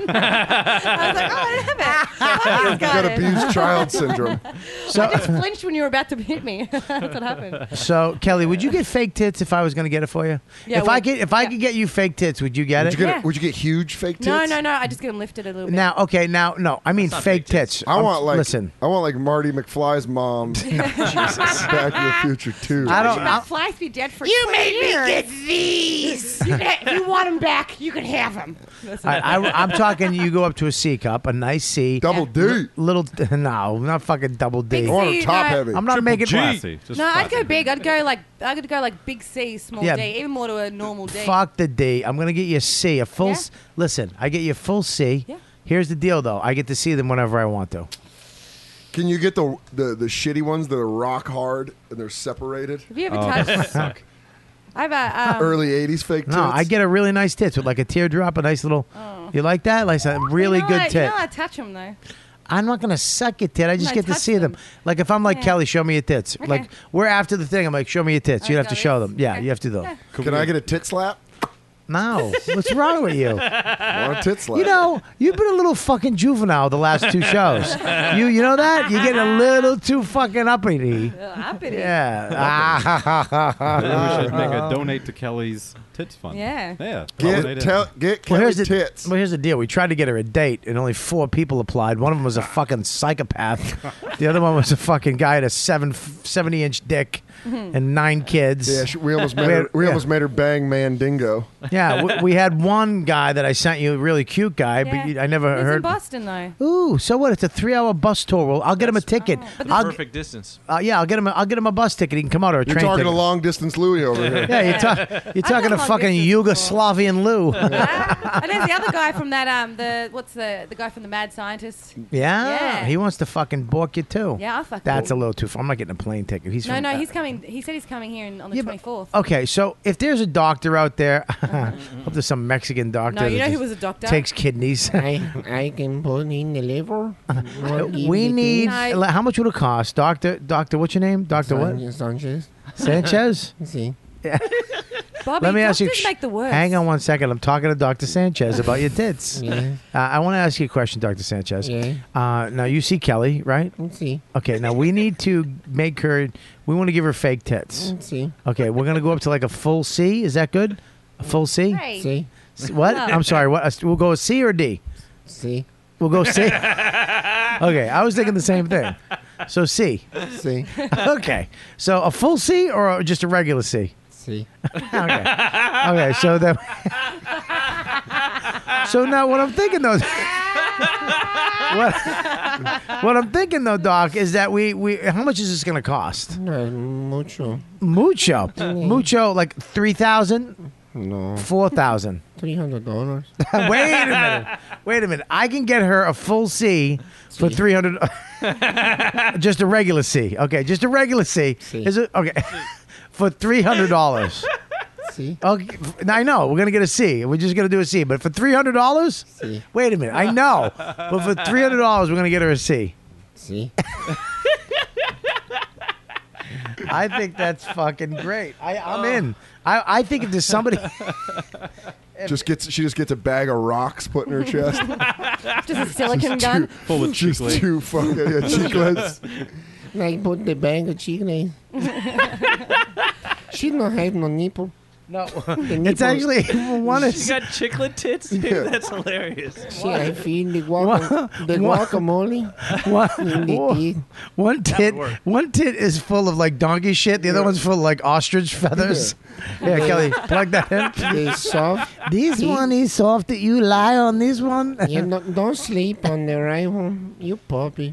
I was like, oh, I don't have it. Oh, he's You got got it. abused child syndrome. So, I just flinched when you were about to hit me. That's what happened. so Kelly, would you get fake tits if I was going to get it for you? Yeah, if I well, could, if I yeah. could get you fake tits, would you get Would it? you get Yeah. would you get huge fake tits? No, no, no. I just get them lifted a little bit. Now, okay, now, no, I mean not fake fake tits. tits. I I'm- want like listen. I want like Marty McFly's mom. Back to the Future too. I don't. About I, Fly's be dead for You twenty made me years. get these. You can ha- if you want them back, you can have them. I, I, I'm talking. You go up to a C cup, a nice C, Double D. little. No, not fucking double D. Big I want C, them top no. heavy. I'm not making. Classy. Just No, I'd classy. go big. I'd go like I'd go like big C, small Yeah. D, even more to a normal D. Fuck the D. I'm gonna get you a C, a full. Yeah? s Listen, I get you a full C. Yeah. Here's the deal, though. I get to see them whenever I want to. Can you get the, the the shitty ones that are rock hard and they're separated? Have you ever Oh, touched? those suck. I've uh, um, Early eighties fake tits. No, I get a really nice tits with like a teardrop, a nice little. Oh. You like that? Like a really you know good I, tit. You know I touch them though. I'm not gonna suck your tit. I just No, get to touch see them. them. Like if I'm like Yeah. Kelly, show me your tits. Okay. Like we're after the thing. I'm like, show me your tits. I You have to got show this. them. Yeah, Okay. you have to do. Yeah. Can I get a tit slap? No, what's wrong with you? I want a tit slap. You know, you've been a little fucking juvenile the last two shows. You you know that? You're getting a little too fucking uppity. Uh, uppity. Yeah. Maybe we should make a donate to Kelly's tits fund. Yeah. Yeah. Get donate it. tell, get Well, Kelly here's the tits. well, here's the deal. We tried to get her a date, and only four people applied. One of them was a fucking psychopath. The other one was a fucking guy with a seven seventy inch dick and nine kids. Yeah, she, we almost made We her. had- We yeah. almost made her bang Mandingo. Yeah, we, we had one guy that I sent you, a really cute guy, Yeah. but you, I never He's in heard. Boston though. Ooh, so what? It's a three-hour bus tour. Well, I'll get him a ticket. But I'll, Perfect distance. uh, yeah, I'll get him. A, I'll get him a bus ticket. He can come out or a You're train talking ticket. to long distance Louis over here. Yeah, you're, ta- you're talking to done long fucking distance before. Yugoslavian Lou. Ah, and there's the other guy from that um the what's the the guy from the Mad Scientist. Yeah, Yeah. he wants to fucking bork you too. Yeah, I'll fuck That's him. a little too far. I'm not getting a plane ticket. He's No, from, no, uh, he's coming. He said he's coming here in, on the Yeah, but- twenty-fourth. Okay, so if there's a doctor out there, hope there's some Mexican doctor. No, you that know who just was a doctor? Takes kidneys. I I can put in the liver. we need. No. How much would it cost, Doctor? Doctor, what's your name? Doctor what? Sanchez. Sanchez. See. Bobby, Let me ask you. doctors make the worst. Hang on one second. I'm talking to Doctor Sanchez about your tits. Yeah. Uh, I want to ask you a question, Doctor Sanchez. Yeah. Uh, now you see Kelly, right? See. Okay. Now we need to make her. We want to give her fake tits. See. Okay. We're gonna go up to like a full C. Is that good? A full C? Hey. See. S- What? No. I'm sorry. What? A- We'll go a C or D. See. We'll go C. Okay. I was thinking the same thing. So C. See. Okay. So a full C or just a regular C? See. Okay. Okay. So then. So now what I'm thinking though. what, what I'm thinking though, Doc, is that we we how much is this going to cost? No, mucho. Mucho, mucho, like three thousand, No. four thousand. Three hundred dollars. Wait a minute. Wait a minute. I can get her a full C for three hundred. Just a regular C. Okay, just a regular C. C. Is it okay? For three hundred dollars. See. Okay, I know we're gonna get a C. We're just gonna do a C, but for three hundred dollars. See. Wait a minute. I know, but for three hundred dollars, we're gonna get her a C. See. I think that's fucking great. I, I'm in. I, I think if there's somebody. Just gets she just gets a bag of rocks put in her chest. Just a silicone Just gun. two- Full of just chiclets. two fucking yeah, chiclets. Like put the bag of chicken. She don't have no nipple. No, The it's nipple- actually one She is. got chiclet tits. Dude, Yeah. That's hilarious. She I feed the, guaca- the What? guacamole. One, The teeth. one tit, work. one tit is full of like donkey shit. The other one's full of like ostrich feathers. Yeah, Kelly, plug that in. They soft. This teeth. one is soft. That you lie on this one. You don't, don't sleep on the right one. You puppy.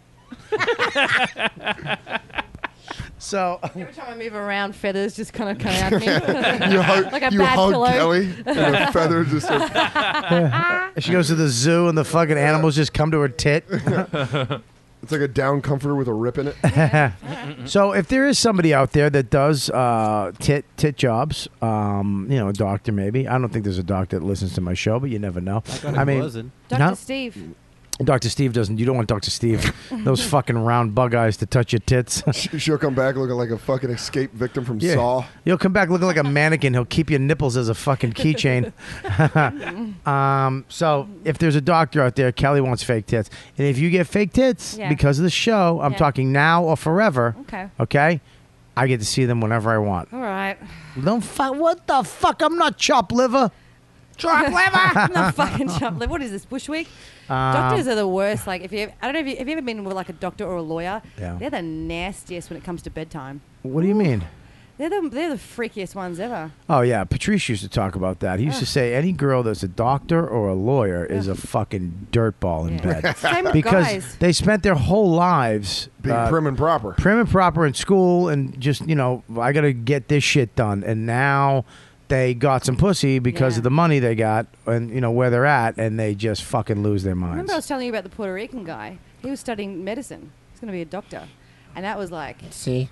So Every time I move around, feathers just kind of come out of me. You hug, Like a you bad hug pillow. Kelly, and the feathers just. Are, she goes to the zoo and the fucking animals just come to her tit. it's like a down comforter with a rip in it. So if there is somebody out there that does uh, tit tit jobs, um, you know, a doctor maybe. I don't think there's a doctor that listens to my show, but you never know. I, I mean, wasn't. Doctor No? Steve. Doctor Steve doesn't. You don't want Doctor Steve. Those fucking round bug eyes to touch your tits. She- She'll come back looking like a fucking escaped victim from Yeah. Saw. You'll come back looking like a mannequin. He'll keep your nipples as a fucking keychain. um, so if there's a doctor out there, Kelly wants fake tits. And if you get fake tits Yeah. because of the show, I'm Yeah. talking now or forever. Okay. Okay? I get to see them whenever I want. All right. Don't fuck. What the fuck? I'm not chop liver. Chop liver. No fucking chop liver. What is this? Bush week? Um, Doctors are the worst. Like if you, I don't know if you have you ever been with like a doctor or a lawyer. Yeah. They're the nastiest when it comes to bedtime. What do you mean? They're the they're the freakiest ones ever. Oh yeah, Patrice used to talk about that. He used to say any girl that's a doctor or a lawyer is a fucking dirtball in bed Same with because guys. they spent their whole lives Being uh, prim and proper. prim and proper in school and just you know I got to get this shit done, and now they got some pussy because Yeah. of the money they got and you know where they're at, and they just fucking lose their minds. Remember I was telling you about the Puerto Rican guy? He was studying medicine. He's going to be a doctor, and that was like. See?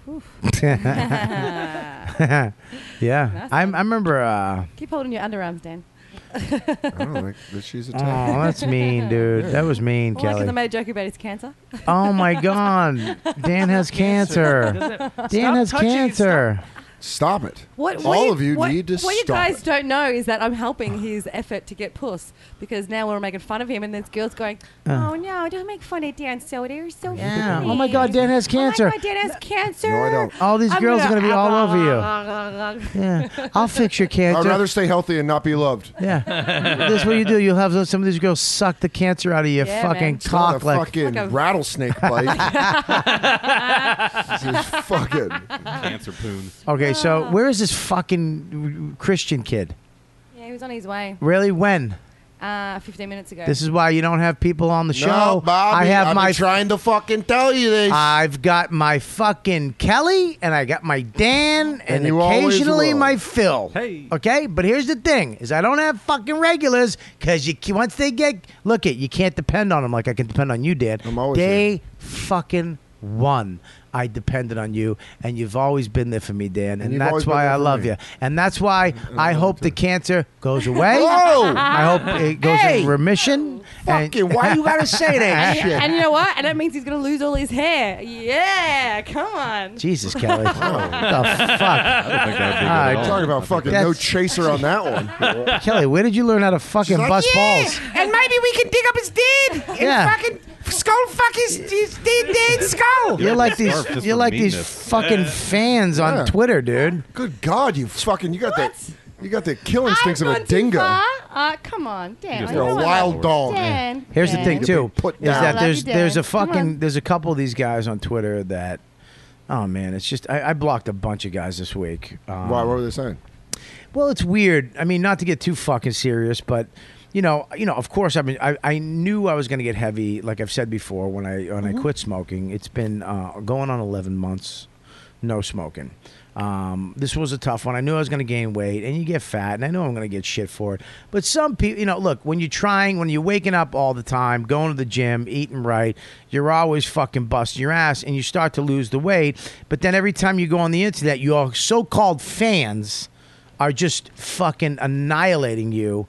yeah, That's I, I remember. Uh, Keep holding your underarms, Dan. I don't like that she's a oh, tank. that's mean, dude. That was mean, Well, like Kelly. I made a joke about his cancer. Oh my God, Dan has cancer. Dan Stop has touching- cancer. Stop it. What, All what of you what, need to What you stop guys it. don't know is that I'm helping his effort to get puss because now we're making fun of him, and there's girls going, "Oh no, don't make fun of Dan Soda. You're so Yeah. funny. Oh my God, Dan has cancer. Oh my God, Dan has cancer. No, I don't. All these I'm girls are gonna- gonna be all over you. Yeah, I'll fix your I'd cancer. rather stay healthy and not be loved. Yeah, this is what you do. You'll have those- some of these girls suck the cancer out of your Yeah, fucking man. It's not a cock like. fucking Like a- rattlesnake bite. This is fucking. Cancer poon. Okay, so where is this fucking Christian kid? Yeah, he was on his way Really? When? uh, fifteen minutes ago. This is why you don't have people on the show. No, Bobby, I have I've my been trying to fucking tell you this. I've got my fucking Kelly and I got my Dan and, And you always occasionally will. my Phil. Hey. Okay, but here's the thing: is I don't have fucking regulars because you ca- once they get look it, you can't depend on them like I can depend on you, Dan. I'm always Day fucking one. I depended on you, and you've always been there for me, Dan, and, you've that's always been why there I for love me. you, and that's why I hope the cancer goes away. Whoa! I hope it goes Hey! in remission. and- Fucking, why you gotta say that and, shit? and you know what? And that means he's gonna lose all his hair. Yeah, come on. Jesus, Kelly. What the fuck? I don't think that would be good All at right, all. Talking about fucking no That's- chaser on that one. Kelly, where did you learn how to fucking like, bust Yeah, balls? and maybe we can dig up his dead and Yeah. fucking skull fuck his, his dead, dead skull. You're like these. Scarf just You're for like these meanness. fucking fans on Yeah. Twitter, dude. Good God, you fucking you got that you got the kill instincts I've of a gone too dingo. far. Uh, come on, Dan. just I You're know a I wild love- dog. Dan. Here's the Dan. thing You're too, being put is down. that I love there's you, Dan. there's a Come fucking on. there's a couple of these guys on Twitter that, oh man, it's just I, I blocked a bunch of guys this week. Um, Why? What were they saying? Well, it's weird. I mean, not to get too fucking serious, but you know, you know, of course, I mean, I, I knew I was going to get heavy, like I've said before. When I when Mm-hmm. I quit smoking, it's been uh, going on eleven months, no smoking. Um, this was a tough one. I knew I was going to gain weight, and you get fat, and I know I'm going to get shit for it. But some people, you know, look, when you're trying, when you're waking up all the time, going to the gym, eating right, you're always fucking busting your ass, and you start to lose the weight. But then every time you go on the internet, your so-called fans are just fucking annihilating you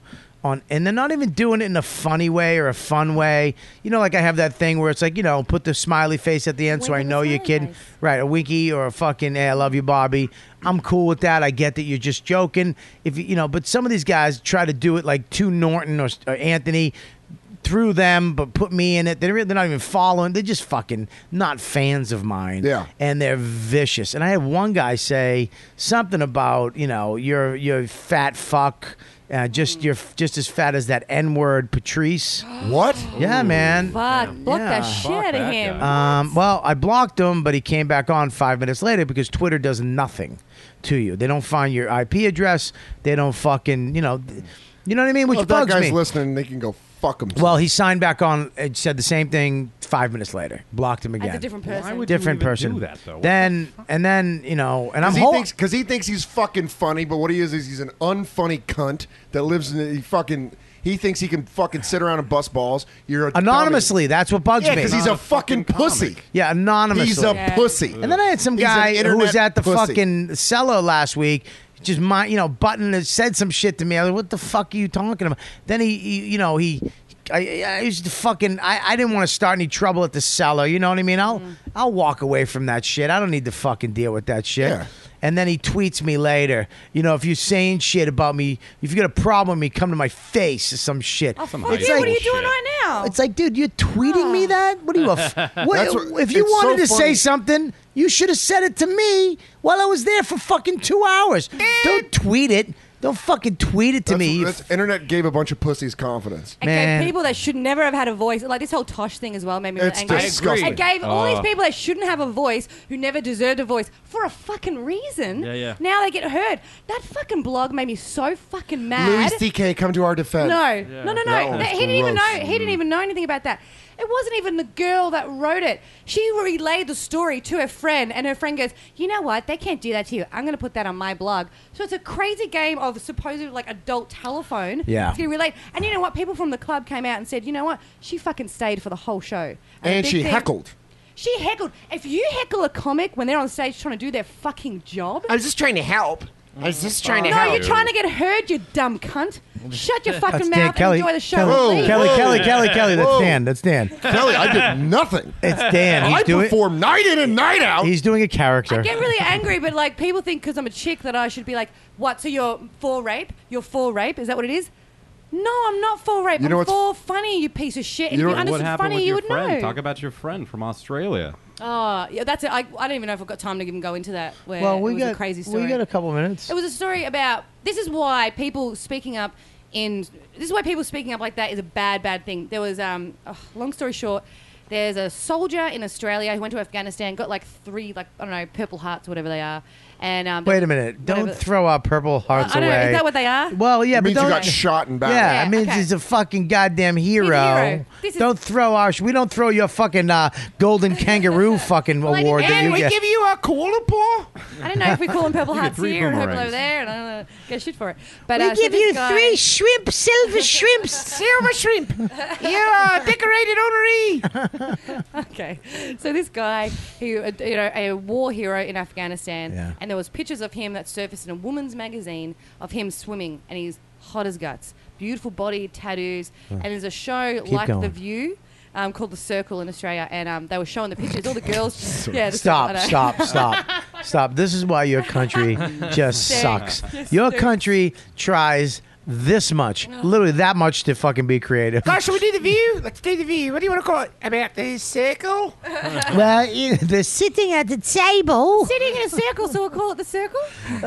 on, and they're not even doing it in a funny way or a fun way. You know, like I have that thing where it's like, you know, put the smiley face at the end so I know you're kidding. Right, a winky or a fucking, hey, I love you, Bobby. I'm cool with that. I get that you're just joking. If you, you know, but some of these guys try to do it like to Norton or, or Anthony through them, but put me in it. They're, they're not even following. They're just fucking not fans of mine. Yeah. And they're vicious. And I had one guy say something about, you know, you're you're fat fuck. Uh, just you're f- just as fat as that N-word Patrice. What? Yeah, man. Fuck, block Yeah. the shit out of him. Um, well, I blocked him, but he came back on five minutes later because Twitter does nothing to you. They don't find your I P address. They don't fucking, you know, th- you know what I mean? Which Well, if that bugs guy's me. listening, they can go fuck him. Well, he signed back on and said the same thing five minutes later. Blocked him again. As a different person. Why would you Different even person. do that, though? What Then and then you know, and I'm Because he, hol- thinks, 'cause he thinks he's fucking funny, but what he is is he's an unfunny cunt that lives in he fucking. He thinks he can fucking sit around and bust balls. You're a anonymously. That's what bugs Yeah, me. because he's a fucking pussy. Yeah, anonymously. He's a Yeah. pussy. And then I had some He's an guy who internet was at the pussy. fucking cellar last week, just my, you know, button and said some shit to me. I was like, what the fuck are you talking about? Then he, he you know, he, I, I used to fucking, I, I didn't want to start any trouble at the cellar. You know what I mean? I'll, I'll walk away from that shit. I don't need to fucking deal with that shit. Yeah. And then he tweets me later. You know, if you're saying shit about me, if you got a problem with me, come to my face or some shit. Oh, fuck It's you. like- What are you doing right now? It's like, dude, you're tweeting me that? What are you? A f- what, That's what- if you it's wanted so to say funny. something, you should have said it to me while I was there for fucking two hours. Don't tweet it. Don't fucking tweet it to That's, me. you that's, f- internet gave a bunch of pussies confidence. It Man. gave people that should never have had a voice, like this whole Tosh thing as well, made me It's really angry. disgusting. It gave all these Oh. people that shouldn't have a voice, who never deserved a voice, for a fucking reason. Yeah, yeah. Now they get heard. That fucking blog made me so fucking mad. Louis C K, come to our defense. No, no, no, no. That was That- he didn't even gross. know. He didn't even know anything about that. It wasn't even the girl that wrote it. She relayed the story to her friend, and her friend goes, "You know what? They can't do that to you. I'm going to put that on my blog." So it's a crazy game of supposedly like adult telephone. Yeah. To relate. And you know what? People from the club came out and said, "You know what? She fucking stayed for the whole show." the And big she thing- heckled. She heckled. If you heckle a comic when they're on stage trying to do their fucking job. I was just trying to help. I was just trying to No, help. you're trying to get heard, you dumb cunt. Shut your fucking That's Dan mouth Kelly. and enjoy the show. Kelly, and leave. Kelly, Whoa. Kelly, Kelly, Kelly. That's Whoa. Dan. That's Dan. Kelly, I did nothing. It's Dan. He's I doing. perform night in and night out. He's doing a character. I get really angry, but like people think because I'm a chick that I should be like, what? So you're for rape? You're for rape? Is that what it is? No, I'm not for rape. You know I'm what's- for funny, you piece of shit. And You know if you what- What understood happened funny, with you your would friend? know. Talk about your friend from Australia. Oh, yeah, that's it. I, I don't even know if I've got time to even go into that. Where well, it we was got a crazy story. we got a couple minutes. It was a story about. This is why people speaking up in. This is why people speaking up like that is a bad, bad thing. There was, um, oh, long story short, there's a soldier in Australia who went to Afghanistan, got like three, like I don't know, Purple Hearts or whatever they are, and um, Wait a minute! Don't whatever- throw our Purple Hearts I don't know. away. Is that what they are? Well, yeah, It but means you don't. got shot in battle. Yeah, Yeah, I mean, okay. he's a fucking goddamn hero. hero. This is- Don't throw our. We don't throw your fucking uh, golden kangaroo fucking Well, I award didn't- that And you we get. give you a koala paw. I don't know if we call them Purple You get Hearts three here and Purple boomerangs. over there, and I don't know, get shit for it. But we uh, so give this you guy- three shrimp, silver shrimps. Silver shrimp. You're a decorated honoree. Okay, so this guy, who uh, you know, a war hero in Afghanistan, Yeah. and there was pictures of him that surfaced in a woman's magazine of him swimming, and he's hot as guts, beautiful body, tattoos, and there's a show Keep like going. The View. Um, called The Circle in Australia, and um, they were showing the pictures. All the girls, yeah, the Stop, Circle, I know. stop, stop, stop. This is why your country just Stink. sucks. Just Your stinks. country tries this much, literally that much to fucking be creative. Gosh, shall we do the view? Let's do the view. What do you want to call it? About the circle? Well, you- they're sitting at the table. Sitting in a circle, so we'll call it The Circle.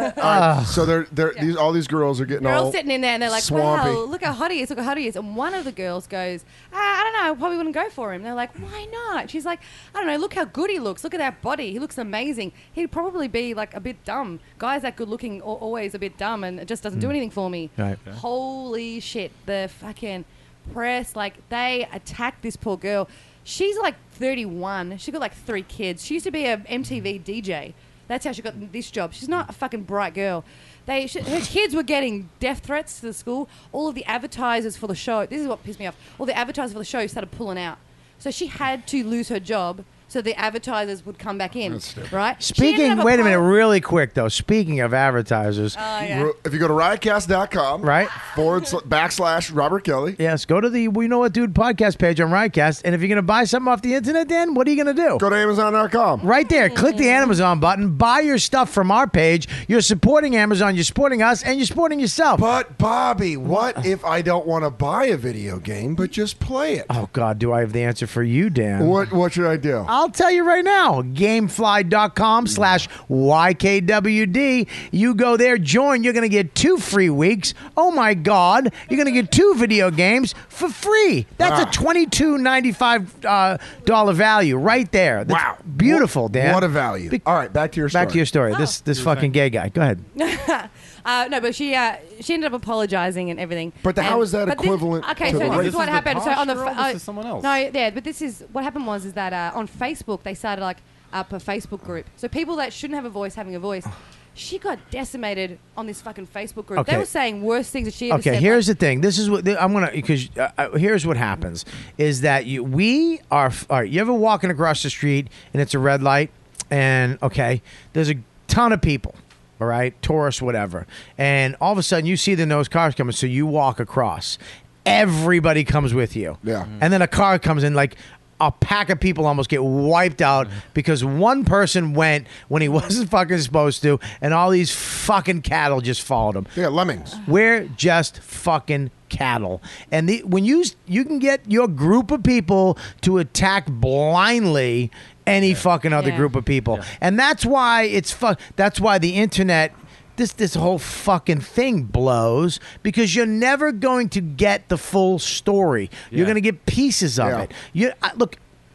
Ah. So they're, they're, these, all these girls are getting They're all all sitting in there and they're like, swampy. wow, look how hot he is, look how hot he is. And one of the girls goes, ah, I don't know, I probably wouldn't go for him. They're like, why not? She's like, I don't know, look how good he looks. Look at that body. He looks amazing. He'd probably be like a bit dumb. Guys that good looking are always a bit dumb and it just doesn't do anything for me. Right. Holy shit. The fucking press, like, they attacked this poor girl. She's like thirty-one. She got like three kids. She used to be a M T V D J. That's how she got this job. She's not a fucking bright girl. They, she, her kids were getting death threats to the school. All of the advertisers for the show, this is what pissed me off. All the advertisers for the show started pulling out. So she had to lose her job so the advertisers would come back in, That's stupid. right? She ended Speaking, up wait a minute, apol- really quick though. Speaking of advertisers, Oh, yeah. If you go to riotcast dot com, right? forward sl- backslash Robert Kelly. Yes, go to the We Know What Dude podcast page on Riotcast, and if you're going to buy something off the internet, Dan, what are you going to do? Go to amazon dot com. Right there, click the Amazon button, buy your stuff from our page. You're supporting Amazon, you're supporting us, and you're supporting yourself. But Bobby, what if I don't want to buy a video game but just play it? Oh God, do I have the answer for you, Dan? What What should I do? I'll tell you right now. Gamefly dot com slash Y K W D. You go there, join. You're going to get two free weeks. Oh, my God. You're going to get two video games for free. That's Ah. a twenty-two ninety-five uh, dollar value right there. That's Wow. beautiful, Dan. What a value. Be- All right, back to your story. Back to your story. This this fucking gay guy. Go ahead. Uh, no, but she uh, she ended up apologizing and everything. But the- And- how is that but this- equivalent okay, to so the this rape? is what This is the happened. So Tosh on the girl? fa- This uh, is someone else. No, yeah, but this is what happened was is that uh, on Facebook they started like up a Facebook group. So people that shouldn't have a voice having a voice. She got decimated on this fucking Facebook group. Okay. They were saying worse things that she ever Okay, said. here's like, the thing. This is what I'm gonna because uh, uh, here's what happens is that you we are. All right, you ever walking across the street and it's a red light and okay, there's a ton of people. All right, tourists, whatever, and all of a sudden you see the nose cars coming, so you walk across. Everybody comes with you. Yeah. And then a car comes in like. A pack of people almost get wiped out because one person went when he wasn't fucking supposed to, and all these fucking cattle just followed him. Yeah, lemmings. We're just fucking cattle, and the, when you you can get your group of people to attack blindly any fucking other Yeah. group of people, and that's why it's fuck. That's why the internet. This this whole fucking thing blows because you're never going to get the full story. You're Yeah. going to get pieces of Yeah. it. You I, look,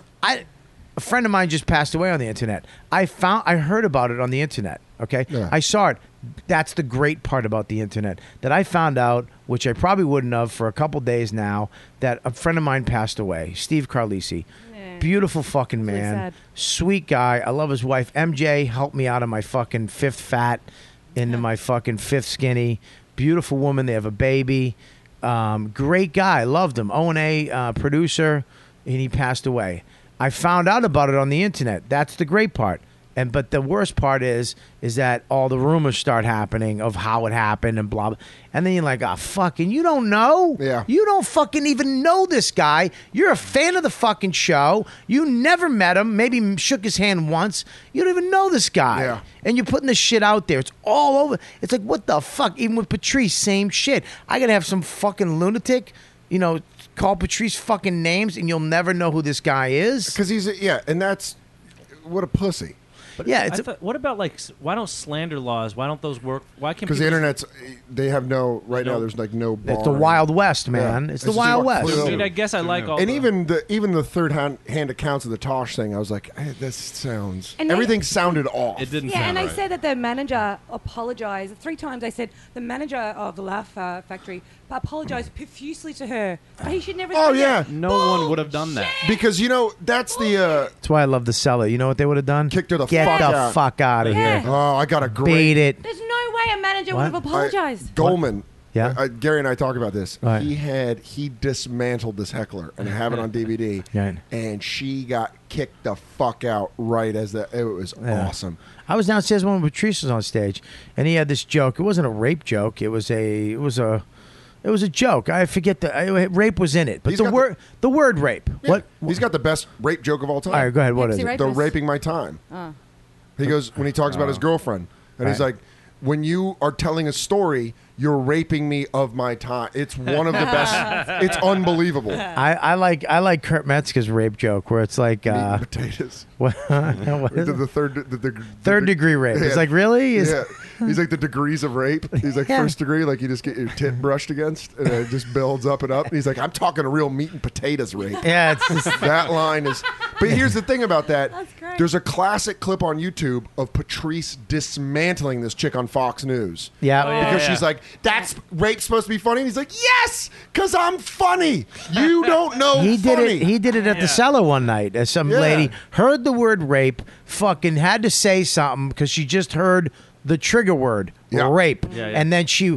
I a friend of mine just passed away on the internet. I found I heard about it on the internet. Okay, Yeah. I saw it. That's the great part about the internet that I found out, which I probably wouldn't have for a couple days now. That a friend of mine passed away, Steve Carlisi. Yeah. Beautiful fucking It's really man, sad. sweet guy. I love his wife. M J helped me out of my fucking fifth fat into my fucking fifth skinny. Beautiful woman. They have a baby. Um, great guy. Loved him. O and A uh, producer, and he passed away. I found out about it on the internet. That's the great part. And but the worst part is is that all the rumors start happening of how it happened and blah blah. And then you're like, oh fucking, you don't know. Yeah. You don't fucking even know this guy. You're a fan of the fucking show. You never met him. Maybe shook his hand once. You don't even know this guy. Yeah. And you're putting this shit out there. It's all over. It's like, what the fuck? Even with Patrice, same shit. I gotta have some fucking lunatic, you know, call Patrice fucking names, and you'll never know who this guy is. Because he's a, yeah, and that's what a pussy. But Yeah, I it's a- thought- what about like s- why don't slander laws? Why don't those work? Why can't Because the people- internet's they have no right now. No. There's like no. It's the bar. Wild West, man. Yeah. It's the It's just Wild about West. I mean, I guess I like all. And the, even the even the third hand, hand accounts of the Tosh thing, I was like, eh, this sounds. And they- everything sounded off. It didn't Yeah, sound and they right. said that the manager apologized three times. They said the manager of the Laugh uh, Factory apologized profusely to her. But he should never. Oh say yeah, that. No one would have done that. because you know that's the uh, That's why I love the seller. You know what they would have done? Kicked her the Get fuck the out. fuck out of Yeah. here. oh I got a great Beat it. There's no way a manager What? would have I- apologized. Goldman. Yeah. uh, Gary and I talk about this. Right. He had he dismantled this heckler, and I have it on D V D. Right. And she got kicked the fuck out right as the. It was Yeah. awesome. I was downstairs when Patrice was on stage, and he had this joke. It wasn't a rape joke. It was a. It was a. It was a joke. I forget the I, rape was in it, but He's the got word the, word rape. Yeah. What? He's got the best rape joke of all time. All right, go ahead. What is Pepsi it? rape? The Rapist. raping my time. Oh. He goes when he talks about his girlfriend, and he's Right. like, "When you are telling a story, you're raping me of my time." It's one of the best. It's unbelievable. Meat I, I like I like Kurt Metzger's rape joke where it's like uh, and potatoes. what, what is The, it? the third, the, the, Third the- degree rape. It's Yeah. like really is Yeah, he's like the degrees of rape. He's like Yeah. first degree, like you just get your tit brushed against, and it just builds up and up. And he's like, "I'm talking a real meat and potatoes rape." yeah. It's just, That line is. But here's the thing about that. That's great. There's a classic clip on YouTube of Patrice dismantling this chick on Fox News. yeah. Oh, yeah. Because she's like, "That's rape supposed to be funny." And he's like, "Yes, because I'm funny. You don't know He did funny." it. He did it at the cellar one night. As some Yeah. lady heard the word rape, fucking had to say something because she just heard the trigger word Yeah. rape, Yeah, yeah. and then she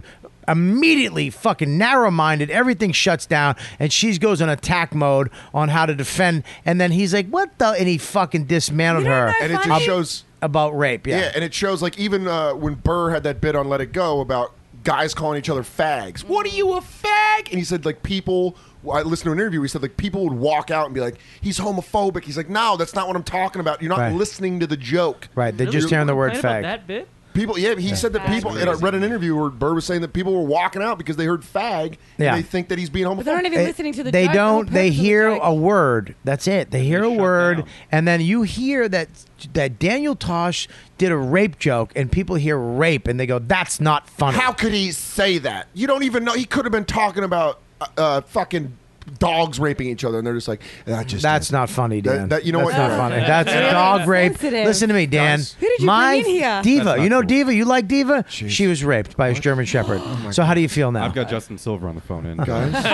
immediately fucking narrow-minded. Everything shuts down, and she goes on attack mode on how to defend. And then he's like, "What the?" And he fucking dismantled her. And it just shows about rape. Yeah, Yeah, and it shows like even uh, when Burr had that bit on Let It Go about guys calling each other fags. What are you, a fag? And he said like people. I listened to an interview. He said like people would walk out and be like, "He's homophobic." He's like, "No, that's not what I'm talking about. You're not Right. listening to the joke." Right, they're just hearing the word Complain fag. about that bit? People, yeah, he said that people. And I read an interview where Burr was saying that people were walking out because they heard fag Yeah. and they think that he's being homophobic. But they're not even listening to the They joke, the whole don't. They purpose of the hear joke. a word. That's it. They hear a word, and then you hear that that Daniel Tosh did a rape joke, and people hear rape, and they go, "That's not funny." How could he say that? You don't even know. He could have been talking about uh, uh, fucking dogs raping each other, and they're just like, that just That's not funny, Dan. That, that- you know That's what? not funny. Yeah. That's Yeah. dog rape. Sensitive. Listen to me, Dan. Guys. Who did you My bring in here? Diva. That's You not know cool. Diva. You like Diva? She was raped by a German Shepherd. so how do you feel now? I've got Justin Silver on the phone in. Guys, can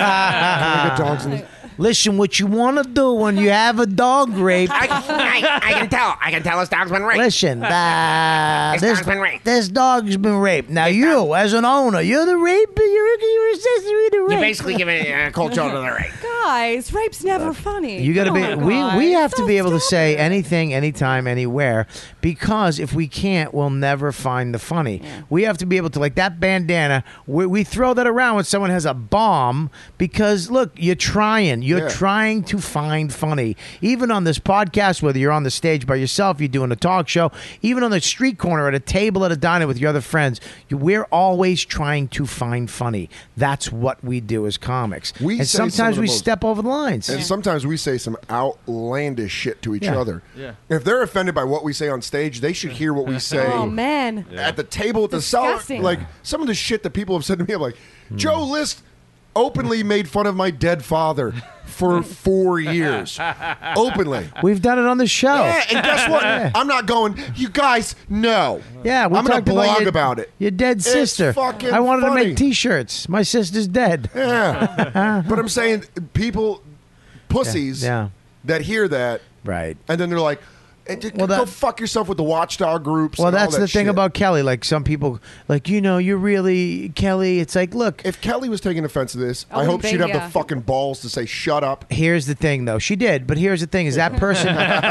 I get dogs in this? Listen, what you want to do when you have a dog rape? I, I, I can tell. I can tell this dog's been raped. Listen, uh, This this, dog's been raped. this dog's been raped. Now you, as an owner, you're the rape. You're, you're accessory to rape. You're basically giving a cold shoulder to the rape. Guys, rape's never funny. You got to Come be. on, We guys. we have to be able to Stop say it. anything, anytime, anywhere. Because if we can't, we'll never find the funny. We have to be able to, like that bandana. We, we throw that around when someone has a bomb. Because look, you're trying. You're Yeah. trying to find funny. Even on this podcast, whether you're on the stage by yourself, you're doing a talk show, even on the street corner at a table at a diner with your other friends, you, we're always trying to find funny. That's what we do as comics. We and say some sometimes of the we most- step over the lines. And sometimes we say some outlandish shit to each Yeah. other. Yeah. If they're offended by what we say on stage, they should hear what we say Oh man. at the table at the cellar. Disgusting. Like some of the shit that people have said to me, I'm like, Hmm. Joe List openly made fun of my dead father for four years. Openly. We've done it on the show. Yeah, and guess what? I'm not going, you guys, no. Yeah, we I'm going talked to blog your, about it. Your dead It's sister. fucking I wanted funny. to make T-shirts. My sister's dead. Yeah. But I'm saying people, pussies Yeah. that hear that, Right. and then they're like, "Eh, just Well, go that- fuck yourself with the watchdog groups. Well, and all that's that the thing shit." about Kelly. Like some people, like you know, you're really Kelly. It's like, look. If Kelly was taking offense to this, I I, hope wouldn't she'd be have the here. fucking balls to say, shut up. Here's the thing, though. She did, but here's the thing: is that person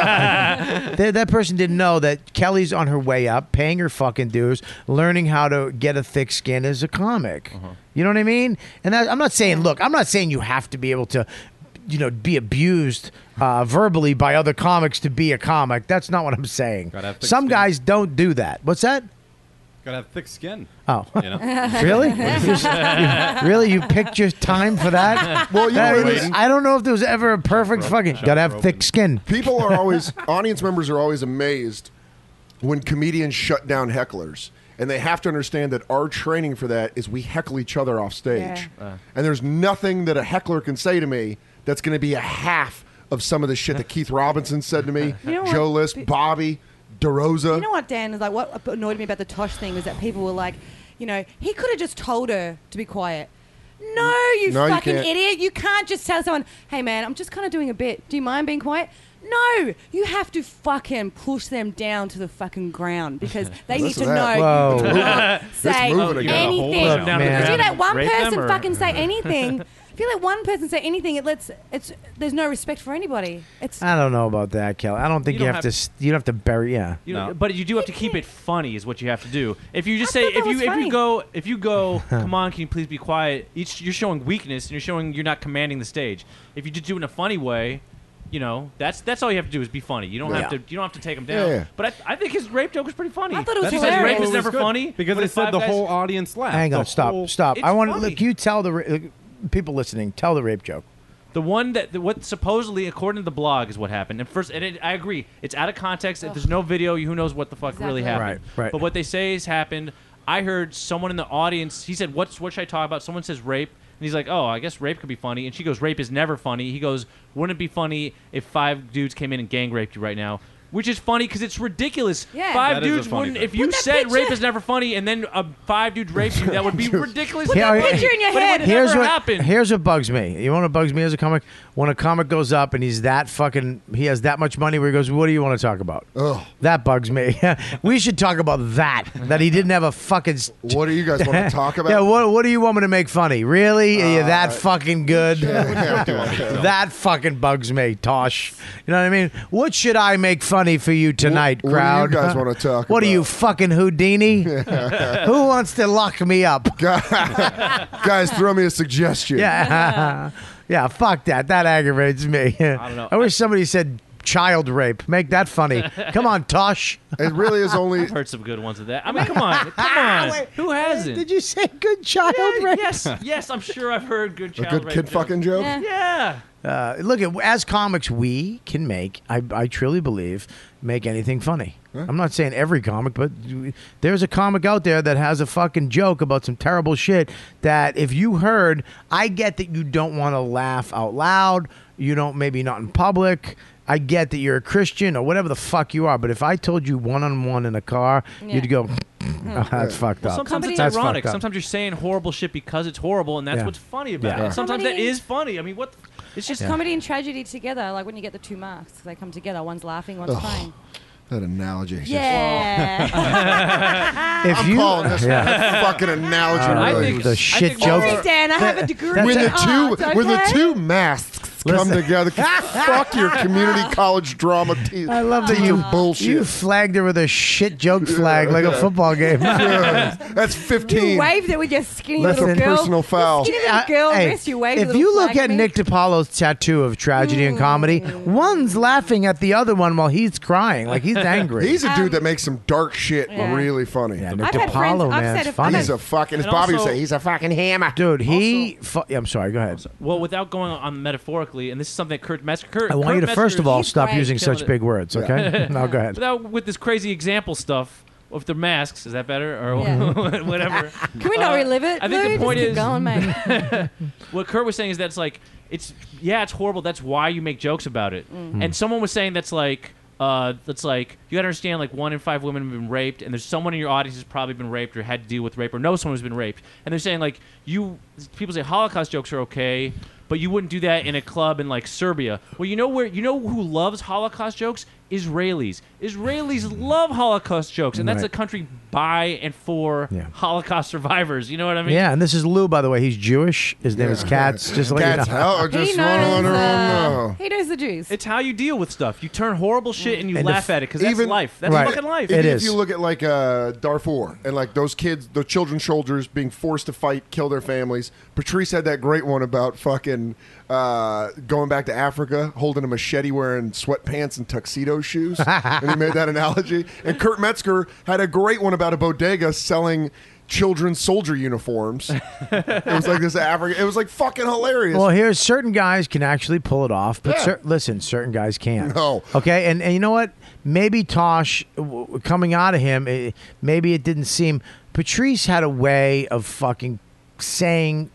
that, that person didn't know that Kelly's on her way up, paying her fucking dues, learning how to get a thick skin as a comic. You know what I mean? And that, I'm not saying, look, I'm not saying you have to be able to, you know, be abused uh, verbally by other comics to be a comic. That's not what I'm saying. Gotta have thick Some skin. guys don't do that. What's that? Gotta have thick skin. Oh, You know? really? You just- you- really? You picked your time for that? Well, you That know, is- I don't know if there was ever a perfect fucking. Gotta have thick skin. people are always, audience members are always amazed when comedians shut down hecklers. And they have to understand that our training for that is we heckle each other off stage. Yeah. And there's nothing that a heckler can say to me that's going to be a half of some of the shit that Keith Robinson said to me, You know what? Joe List, Bobby, DeRosa. You know what, Dan, is like what annoyed me about the Tosh thing was that people were like, you know, he could have just told her to be quiet. No, you No, you fucking can't. idiot. You can't just tell someone, hey, man, I'm just kind of doing a bit. Do you mind being quiet? No, you have to fucking push them down to the fucking ground because they need Listen to to that. know Whoa. you cannot It's say moving again. anything. Look, down to the man. If you ground let one and rape them, person or- fucking say anything, if you let one person say anything, it lets it's there's no respect for anybody. It's I don't know about that, Kelly. I don't think You you, don't have, have- to. s- You don't have to bury. Yeah. You know, No. But you do have to keep it funny, is what you have to do. If you just I say, thought that if you was if funny. you go, if you go, come on, can you please be quiet? Each you're showing weakness, and you're showing you're not commanding the stage. If you just do it in a funny way, you know, that's that's all you have to do is be funny. You don't have Yeah. to you don't have to take them down. Yeah. But I, I think his rape joke was pretty funny. I thought it was He says hilarious. rape is It was never good, funny because but they if said five the guys- whole audience laughed. Hang The on. Stop. whole- Stop. It's I want to funny. look. You tell the ra- people listening. Tell the rape joke. The one that the, what supposedly, according to the blog, is what happened. And first, and it, I agree, it's out of context. If there's no video, who knows what the fuck really Exactly. happened? Right, right. But what they say has happened. I heard someone in the audience. He said, "What's what should I talk about?" Someone says rape, and he's like, "Oh, I guess rape could be funny." And she goes, "Rape is never funny." He goes, "Wouldn't it be funny if five dudes came in and gang raped you right now?" which is funny because it's ridiculous. Yeah. Five That is a dudes funny wouldn't. thing. If you Put that said picture- rape is never funny, and then uh, five dudes raped you, that would be ridiculous. Put that picture in your But it head. would Here's never what happen. here's what bugs me. You know what bugs me as a comic? When a comic goes up and he's that fucking he has that much money where he goes, "What do you want to talk about?" Ugh. That bugs me. We should talk about that. That he didn't have a fucking. St- What do you guys want to talk about? yeah. What What do you want me to make funny? Really? Are you that Uh, fucking good? Yeah. That fucking bugs me, Tosh. You know what I mean? What should I make funny for you tonight, What- what do you crowd? guys wanna talk What are you about? fucking Houdini? Who wants to lock me up? Guys, throw me a suggestion. Yeah, yeah. Fuck that. That aggravates me. I don't know. I wish somebody said child rape. Make that funny. Come on, Tosh. It really is only. I've heard some good ones of that. I mean, come on, come on. Wait, Who hasn't? Did you say good child Yeah, rape? yes, yes. I'm sure I've heard good A child good rape kid jokes. fucking joke? Yeah. Yeah. Uh, look, at as comics, we can make. I, I truly believe make anything funny. I'm not saying every comic, but there's a comic out there that has a fucking joke about some terrible shit that if you heard, I get that you don't want to laugh out loud. You don't, maybe not in public. I get that you're a Christian or whatever the fuck you are, but if I told you one on one in a car, Yeah. you'd go, oh, "That's fucked Well, up." sometimes it's That's ironic. fucked up. Sometimes you're saying horrible shit because it's horrible, and that's Yeah. what's funny about Yeah. it. And sometimes that Comedy- is funny. I mean, what? It's just It's comedy and tragedy together, like when you get the two masks, they come together. One's laughing, one's crying. That analogy. is just- Yeah. If I'm you, calling this yeah. fucking analogy. Uh, I really. think- the I shit think joke. Sorry, Dan, I have a degree That's when in the two art, when the okay? two masks come Listen. together, fuck your community college drama te- I love that teacher you bullshit. You flagged her with a shit joke flag like a football game. Yeah, that's fifteen. You waved it with your skinny That's little a girl. personal foul. Skinny little Uh, girl hey, wrist, you waved a if little you look flag at me. Nick DiPaolo's tattoo of tragedy and comedy, one's laughing at the other one while he's crying, like he's angry. He's a dude Um, that makes some dark shit yeah. really funny. yeah, Nick I've had friends- DiPaolo, I've man, said it's if- funny. He's a fucking, as And Bobby would also- say, he's a fucking hammer. Dude, he. Fu- yeah, I'm sorry. Go ahead. well, without going on metaphorically, and this is something that Kurt Metzger. Kurt, I want Kurt you to Metzger first of all he's stop great. using Killing such it. big words. Okay. No, go ahead. Without with this crazy example stuff with the masks, is that better or Yeah. whatever? Can we not Uh, relive it? I think Lou? the point Just keep is, going, mate. what Kurt was saying is that's like it's yeah, it's horrible. That's why you make jokes about it. Mm. And someone was saying that's like uh, that's like you gotta understand like one in five women have been raped, and there's someone in your audience who's probably been raped or had to deal with rape or knows someone who's been raped, and they're saying like you people say Holocaust jokes are okay. But you wouldn't do that in a club in like Serbia. Well, you know where you know who loves Holocaust jokes? Israelis. Israelis love Holocaust jokes, and that's Right. a country by and for Yeah. Holocaust survivors. You know what I mean? Yeah, and this is Lou, by the way. He's Jewish. His name is Katz. Just to let Cats, you know. hell, He just knows, wanna uh, know. he knows the Jews. It's how you deal with stuff. You turn horrible shit and you And the laugh f- at it because that's even- life. That's Right. fucking life. It Even is. if you look at like uh, Darfur and like those kids, the children soldiers being forced to fight, kill their families. Patrice had that great one about fucking uh, going back to Africa, holding a machete, wearing sweatpants and tuxedo shoes, and he made that analogy. And Kurt Metzger had a great one about a bodega selling children's soldier uniforms. It was like this African. It was like fucking hilarious. Well, here's certain guys can actually pull it off, but Yeah. cer- listen, certain guys can't. No. Okay, and and you know what? Maybe Tosh w- w- coming out of him, eh, maybe it didn't seem. Patrice had a way of fucking saying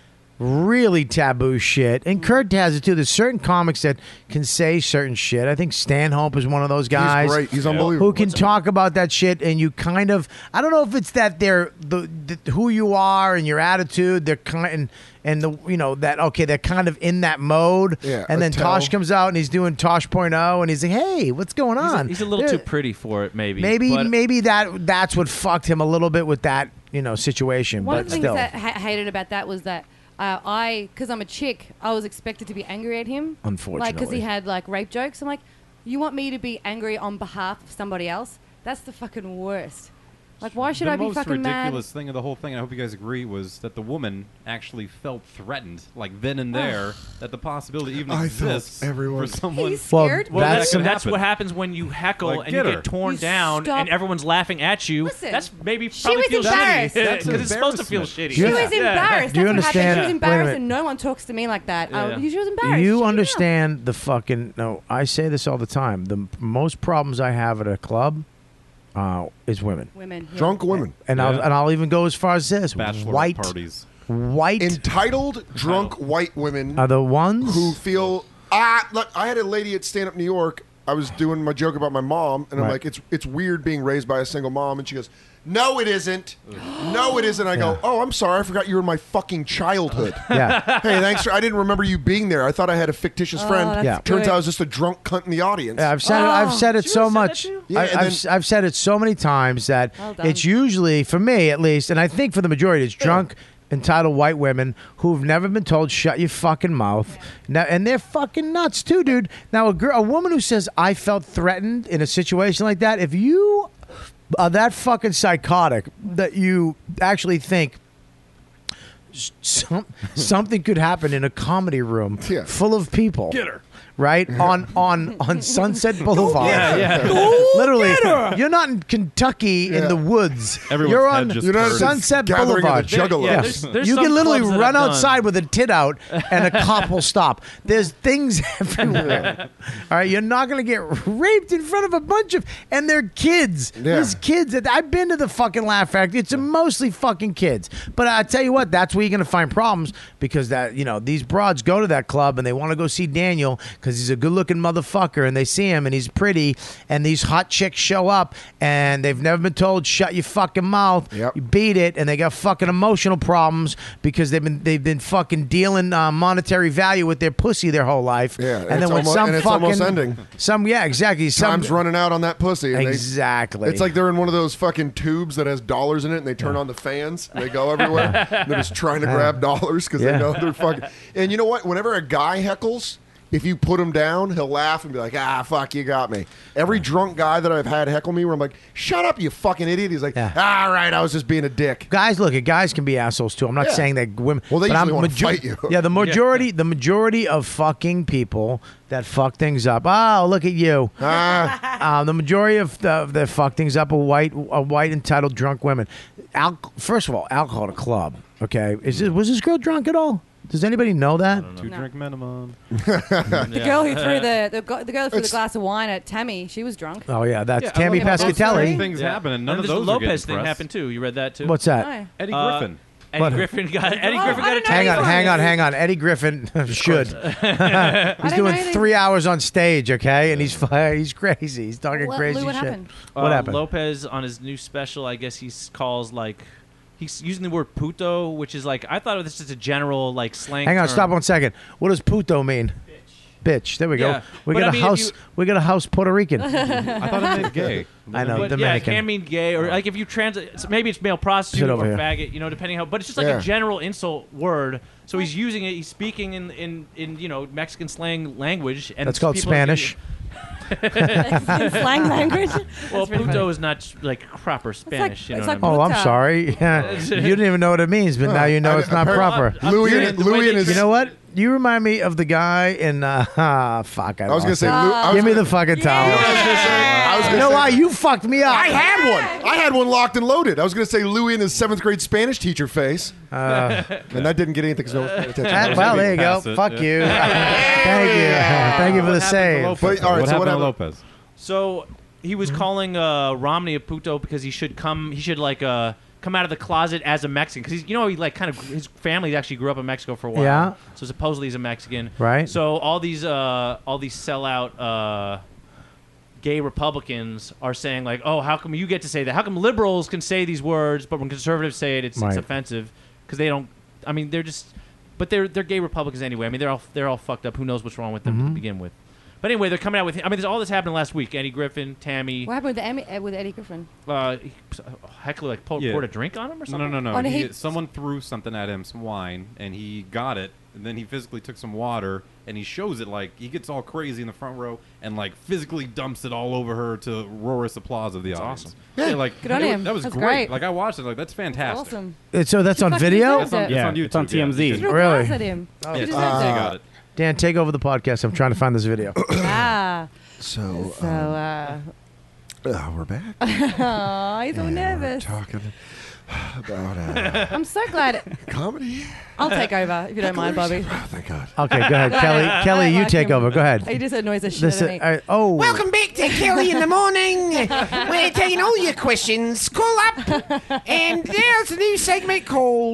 really taboo shit, and Kurt has it too. There's certain comics that can say certain shit. I think Stanhope is one of those guys. great. He's unbelievable. Who can talk about that shit, and you kind of. I don't know if it's that they're the, the who you are and your attitude. They're kind and, and the you know that okay, they're kind of in that mode. Yeah, and a then tell. Tosh comes out and he's doing Tosh point oh, and he's like, "Hey, what's going He's a, on?" he's a little There- too pretty for it, maybe. Maybe but maybe that that's what fucked him a little bit with that you know situation. One but of the things still, that I ha- hated about that was that uh, I, because I'm a chick, I was expected to be angry at him. Like, because Unfortunately. he had like rape jokes. I'm like, you want me to be angry on behalf of somebody else? That's the fucking worst. Like, why should the I be most fucking mad? ridiculous thing of the whole thing, and I hope you guys agree, was that the woman actually felt threatened, like then and there, that the possibility even I felt exists everyone- for someone. He's Well, scared. Well, That's that's, gonna that's happen. what happens when you heckle Like, and you get get her. torn You down stop- and everyone's laughing at you. Listen, that's maybe she probably was feels embarrassed. shitty That's because it's supposed to feel embarrassment. shitty. She Yeah. was Yeah. embarrassed. Do you That's what happened. understand- She was wait a embarrassed, minute. and no one talks to me like that. Yeah. Uh, she was embarrassed. You Shut it understand the fucking no. I say this all the time. The m- most problems I have at a club uh, is women, down. Women. yeah. Drunk women. and I'll Yeah. and I'll even go as far as this: Bachelorette white, parties. white Entitled, drunk white women are the ones who feel ah. Look, I had a lady at Stand Up New York I was doing my joke about my mom, and I'm Right. like, it's it's weird being raised by a single mom, and she goes, no, it isn't. No, it isn't. I go, oh, I'm sorry. I forgot you were in my fucking childhood. Yeah. Hey, thanks. For, I didn't remember you being there. I thought I had a fictitious Oh, friend. that's Yeah. Turns good. out I was just a drunk cunt in the audience. Yeah, I've said it. I've said it She so really said that much. to you? Yeah, I, and I've, then- I've said it so many times that Well done. it's usually, for me at least, and I think for the majority, it's drunk, entitled white women who've never been told shut your fucking mouth. Now, and they're fucking nuts too, dude. Now, a girl, a woman who says I felt threatened in a situation like that, if you are that fucking psychotic that you actually think some, something could happen in a comedy room Yeah. full of people. Get her. Right on on on Sunset Boulevard. Yeah, yeah. Literally, you're not in Kentucky in the woods. Everyone's you're head on just You're not turned. Sunset gathering of the Boulevard. juggalos. Yeah, Yeah. there's, there's you some can literally clubs that run have done- outside with a tit out, and a cop will stop. There's things everywhere. All right, you're not going to get raped in front of a bunch of, and they're kids. Yeah. There's kids. That I've been to the fucking Laugh Factory. It's mostly fucking kids. But I tell you what, that's where you're going to find problems because that you know these broads go to that club and they want to go see Daniel because he's a good-looking motherfucker, and they see him and he's pretty, and these hot chicks show up and they've never been told shut your fucking mouth. Yep. You beat it, and they got fucking emotional problems because they've been they've been fucking dealing uh, monetary value with their pussy their whole life. Yeah, and it's then when almo- some and it's fucking almost ending. some yeah exactly some Time's running out on that pussy. and they- exactly. It's like they're in one of those fucking tubes that has dollars in it, and they turn on the fans, and they go everywhere. They're just trying to grab dollars because Yeah. they know they're fucking. And you know what? Whenever a guy heckles, if you put him down, he'll laugh and be like, "Ah, fuck, you got me." Every drunk guy that I've had heckle me, where I'm like, "Shut up, you fucking idiot," he's like, Yeah. "All right, I was just being a dick." Guys, look, guys can be assholes too. I'm not Yeah. saying that women. Well, they but usually I'm wanna fight you. Yeah, the majority, the majority of fucking people that fuck things up. Oh, look at you. Ah, Uh, the majority of the that fuck things up are white, are white entitled drunk women. Al- First of all, alcohol at a club. Okay, is this, was this girl drunk at all? Does anybody know that? Two No. drink minimum. The girl who threw the the, go- the girl who threw the It's- glass of wine at Tammy, she was drunk. Oh yeah, that's Yeah, Tammy well, those Pescatelli. three- Things Yeah. happen, and none and of this those are Lopez getting thing press. happened too. You read that too? What's that? No. Eddie Uh, Griffin. Eddie What? Griffin got Eddie Oh, Griffin I got a don't know Hang on, Eddie hang on, Griffin. hang on. Eddie Griffin should. He's didn't doing know they- three hours on stage, okay, and he's fi- he's crazy. He's talking What- crazy Lou, what shit. happened? What uh, happened? Lopez on his new special, I guess he s- calls like he's using the word puto, which is like I thought of this as a general like slang. Hang on, term. stop one second. What does puto mean? Bitch. There we Yeah, go. We but got I a mean, if house. you- we got a house Puerto Rican. I thought it meant gay. I know. But yeah, it Dominican. can mean gay, or like if you translate, it's- maybe it's male prostitute Sit or over here. faggot, you know, depending how. But it's just like Yeah. a general insult word. So he's using it. He's speaking in in, in you know Mexican slang language, and That's called people are Spanish. In slang language. Well, That's pretty puto funny. is not like proper Spanish. you know it's what like I mean? Oh, I'm Puta. sorry. Yeah. You didn't even know what it means, but now you know I- it's not apparently- proper. Louis, Yeah, and, the way Louis they and his. You know what? You remind me of the guy in. Uh, ah, fuck. I, I was gonna lost say. it. Lou, I was Give me gonna, the fucking towel. I was gonna say. I was You gonna know say, why? You fucked me up. I had one. I had one locked and loaded. I was going to say Louis and his seventh grade Spanish teacher face, Uh, and that didn't get anything because no one was paying attention. ah, That well, was- there you go. Pass it, Fuck yeah. you. Thank you. Thank you for the What happened to save. Lopez? But, all right, what so what happened to happened- Lopez? So he was calling uh, Romney a puto because he should come. He should like uh, come out of the closet as a Mexican because he's you know he like kind of his family actually grew up in Mexico for a while. Yeah. So supposedly he's a Mexican. Right. So all these uh, all these sellout uh, gay Republicans are saying like, oh, how come you get to say that? How come liberals can say these words, but when conservatives say it, it's, Right. it's offensive because they don't. I mean, they're just. But they're they're gay Republicans anyway. I mean, they're all they're all fucked up. Who knows what's wrong with them Mm-hmm. to begin with? But anyway, they're coming out with. I mean, there's all this happened last week. Eddie Griffin, Tammy, What happened with the Emmy, uh, with Eddie Griffin? uh, he- heckler like poured, Yeah. poured a drink on him or No, something. no, no, Oh, no. and He, he- someone threw something at him, some wine, and he got it. And then he physically took some water, and he shows it like he gets all crazy in the front row, and like physically dumps it all over her to roarous applause of the audience. awesome. Yeah, like Good on it him. was- that was That's great. great. Like I watched it, like that's fantastic. Awesome. Uh, So that's on fucking video? deserves it. It's Yeah, on YouTube. it's on T M Z. Yeah. She threw a Really? glass at him. Yeah, She it's- deserves they it. got it. Dan, take over the podcast. I'm trying to find this video. Ah. So, So, um, uh, uh, we're back. oh, he's so And we're nervous. talking about uh, I'm so glad. comedy. I'll take over if you don't mind, Bobby. Oh, thank God. Okay, go ahead, Kelly. Kelly, I you like take him. over. Go ahead. He just annoys the shit This, out of me. uh, oh, Welcome back to Kelly in the Morning. We're taking all your questions. Call up. And there's a new segment called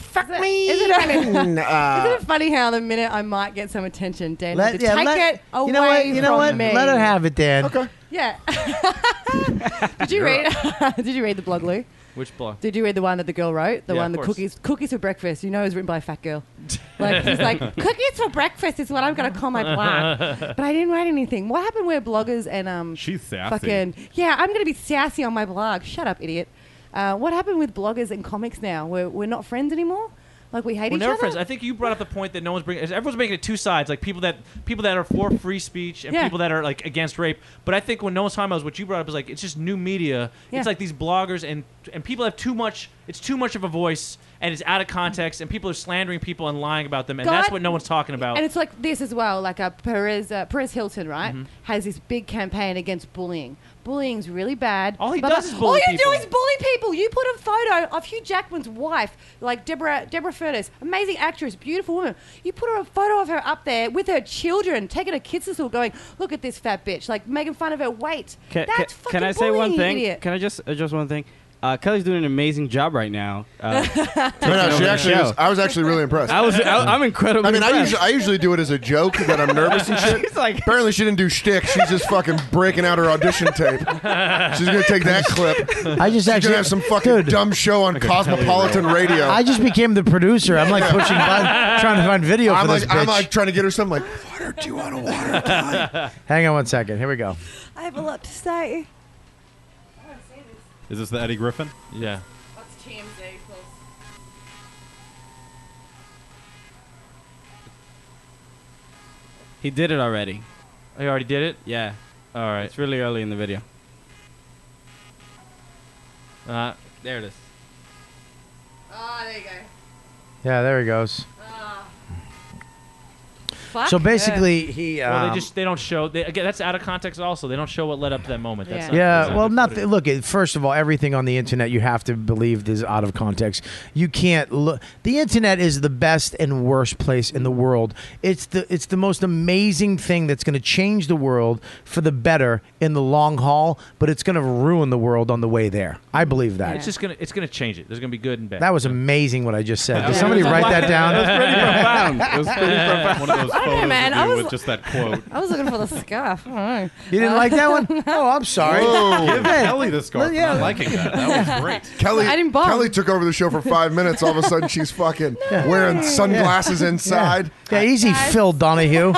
fuck me. Isn't it, And, uh, isn't it funny how the minute I might get some attention, Dan Let- had to yeah, take let- it away you know what? You know from what? me. Let her have it, Dan. Okay. Yeah. Did you read? Did you read the blog, Lou? Which blog? Did you read the one that the girl wrote? The Yeah, one, of the course. cookies, cookies for breakfast. You know, it was written by a fat girl. Like she's like, cookies for breakfast is what I'm going to call my blog. But I didn't write anything. What happened where bloggers and um, She's sassy. fucking yeah, I'm going to be sassy on my blog. Shut up, idiot. Uh, what happened with bloggers and comics now? We're we're not friends anymore. Like we hate We're each never other. friends. I think you brought up the point that no one's bringing. Everyone's making it two sides, like people that people that are for free speech and Yeah. people that are like against rape. But I think when no one's talking about is what you brought up is like it's just new media. Yeah. It's like these bloggers and and people have too much. It's too much of a voice and it's out of context and people are slandering people and lying about them and God- that's what no one's talking about. And it's like this as well. Like uh, Perez, uh, Perez Hilton, right, Mm-hmm. has this big campaign against bullying. Bullying's really bad. All he But- does is All bully you people. do is bully people. You put a photo of Hugh Jackman's wife, like Deborah Deborah Furness, amazing actress, beautiful woman. You put her a photo of her up there with her children, taking her kids to school, going, "Look at this fat bitch," like making fun of her weight. Can, That's can, fucking can I say bullying, one thing? Idiot. Can I just uh, just one thing? Uh, Kelly's doing an amazing job right now. Uh, No, no, she the actually show. is, I was actually really impressed. I was. I, I'm incredibly. I mean, I impressed. usually, I usually do it as a joke that I'm nervous and shit. She's like- Apparently, she didn't do shtick. She's just fucking breaking out her audition tape. She's gonna take that clip. I just She's actually gonna have some fucking dude, dumb show on Cosmopolitan Radio. I just became the producer. I'm like pushing buttons, trying to find video I'm for like, this bitch. I'm like trying to get her something like, water, do you want a water? Kelly?" Hang on one second. Here we go. I have a lot to say. Is this the Eddie Griffin? yeah. What's T M Z, please? he did it already. Oh, you already did it? Yeah, All right. it's really early in the video. Uh, There it is. Oh, there you go. Yeah, there he goes. Fuck So her. basically, he. well, Um, they just they don't show. They, again, that's out of context. Also, they don't show what led up to that moment. That's Yeah. not, Yeah, that's not well, good nothing. footage. Look, it- first of all, everything on the internet you have to believe is out of context. You can't look. The internet is the best and worst place in the world. It's the it's the most amazing thing that's going to change the world for the better in the long haul, but it's going to ruin the world on the way there. I believe that. It's just gonna it's gonna change it. There's gonna be good and bad. That was amazing what I just said. Did Yeah. somebody It was write a that lot- down? It was pretty profound. It was pretty profound. One of those I don't know, photos man. of I you was- with just that quote. I was looking for the scarf. I don't know. You didn't like that one? Oh, I'm sorry. Give Hey, Kelly the scarf. yeah. I'm not liking that. That was great. Kelly, I didn't bomb. Kelly took over the show for five minutes. All of a sudden, she's fucking wearing sunglasses inside. Yeah, easy, Guys. Phil Donahue.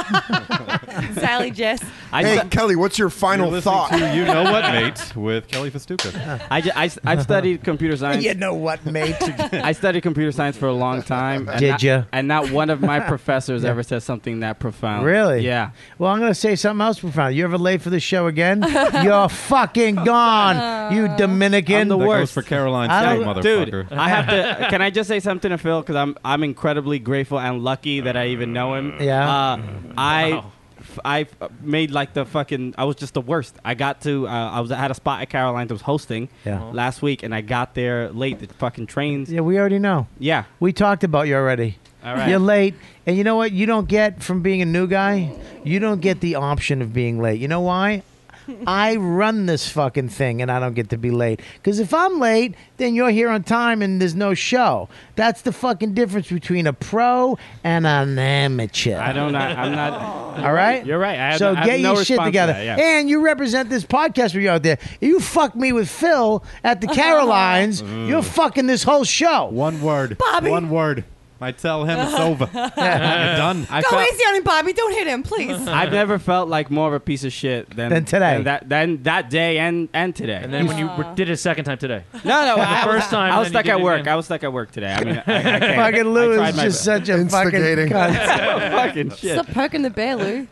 Sally Jess. I, Hey, stu- Kelly, what's your You're final listening thought? to You Know What, Mate, with Kelly Festuca. I, ju- I, s- I've studied computer science. You know what, mate? I studied computer science for a long time. And Did not, ya? And not one of my professors ever said something that profound. Really? Yeah. Well, I'm going to say something else profound. You ever late for the show again? You're fucking gone, you Dominican. I'm the That goes worst. for Caroline I too, don't- motherfucker. Dude, I have to. Can I just say something to Phil? Because I'm I'm incredibly grateful and lucky that I even know him. Yeah. Uh, I. Wow. f- I f- made like the fucking. I was just the worst. I got to. Uh, I was I had a spot at Caroline's. I was hosting Yeah. last week, and I got there late. The fucking trains. Yeah, we already know. Yeah. We talked about you already. All right. You're late. And you know what? You don't get from being a new guy, you don't get the option of being late. You know why? I run this fucking thing and I don't get to be late. Because if I'm late, then you're here on time and there's no show. That's the fucking difference between a pro and an amateur. I don't. I, I'm not. All right? You're right. I have, So I have get no your shit response to together. that, yeah. And you represent this podcast for you out there. You fuck me with Phil at the Carolines, you're fucking this whole show. One word. Bobby. One word. I tell him it's over. You're done. I Go felt- easy on him, Bobby. Don't hit him, please. I've never felt like more of a piece of shit than Than today. Than that, than that day and and today. And then when you were- did it a second time today. no, no, I, first was, time, I was then you stuck did at it work. again. I was stuck at work today. I mean, I, I can't. Fucking Lou I tried is my just best. such a fucking Instigating. cunt. fucking shit. Stop poking the bear, Lou.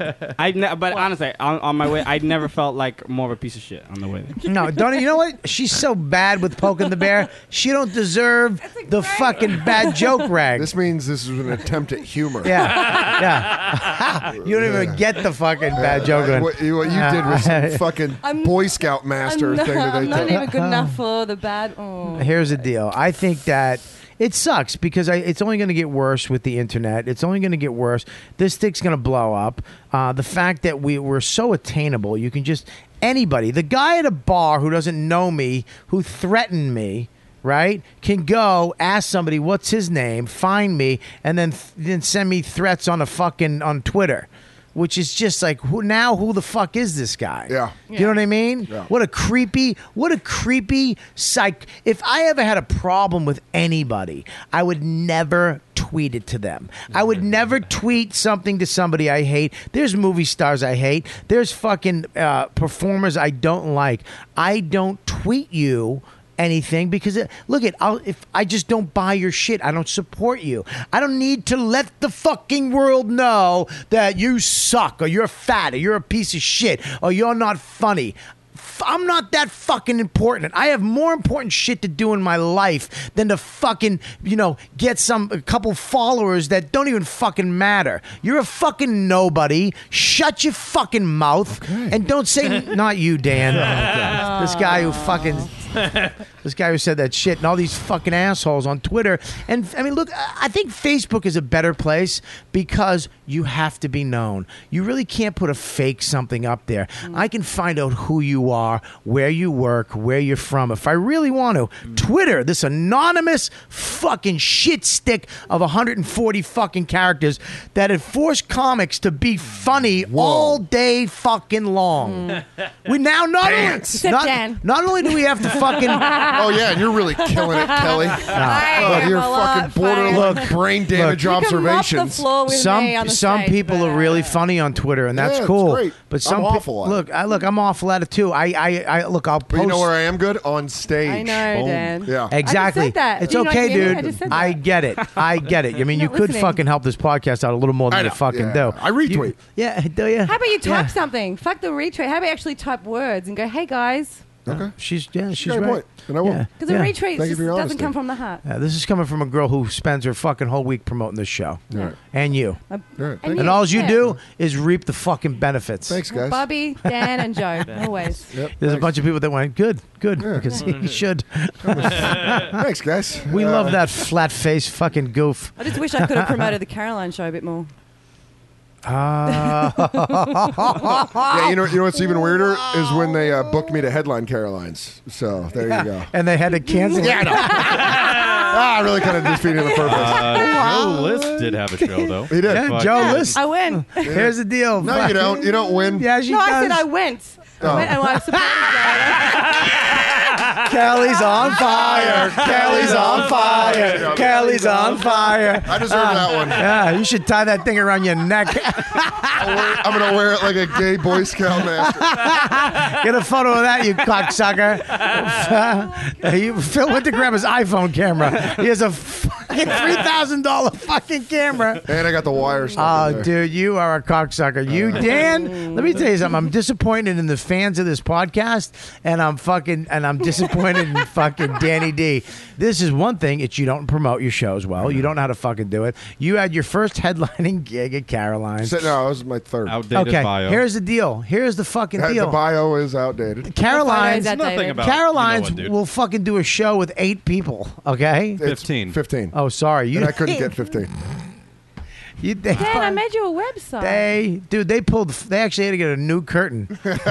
I ne- but honestly, on, on my way, I never felt like more of a piece of shit on the way there. No, Donnie, you know what? She's so bad with poking the bear. She don't deserve the fucking bad joke rag. This means this is an attempt at humor. Yeah, yeah. You don't even get the fucking bad joke. Uh, What, you- what you did was some fucking I'm- Boy Scout master I'm, not, thing that they I'm not did. even good enough for the bad. Oh. Here's the deal. I think that it sucks because I, it's only going to get worse with the internet. It's only going to get worse. This thing's going to blow up. Uh, the fact that we we're so attainable, you can just anybody. The guy at a bar who doesn't know me, who threatened me. right, can go ask somebody what's his name, find me, and then then send me threats on a fucking on Twitter, which is just like, who now? Who the fuck is this guy? Yeah, you know what I mean? Yeah. What a creepy, what a creepy psych. If I ever had a problem with anybody, I would never tweet it to them. I would never tweet something to somebody I hate. There's movie stars I hate. There's fucking uh, performers I don't like. I don't tweet you anything because it, look it I'll, if I just don't buy your shit, I don't support you. I don't need to let the fucking world know that you suck or you're fat or you're a piece of shit or you're not funny. F- I'm not that fucking important. I have more important shit to do in my life than to fucking, you know, get some a couple followers that don't even fucking matter. You're a fucking nobody. Shut your fucking mouth and don't say not you, Dan. Oh, this guy who fucking this guy who said that shit and all these fucking assholes on Twitter. And I mean, look, I think Facebook is a better place because you have to be known. You really can't put a fake something up there. Mm. I can find out who you are, where you work, where you're from, if I really want to. Mm. Twitter, this anonymous fucking shit stick of one hundred forty fucking characters that had forced comics to be funny Whoa. all day fucking long. Mm. We now not Dance. only not, Dan. not only do we have to fucking oh yeah, and you're really killing it, Kelly. I oh, you're am a fucking lot borderline Look, brain damage You can mop the observations. floor with some me on the some stage, people but, are really funny on Twitter, and that's Yeah, it's cool. great. But some I'm pe- awful at it. look, I look, I'm awful at it too. I, I, I look, I'll post. But you know where I am good? On stage. I know, Boom. Dan. Yeah. Exactly. I just said that. It's Did you not okay, hear me? dude. I just said I that. get it. I get it. I mean, you Not could listening. fucking help this podcast out a little more I than you know. fucking Yeah. do. I retweet. You- yeah, do you? How about you type Yeah. something? Fuck the retweet. How about you actually type words and go, hey guys? Okay. She's yeah, she's got a right. point, and I will. Yeah. Because yeah. a retweet Thank you just for your doesn't honesty. come from the heart. Yeah, this is coming from a girl who spends her fucking whole week promoting this show, All right. and you, Uh, All right. and and you, all you yeah. do is reap the fucking benefits. Thanks, Well, guys. Bobby, Dan, and Joe. Always. Yep. There's a Thanks. bunch of people that went good, good, Yeah. because he should. Thanks, guys. We Uh, love that flat face fucking goof. I just wish I could have promoted the Caroline show a bit more. Uh, Yeah, you know, you know what's even weirder is when they uh, booked me to headline Caroline's. So there you go. and they had to cancel. Yeah, I know. ah, really kind of defeating the purpose. Uh, Joe List did have a show though. He did. Yeah, Fuck. Joe List. I win. Here's the deal. No, you don't. You don't win. Yeah, she No, does. I said I went. Oh. I went and I supported Kelly's on fire. Kelly's on fire. Kelly's on fire. I deserve that one. Yeah, you should tie that thing around your neck. I'll wear, I'm gonna wear it like a gay Boy Scout master. Get a photo of that, you cocksucker. He- Phil went to grab his iPhone camera. He has a fucking three thousand dollar fucking camera. And I got the wire stuck Oh, in there. dude, you are a cocksucker. You, Dan, let me tell you something. I'm disappointed in the fans of this podcast, and I'm fucking, and I'm disappointed in fucking Danny D. This is one thing. It's you don't promote your shows well. You don't know how to fucking do it. You had your first headlining gig at Caroline's. So- no, that was my third. Outdated Okay, bio. here's the deal. Here's the fucking Uh, deal. The bio is outdated. Caroline's, Photos Nothing outdated. about Caroline's you know what, dude. will fucking do a show with eight people. Okay. It's Fifteen. fifteen. Oh, sorry. You And I couldn't get fifteen. You, they, Dan, I made you a website. they, dude, they pulled. They actually had to get a new curtain. That's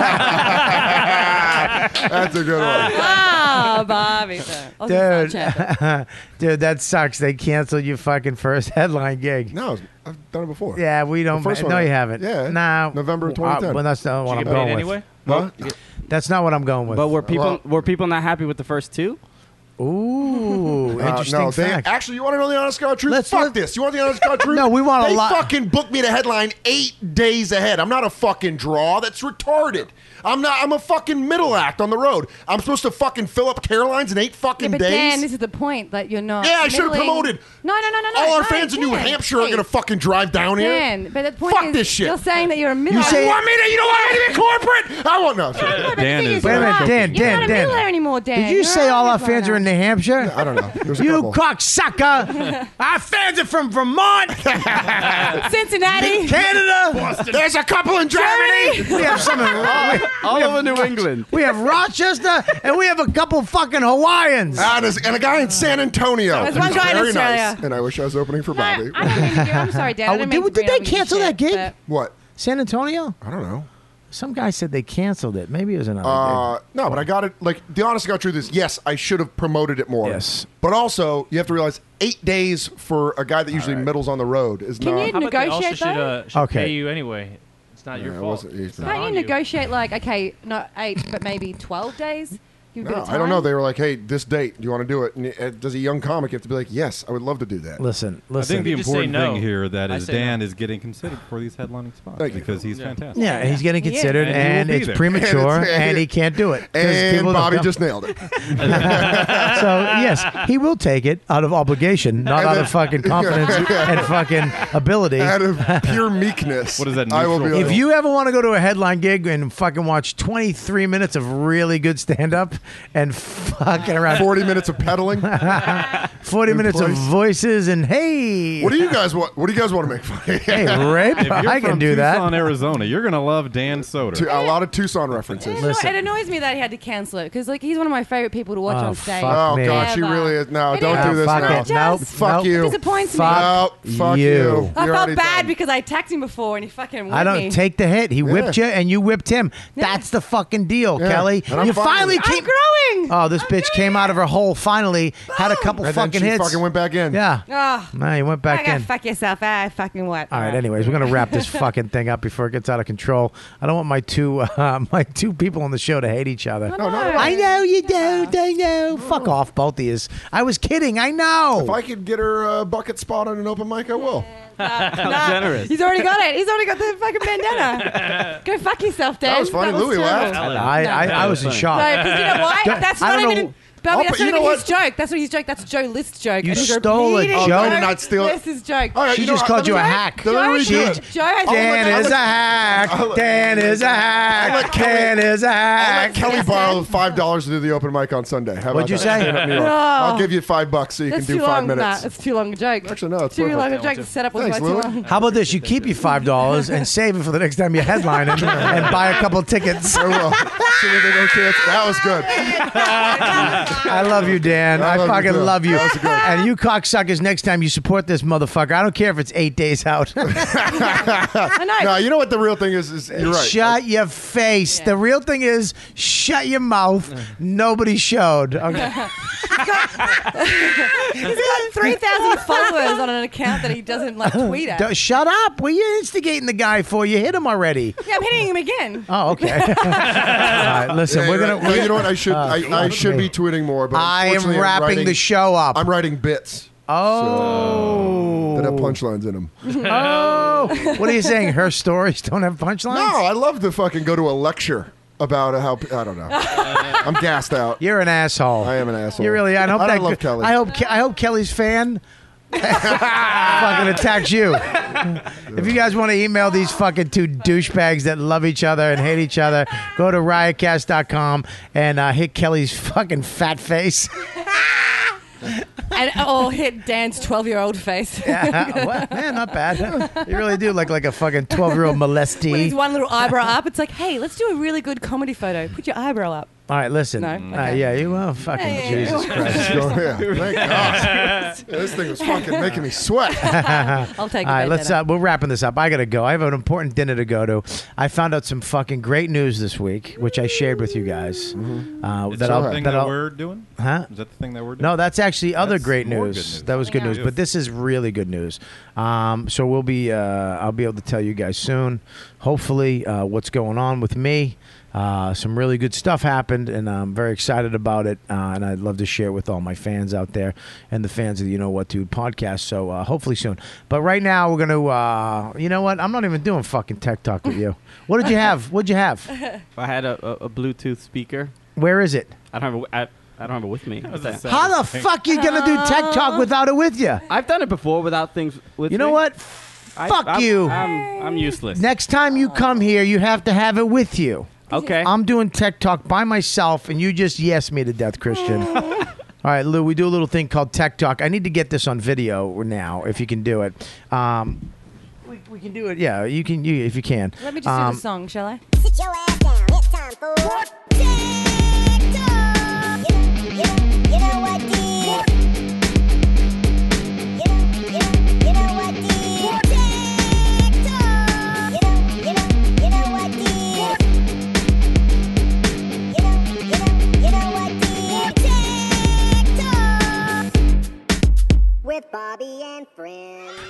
a good one. Ah, Bobby. Oh, Dude, Snapchat. dude, that sucks. They canceled your fucking first headline gig. No, I've done it before. Yeah, we don't. The first no, one. you haven't. Yeah. No. November Uh, twenty ten. well, that's not what Did I'm you get going paid with. anyway? What? That's not what I'm going with. But were people Well- were people not happy with the first two? Ooh, Uh, interesting no, they, fact. actually, you want to know the honest God truth? Let's- Fuck let- this. You want the honest God truth? No, we want a they lot- fucking booked me to headline eight days ahead. I'm not a fucking draw. That's retarded. I'm not. I'm a fucking middle act on the road. I'm supposed to fucking fill up Caroline's in eight Yeah, fucking but days. Dan, this is the point that you're not. Yeah, I should have middling- promoted. No, no, no, no, no. All our no, fans in New Dan, Hampshire are hey, gonna fucking drive down here. Dan, but the point Fuck is, this shit. you're saying that you're a middle. You say- You want me to? You don't want me to be corporate? I won't know. No, but the Dan thing is is, Wait a you're minute, not- Dan, You're Dan, not a Dan. middle anymore, Dan. Did you You're say not all a our middle fans are in New Hampshire? I don't know. There's a You couple. cocksucker! Our fans are from Vermont, Cincinnati. Canada. There's a couple in Germany. We have some. In, we, All over New England. we have Rochester, and we have a couple fucking Hawaiians. Ah, and, there's- and a guy in San Antonio. There's one who's guy in very Australia. nice. And I wish I was opening for No, Bobby. I don't mean to- I'm sorry, Dan. I Oh, don't did- mean to did bring they up your cancel shit, that gig? but- What? San Antonio? I don't know. Some guy said they canceled it. Maybe it was another Uh, gig. no, but I got it. Like the honest to God truth is, yes, I should have promoted it more. Yes. But also, you have to realize eight days for a guy that usually middles on the road is Can not. you How about they also negotiate should, though? uh, should Okay. pay you anyway. It's not Yeah, your it fault. wasn't- It's not Can't you on negotiate like okay, not eight, but maybe twelve days? Give a bit No, of I don't know. time? They were like, "Hey, this date, do you want to do it?" And uh, does a young comic have to be like, "Yes, I would love to do that." Listen, I listen. think the You just say important no. thing here that I is say Dan no. is getting considered for these headlining spots Thank you. because he's Yeah. fantastic. Yeah, he's getting He is. considered, And he will and be it's there. premature, And and, it's- he can't do it. 'cause And people don't Bobby know. just nailed it. So yes, he will take it out of obligation, not And out then- of fucking confidence and fucking ability. Out of pure meekness. What is that, I will be neutral? like, If you ever want to go to a headline gig and fucking watch twenty-three minutes of really good stand-up and fucking around forty minutes of pedaling. forty in minutes of place. voices and hey, What do you guys want? What do you guys want to make fun of? hey, rape, If you're I can from do that. Tucson, Arizona, you're gonna love Dan Soder. Tu- A lot of Tucson references. It, anno- it annoys me that he had to cancel it because like he's one of my favorite people to watch Oh, on stage. fuck Oh me. God, she Ever. really is. No, It don't is. do this fuck now. it. Nope. Fuck Nope. you. It disappoints me. Fuck No, fuck you. you. I You're felt already bad done. because I attacked him before and he fucking whipped I don't me. take the hit. He whipped you and you whipped him. That's the fucking deal, Yeah. Kelly. And I'm You fine finally with it. I'm came. growing. Oh, this bitch came out of her hole. Finally, had a couple And then fucking she hits. fucking went back in. Yeah. Oh, No, you went back I gotta in. fuck yourself. Ah, fucking what? All right. Anyways, we're gonna wrap this fucking thing up before it gets out of control. I don't want my two uh, my two people on the show to hate each other. No, no. I know you don't. I know. Fuck off, both of yous. I was kidding. I know. If I could get her a bucket spot on an open mic, I will. Nah, generous. He's already got it. He's already got the fucking bandana. Go fuck yourself, Dan. That was funny. Louis laughed. terrible. I, I, I was in funny. shock. No, because you know why? Don't- That's I not don't even. know- Bobby, Oh, that's but not you even know his what? joke. That's not his joke. That's Joe List's joke. You And he's stole it, repeating Joe. I did not steal it. List's joke. All right, She you know just what? called Let you me- a hack. Let me Joe, read Joe, you Joe it. has Dan I'll is let- a hack. I'll let- Dan is a I'll hack. let Kelly- Dan is a I'll hack. let Kelly Yes, borrow Dan. five dollars to do the open mic on Sunday. How about What'd you that? say? Stand up New York. No. I'll give you five bucks so you That's can do too five long. minutes. Nah, it's too long a joke. Actually, no, it's too perfect. long a joke. The setup was Thanks, way too Louis. long. How about this? You keep your five dollars and save it for the next time you headline and, and buy a couple tickets. I will. See if they don't cancel. That was good. I love you, Dan. I I, love you, fucking too. love you. That was good. And you cocksuckers, next time you support this motherfucker, I don't care if it's eight days out. I know. No, you know what the real thing is? Is you're right. Shut your face. Yeah. The real thing is shut your mouth. Nobody showed. Okay. He's got three thousand followers on an account that he doesn't like tweet at. Don't- shut up. What are you instigating the guy for? You hit him already. Yeah, I'm hitting him again. Oh, okay. All right, listen, Yeah, we're you're gonna. right. No, you know what? I should. Uh, I, I should be tweeting more, but I am unfortunately, I'm wrapping writing- the show up. I'm writing bits oh. that have punchlines in them. Oh. What are you saying? Her stories don't have punchlines? No, I love to fucking go to a lecture about how I don't know. I'm gassed out. You're an asshole. I am an asshole. You really. I hope I that. don't love Kelly. I hope. Ke- I hope Kelly's fan fucking attacks you. If you guys want to email these fucking two douchebags that love each other and hate each other, go to riotcast dot com and uh, hit Kelly's fucking fat face. And or hit Dan's twelve-year-old face. Yeah, what? Man, not bad. You really do look like a fucking twelve-year-old molestee. With his one little eyebrow up, it's like, hey, let's do a really good comedy photo. Put your eyebrow up. All right, listen. No? Uh, Okay. yeah, you well, fucking Yeah, yeah, Jesus yeah. Christ. Go, yeah. Thank God. This thing was fucking making me sweat. I'll take it. All right, let's. Uh, we're wrapping this up. I gotta go. I have an important dinner to go to. I found out some fucking great news this week, which I shared with you guys. Mm-hmm. Uh, Is that that I'll, the thing that that I'll, we're doing? huh? Is that the thing that we're doing? No, that's actually other That's great more news. good news. That was good Yeah. news, but this is really good news. Um, so we'll be. Uh, I'll be able to tell you guys soon. Hopefully, uh, what's going on with me. Uh, some really good stuff happened, and I'm very excited about it. Uh, and I'd love to share it with all my fans out there and the fans of the You Know What Dude podcast. So uh, hopefully soon. But right now, we're gonna. Uh, you know what? I'm not even doing fucking tech talk with you. What did you have? What'd you have? I had a, a, a Bluetooth speaker. Where is it? I don't have. A, I, I don't have it with me. How the fuck you gonna do tech talk without it with you? I've done it before without things with You know me. what? I- Fuck I'm- you. I'm, I'm useless. Next time you come here, you have to have it with you. Okay. I'm doing tech talk by myself, and you just yes me to death, Christian. All right, Lou, we do a little thing called tech talk. I need to get this on video now, if you can do it. Um, we, we can do it. Yeah, you can. You if you can. Let me just Um, do the song, shall I? Sit your ass down. It's time for TikTok. You know, you know, you know what did? You know, you know, you know what did? TikTok. You know, you know, you know what did?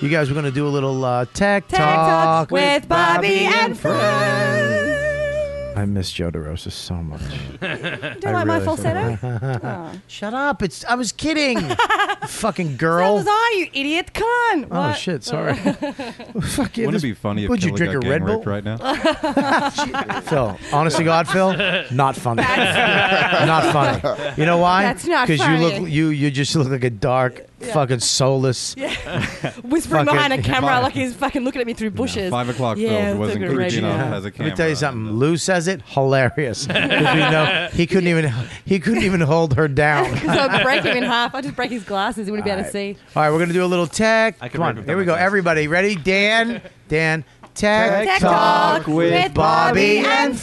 You guys were going to do a little uh, tech, Tech talk Talk with Bobby and friends. I miss Joe DeRosa so much. Do I you like my really- falsetto? Oh. Shut up! It's I was kidding. Fucking So girl. was I, you idiot cunt. Oh What? shit! Sorry. Fuck you. Wouldn't this- it be funny if Would you Kelly drink got a Red gang Bull raped right now? Phil, honest to God, Phil, not funny. Not funny. You know why? That's not you funny. look you you just look like a dark, fucking soulless. Whispering Fucking- behind a camera like he's fucking looking at me through bushes. Five o'clock Yeah, Phil wasn't it's like a creepy radio. enough as a Let camera. me tell you something. Lou says it hilarious. 'Cause we know he couldn't even he couldn't even hold her down. Because I would break him in half. I'd just break his glasses. He wouldn't be able to see. All right, we're gonna do a little tech. I can Come on, rip him here we down go. my face. Everybody, ready? Dan, Dan, tech, Tech Talk with Bobby and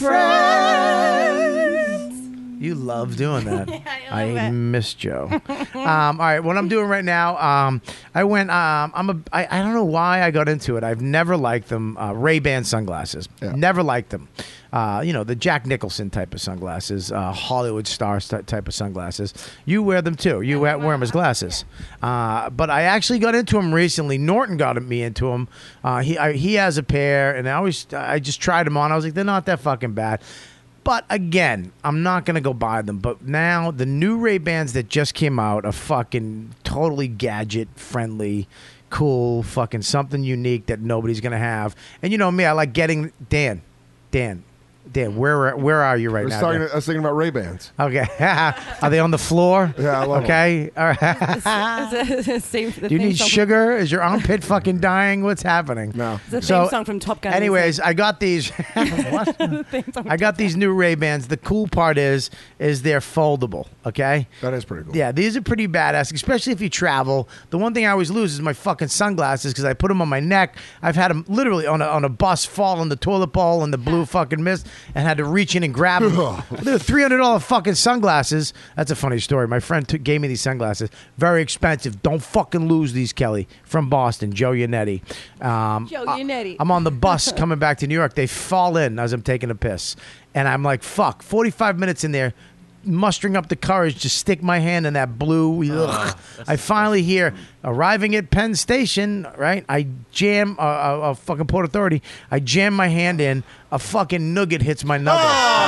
friends. You love doing that. I love I it. miss Joe. um, all right, what I'm doing right now, um, I went. Um, I'm a. I, I don't know why I got into it. I've never liked them. Uh, Ray-Ban sunglasses. Yeah. Never liked them. Uh, you know, the Jack Nicholson type of sunglasses, uh, Hollywood star st- type of sunglasses. You wear them too. You wear, wear them as glasses. Uh, but I actually got into them recently. Norton got me into them. Uh, he I, he has a pair, and I always I just tried them on. I was like, they're not that fucking bad. But again, I'm not gonna go buy them. But now the new Ray-Bans that just came out are fucking totally gadget friendly, cool, fucking something unique that nobody's gonna have. And you know me, I like getting Dan, Dan, Dan. Where where are you right I was, now? talking, Dan? I was thinking about Ray-Bans. Okay, are they on the floor? Yeah, I love Okay, all right. Same, the Do you theme need song sugar? Is your armpit fucking dying? What's happening? No. From, the So, theme song from Top Gun. Anyways, I got these. What? The theme song from I got Top these new Ray-Bans. The cool part is, is they're foldable. Okay. That is pretty cool. Yeah, these are pretty badass, especially if you travel. The one thing I always lose is my fucking sunglasses because I put them on my neck. I've had them literally on a, on a bus fall in the toilet bowl in the blue fucking mist and had to reach in and grab them. They're three hundred dollars fucking sunglasses. That's a funny story. My friend took, gave me these sunglasses. Very expensive. Don't fucking lose these, Kelly. From Boston, Joe Yannetti. Um, Joe I- Yannetti. I'm on the bus coming back to New York. They fall in as I'm taking a piss. And I'm like, fuck, forty-five minutes in there, mustering up the courage to stick my hand in that blue. Ugh. I finally hear, arriving at Penn Station, right? I jam, uh, uh, uh, fucking Port Authority, I jam my hand in, a fucking nugget hits my nugget.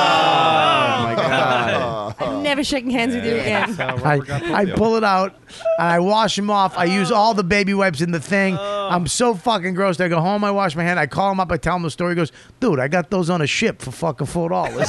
Oh my god. I'm never shaking hands with you again. I, I pull it out and I wash them off. I use all the baby wipes in the thing. I'm so fucking gross. I go home, I wash my hand, I call him up, I tell him the story. He goes, dude, I got those on a ship for fucking four dollars.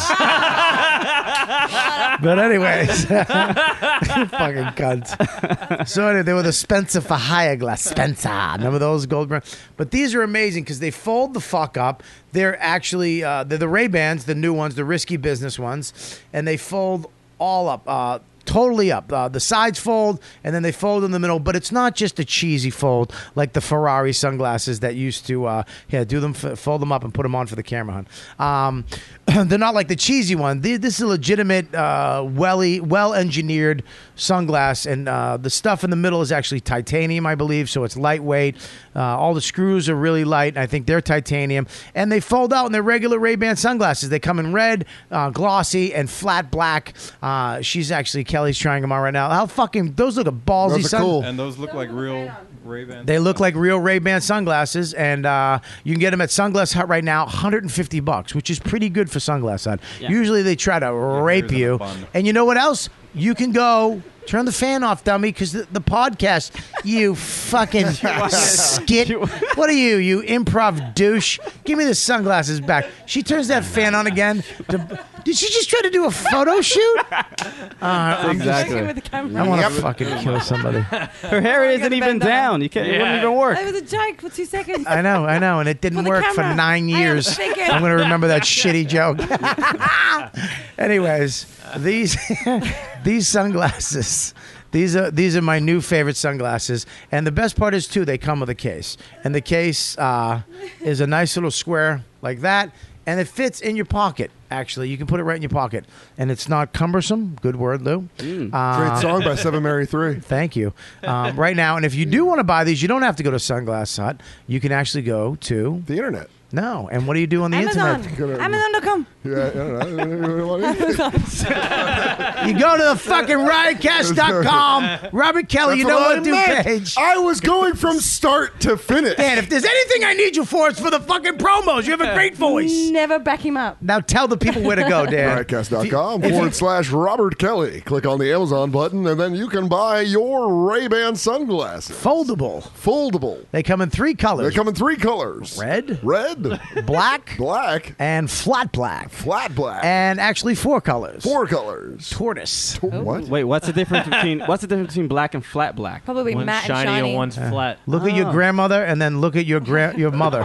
But anyways, fucking cunts. So anyway, they were the Spencer for hire glass. Spencer, remember those gold brown? But these are amazing because they fold the fuck up. They're actually uh, they're the Ray-Bans, the new ones, the risky business ones, and they fold all up. Uh, Totally up. Uh, the sides fold, and then they fold in the middle. But it's not just a cheesy fold like the Ferrari sunglasses that used to, uh, yeah, do them, f- fold them up and put them on for the camera. Hun. Um, they're not like the cheesy one. They, this is a legitimate, uh, welly, well-engineered sunglass, and uh, the stuff in the middle is actually titanium, I believe, so it's lightweight. Uh, all the screws are really light, and I think they're titanium. And they fold out in their regular Ray-Ban sunglasses. They come in red, uh, glossy, and flat black. Uh, she's actually Kelly's trying them on right now. How fucking those look a ballsy. Those are sun- cool. And those look like real Ray-Ban. They look like real Ray-Ban sunglasses, and uh, you can get them at Sunglass Hut right now, one hundred fifty bucks, which is pretty good for Sunglass Hut. Yeah. Usually they try to rape here's in a you, bun. and you know what else? You can go turn the fan off, dummy, because the, the podcast, you fucking skit. What are you, you improv douche? Give me the sunglasses back. She turns that fan on again. To, did she just try to do a photo shoot? Uh, I'm just- Exactly. with the camera. I want to fucking kill somebody. Her hair isn't even down. You can't. It wouldn't even work. It was a joke for two seconds. I know, I know, and it didn't For the work for camera. nine I am years. thinking. I'm going to remember that shitty joke. Anyways, these these sunglasses, these are these are my new favorite sunglasses, and the best part is too they come with a case, and the case uh, is a nice little square like that, and it fits in your pocket. Actually, you can put it right in your pocket, and it's not cumbersome. Good word, Lou. Uh, Great song by Seven Mary Three. Thank you. Um, right now, and if you do want to buy these, you don't have to go to Sunglass Hut. You can actually go to The internet. No. And what do you do on the Amazon. internet? Amazon dot com. Yeah, I don't know. You go to the fucking riotcast dot com. Robert Kelly, you That's know what what I do meant. page. I was going from start to finish. Man, if there's anything I need you for, it's for the fucking promos. You have a great voice. Never back him up. Now tell the people where to go, Dan. riotcast dot com forward slash Robert Kelly. Click on the Amazon button, and then you can buy your Ray-Ban sunglasses. Foldable. Foldable. They come in three colors. They come in three colors. Red, Red, black, black, and flat black. flat black. And actually four colors. Four colors. Tortoise. To- What? Wait, what's the difference between what's the difference between black and flat black? Probably One's matte and shiny shiny. and one's flat. Look at your grandmother and then look at your gra- your mother.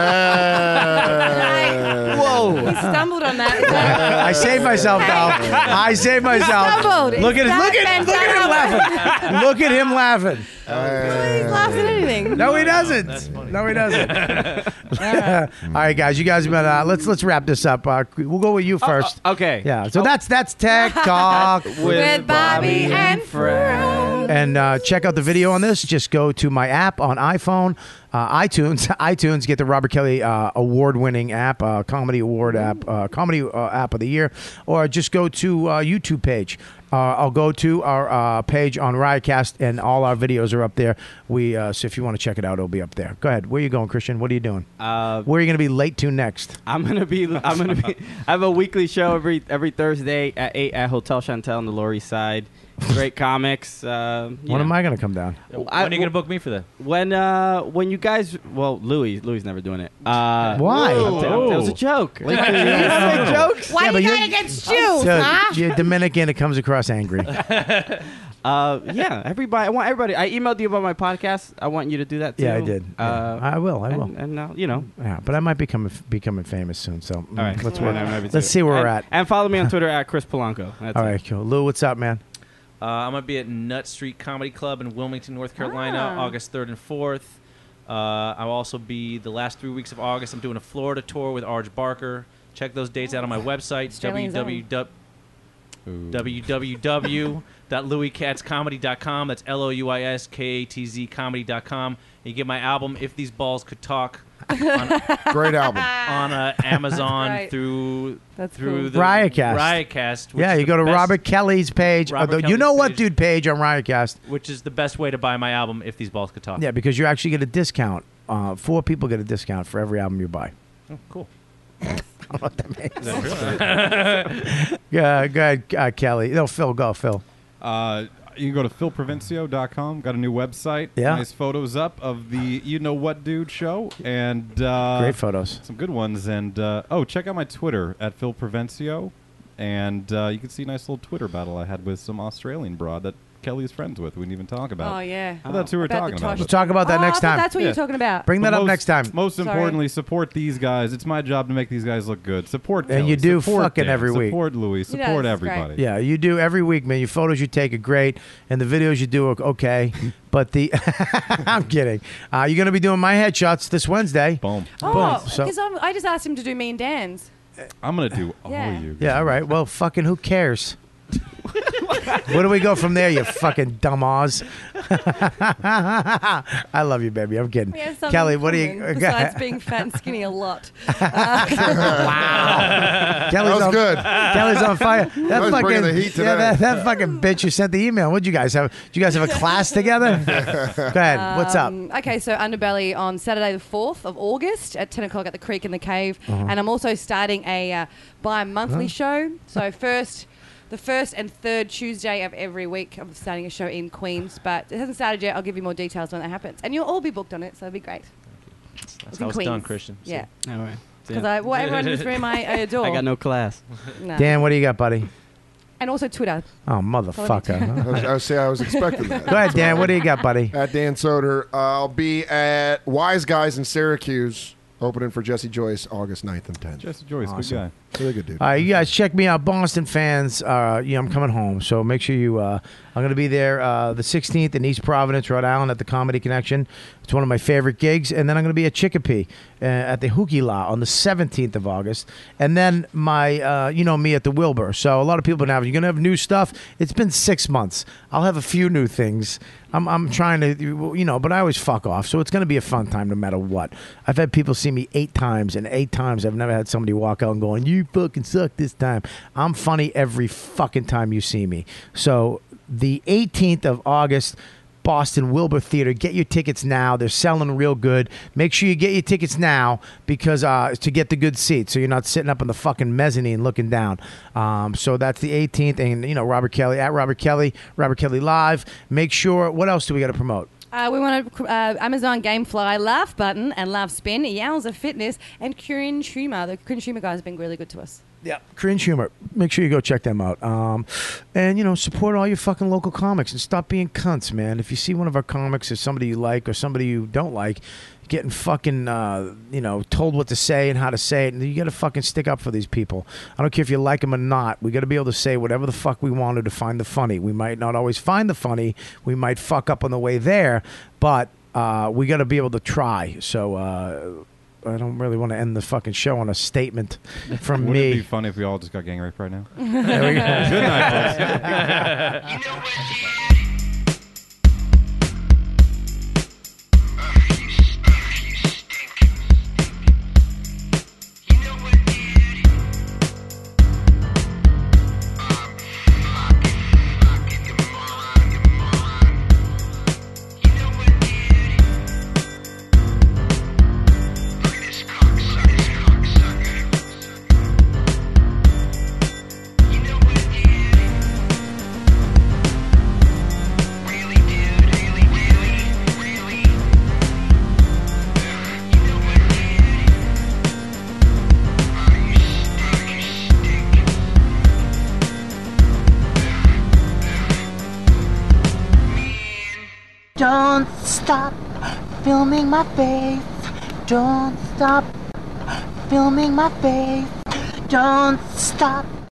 Whoa! He stumbled on that. Is that- I saved myself, though. I saved myself. stumbled. Look at Is look that at look at him laughing. Look at him laughing. He's laughing at anything. No, he doesn't. No, he doesn't. All right, guys, you guys, been, uh, let's let's wrap this up. Uh, we'll go with you first. Okay. Yeah. So that's that's Tech Talk With Bobby and friends. And uh, check out the video on this. Just go to my app on iPhone, uh, iTunes. iTunes, get the Robert Kelly uh, award-winning app, uh, comedy award app, uh, comedy uh, app of the year, or just go to uh, YouTube page. Uh, I'll go to our uh, page on Riotcast, and all our videos are up there. We uh, so if you want to check it out, it'll be up there. Go ahead. Where are you going, Christian? What are you doing? Uh, Where are you going to be late to next? I'm gonna be. I'm gonna be. I have a weekly show every every Thursday at eight at Hotel Chantel on the Lower East Side. Great comics. Uh, When yeah. am I going to come down? When are you gonna book me for that? When uh when you guys well Louis Louis never doing it. Uh, Why? I'm t- That was a joke. Wait, You make jokes. Why Yeah, but you you're- got against Jews, So, huh? you're Dominican. It comes across angry. Uh, yeah, everybody. I want everybody. I emailed you about my podcast. I want you to do that too. Yeah, I did. Yeah. Uh, I will. I will. And, and uh, you know, Yeah, but I might become becoming famous soon. So mm, all right. let's Yeah, work. no, maybe Let's too. see where and, we're at. And follow me on Twitter at Chris Polanco. That's All it. right, cool. Lou, what's up, man? Uh, I'm gonna be at Nut Street Comedy Club in Wilmington, North Carolina, Ah. August third and fourth. Uh, I'll also be the last three weeks of August. I'm doing a Florida tour with Arj Barker. Check those dates out on my website, Australian w w w dot louis katz comedy dot com. That's L O U I S K A T Z comedy dot com. You get my album, If These Balls Could Talk, on, Great album. on uh, Amazon Right. through That's through cool. the Riotcast. Riotcast. which Yeah, is you the go to best- Robert Kelly's page. or Robert the, you know Kelly's what, page. dude? Page on Riotcast. which is the best way to buy my album, If These Balls Could Talk. Yeah, because you actually get a discount. Uh, four people get a discount for every album you buy. Oh, cool. Yeah, go ahead, uh, Kelly. No, Phil, go, Phil. Uh, you can go to phil provencio dot com. Got a new website. Yeah. Nice photos up of the You Know What Dude show. And uh, Great photos. some good ones. And uh, oh, check out my Twitter at Phil Provencio. And uh, you can see a nice little Twitter battle I had with some Australian broad that Kelly is friends with. We didn't even talk about. Oh yeah. I thought we were About talking the about. Tosh- We'll talk about that Oh, next I thought time. That's what Yeah. you're talking about. Bring that But up most, next time. Most Sorry. importantly, support these guys. It's my job to make these guys look good. Support And Kelly, you do support fucking Dan, every week. Support Louis. He does, Support it's great. everybody. Yeah, you do every week, man. Your photos you take are great, and the videos you do are okay. But the I'm kidding. Uh, you're going to be doing my headshots this Wednesday. Boom. Oh, So- because I just asked him to do me and Dan's. I'm gonna do all Yeah. of you. Yeah, all right. Well, fucking who cares? Where do we go from there, you fucking dumb Oz? I love you, baby. I'm kidding. We have something Kelly, in what do you... common, besides being fat and skinny a lot. Wow. Kelly's That was on, good. Kelly's on fire. That was fucking, bringing the heat yeah, today. that, that fucking bitch who sent the email. What'd you guys have? Did you guys have a class together? Go ahead. What's up? Um, okay, so Underbelly on Saturday the fourth of August at ten o'clock at the Creek in the Cave. Uh-huh. And I'm also starting a uh, bi-monthly show. So first... The first and third Tuesday of every week, I'm starting a show in Queens, but it hasn't started yet. I'll give you more details when that happens, and you'll all be booked on it, so it'll be great. That's It's how in it's done, Queens. Christian. So- Yeah, All right. because I well, everyone in this room I, I adore. I got no class. No. Dan, what do you got, buddy? And also Twitter. Oh, motherfucker. I was, I was say I was expecting that. Go ahead, Dan. What do you got, buddy? At Dan Soder, uh, I'll be at Wise Guys in Syracuse, opening for Jesse Joyce, August ninth and tenth. Jesse Joyce, Awesome. good guy. Really good dude. All right, you guys check me out, Boston fans. Uh, yeah, I'm coming home, so make sure you. Uh, I'm going to be there uh, the sixteenth in East Providence, Rhode Island, at the Comedy Connection. It's one of my favorite gigs, and then I'm going to be at Chicopee uh, at the Hookie La on the seventeenth of August, and then my, uh, you know me at the Wilbur. So a lot of people now, you're going to have new stuff. It's been six months. I'll have a few new things I'm I'm trying to, you know, but I always fuck off. So it's going to be a fun time no matter what. I've had people see me eight times, and eight times I've never had somebody walk out and going, "You fucking suck this time." I'm funny every fucking time you see me. So the eighteenth of August, Boston Wilbur Theater. Get your tickets now. They're selling real good. Make sure you get your tickets now because uh, to get the good seats, so you're not sitting up in the fucking mezzanine looking down. Um, so that's the eighteenth, and you know Robert Kelly at Robert Kelly, Robert Kelly Live. Make sure. What else do we got to promote? Uh, we want to uh, Amazon Gamefly, Laugh Button, and Laugh Spin, Yowza Fitness, and Kieran Schumer. The Kieran Schumer guys have been really good to us. Yeah, Cringe Humor. Make sure you go check them out. Um, and, you know, support all your fucking local comics and stop being cunts, man. If you see one of our comics or somebody you like or somebody you don't like getting fucking, uh, you know, told what to say and how to say it, and you got to fucking stick up for these people. I don't care if you like them or not. We got to be able to say whatever the fuck we wanted to find the funny. We might not always find the funny. We might fuck up on the way there, but uh, we got to be able to try. So, uh... I don't really want to end the fucking show on a statement from Wouldn't me. it be funny if we all just got gang raped right now? There we go. Good night, folks. You know what, dude? Don't stop filming my face. Don't stop filming my face. Don't stop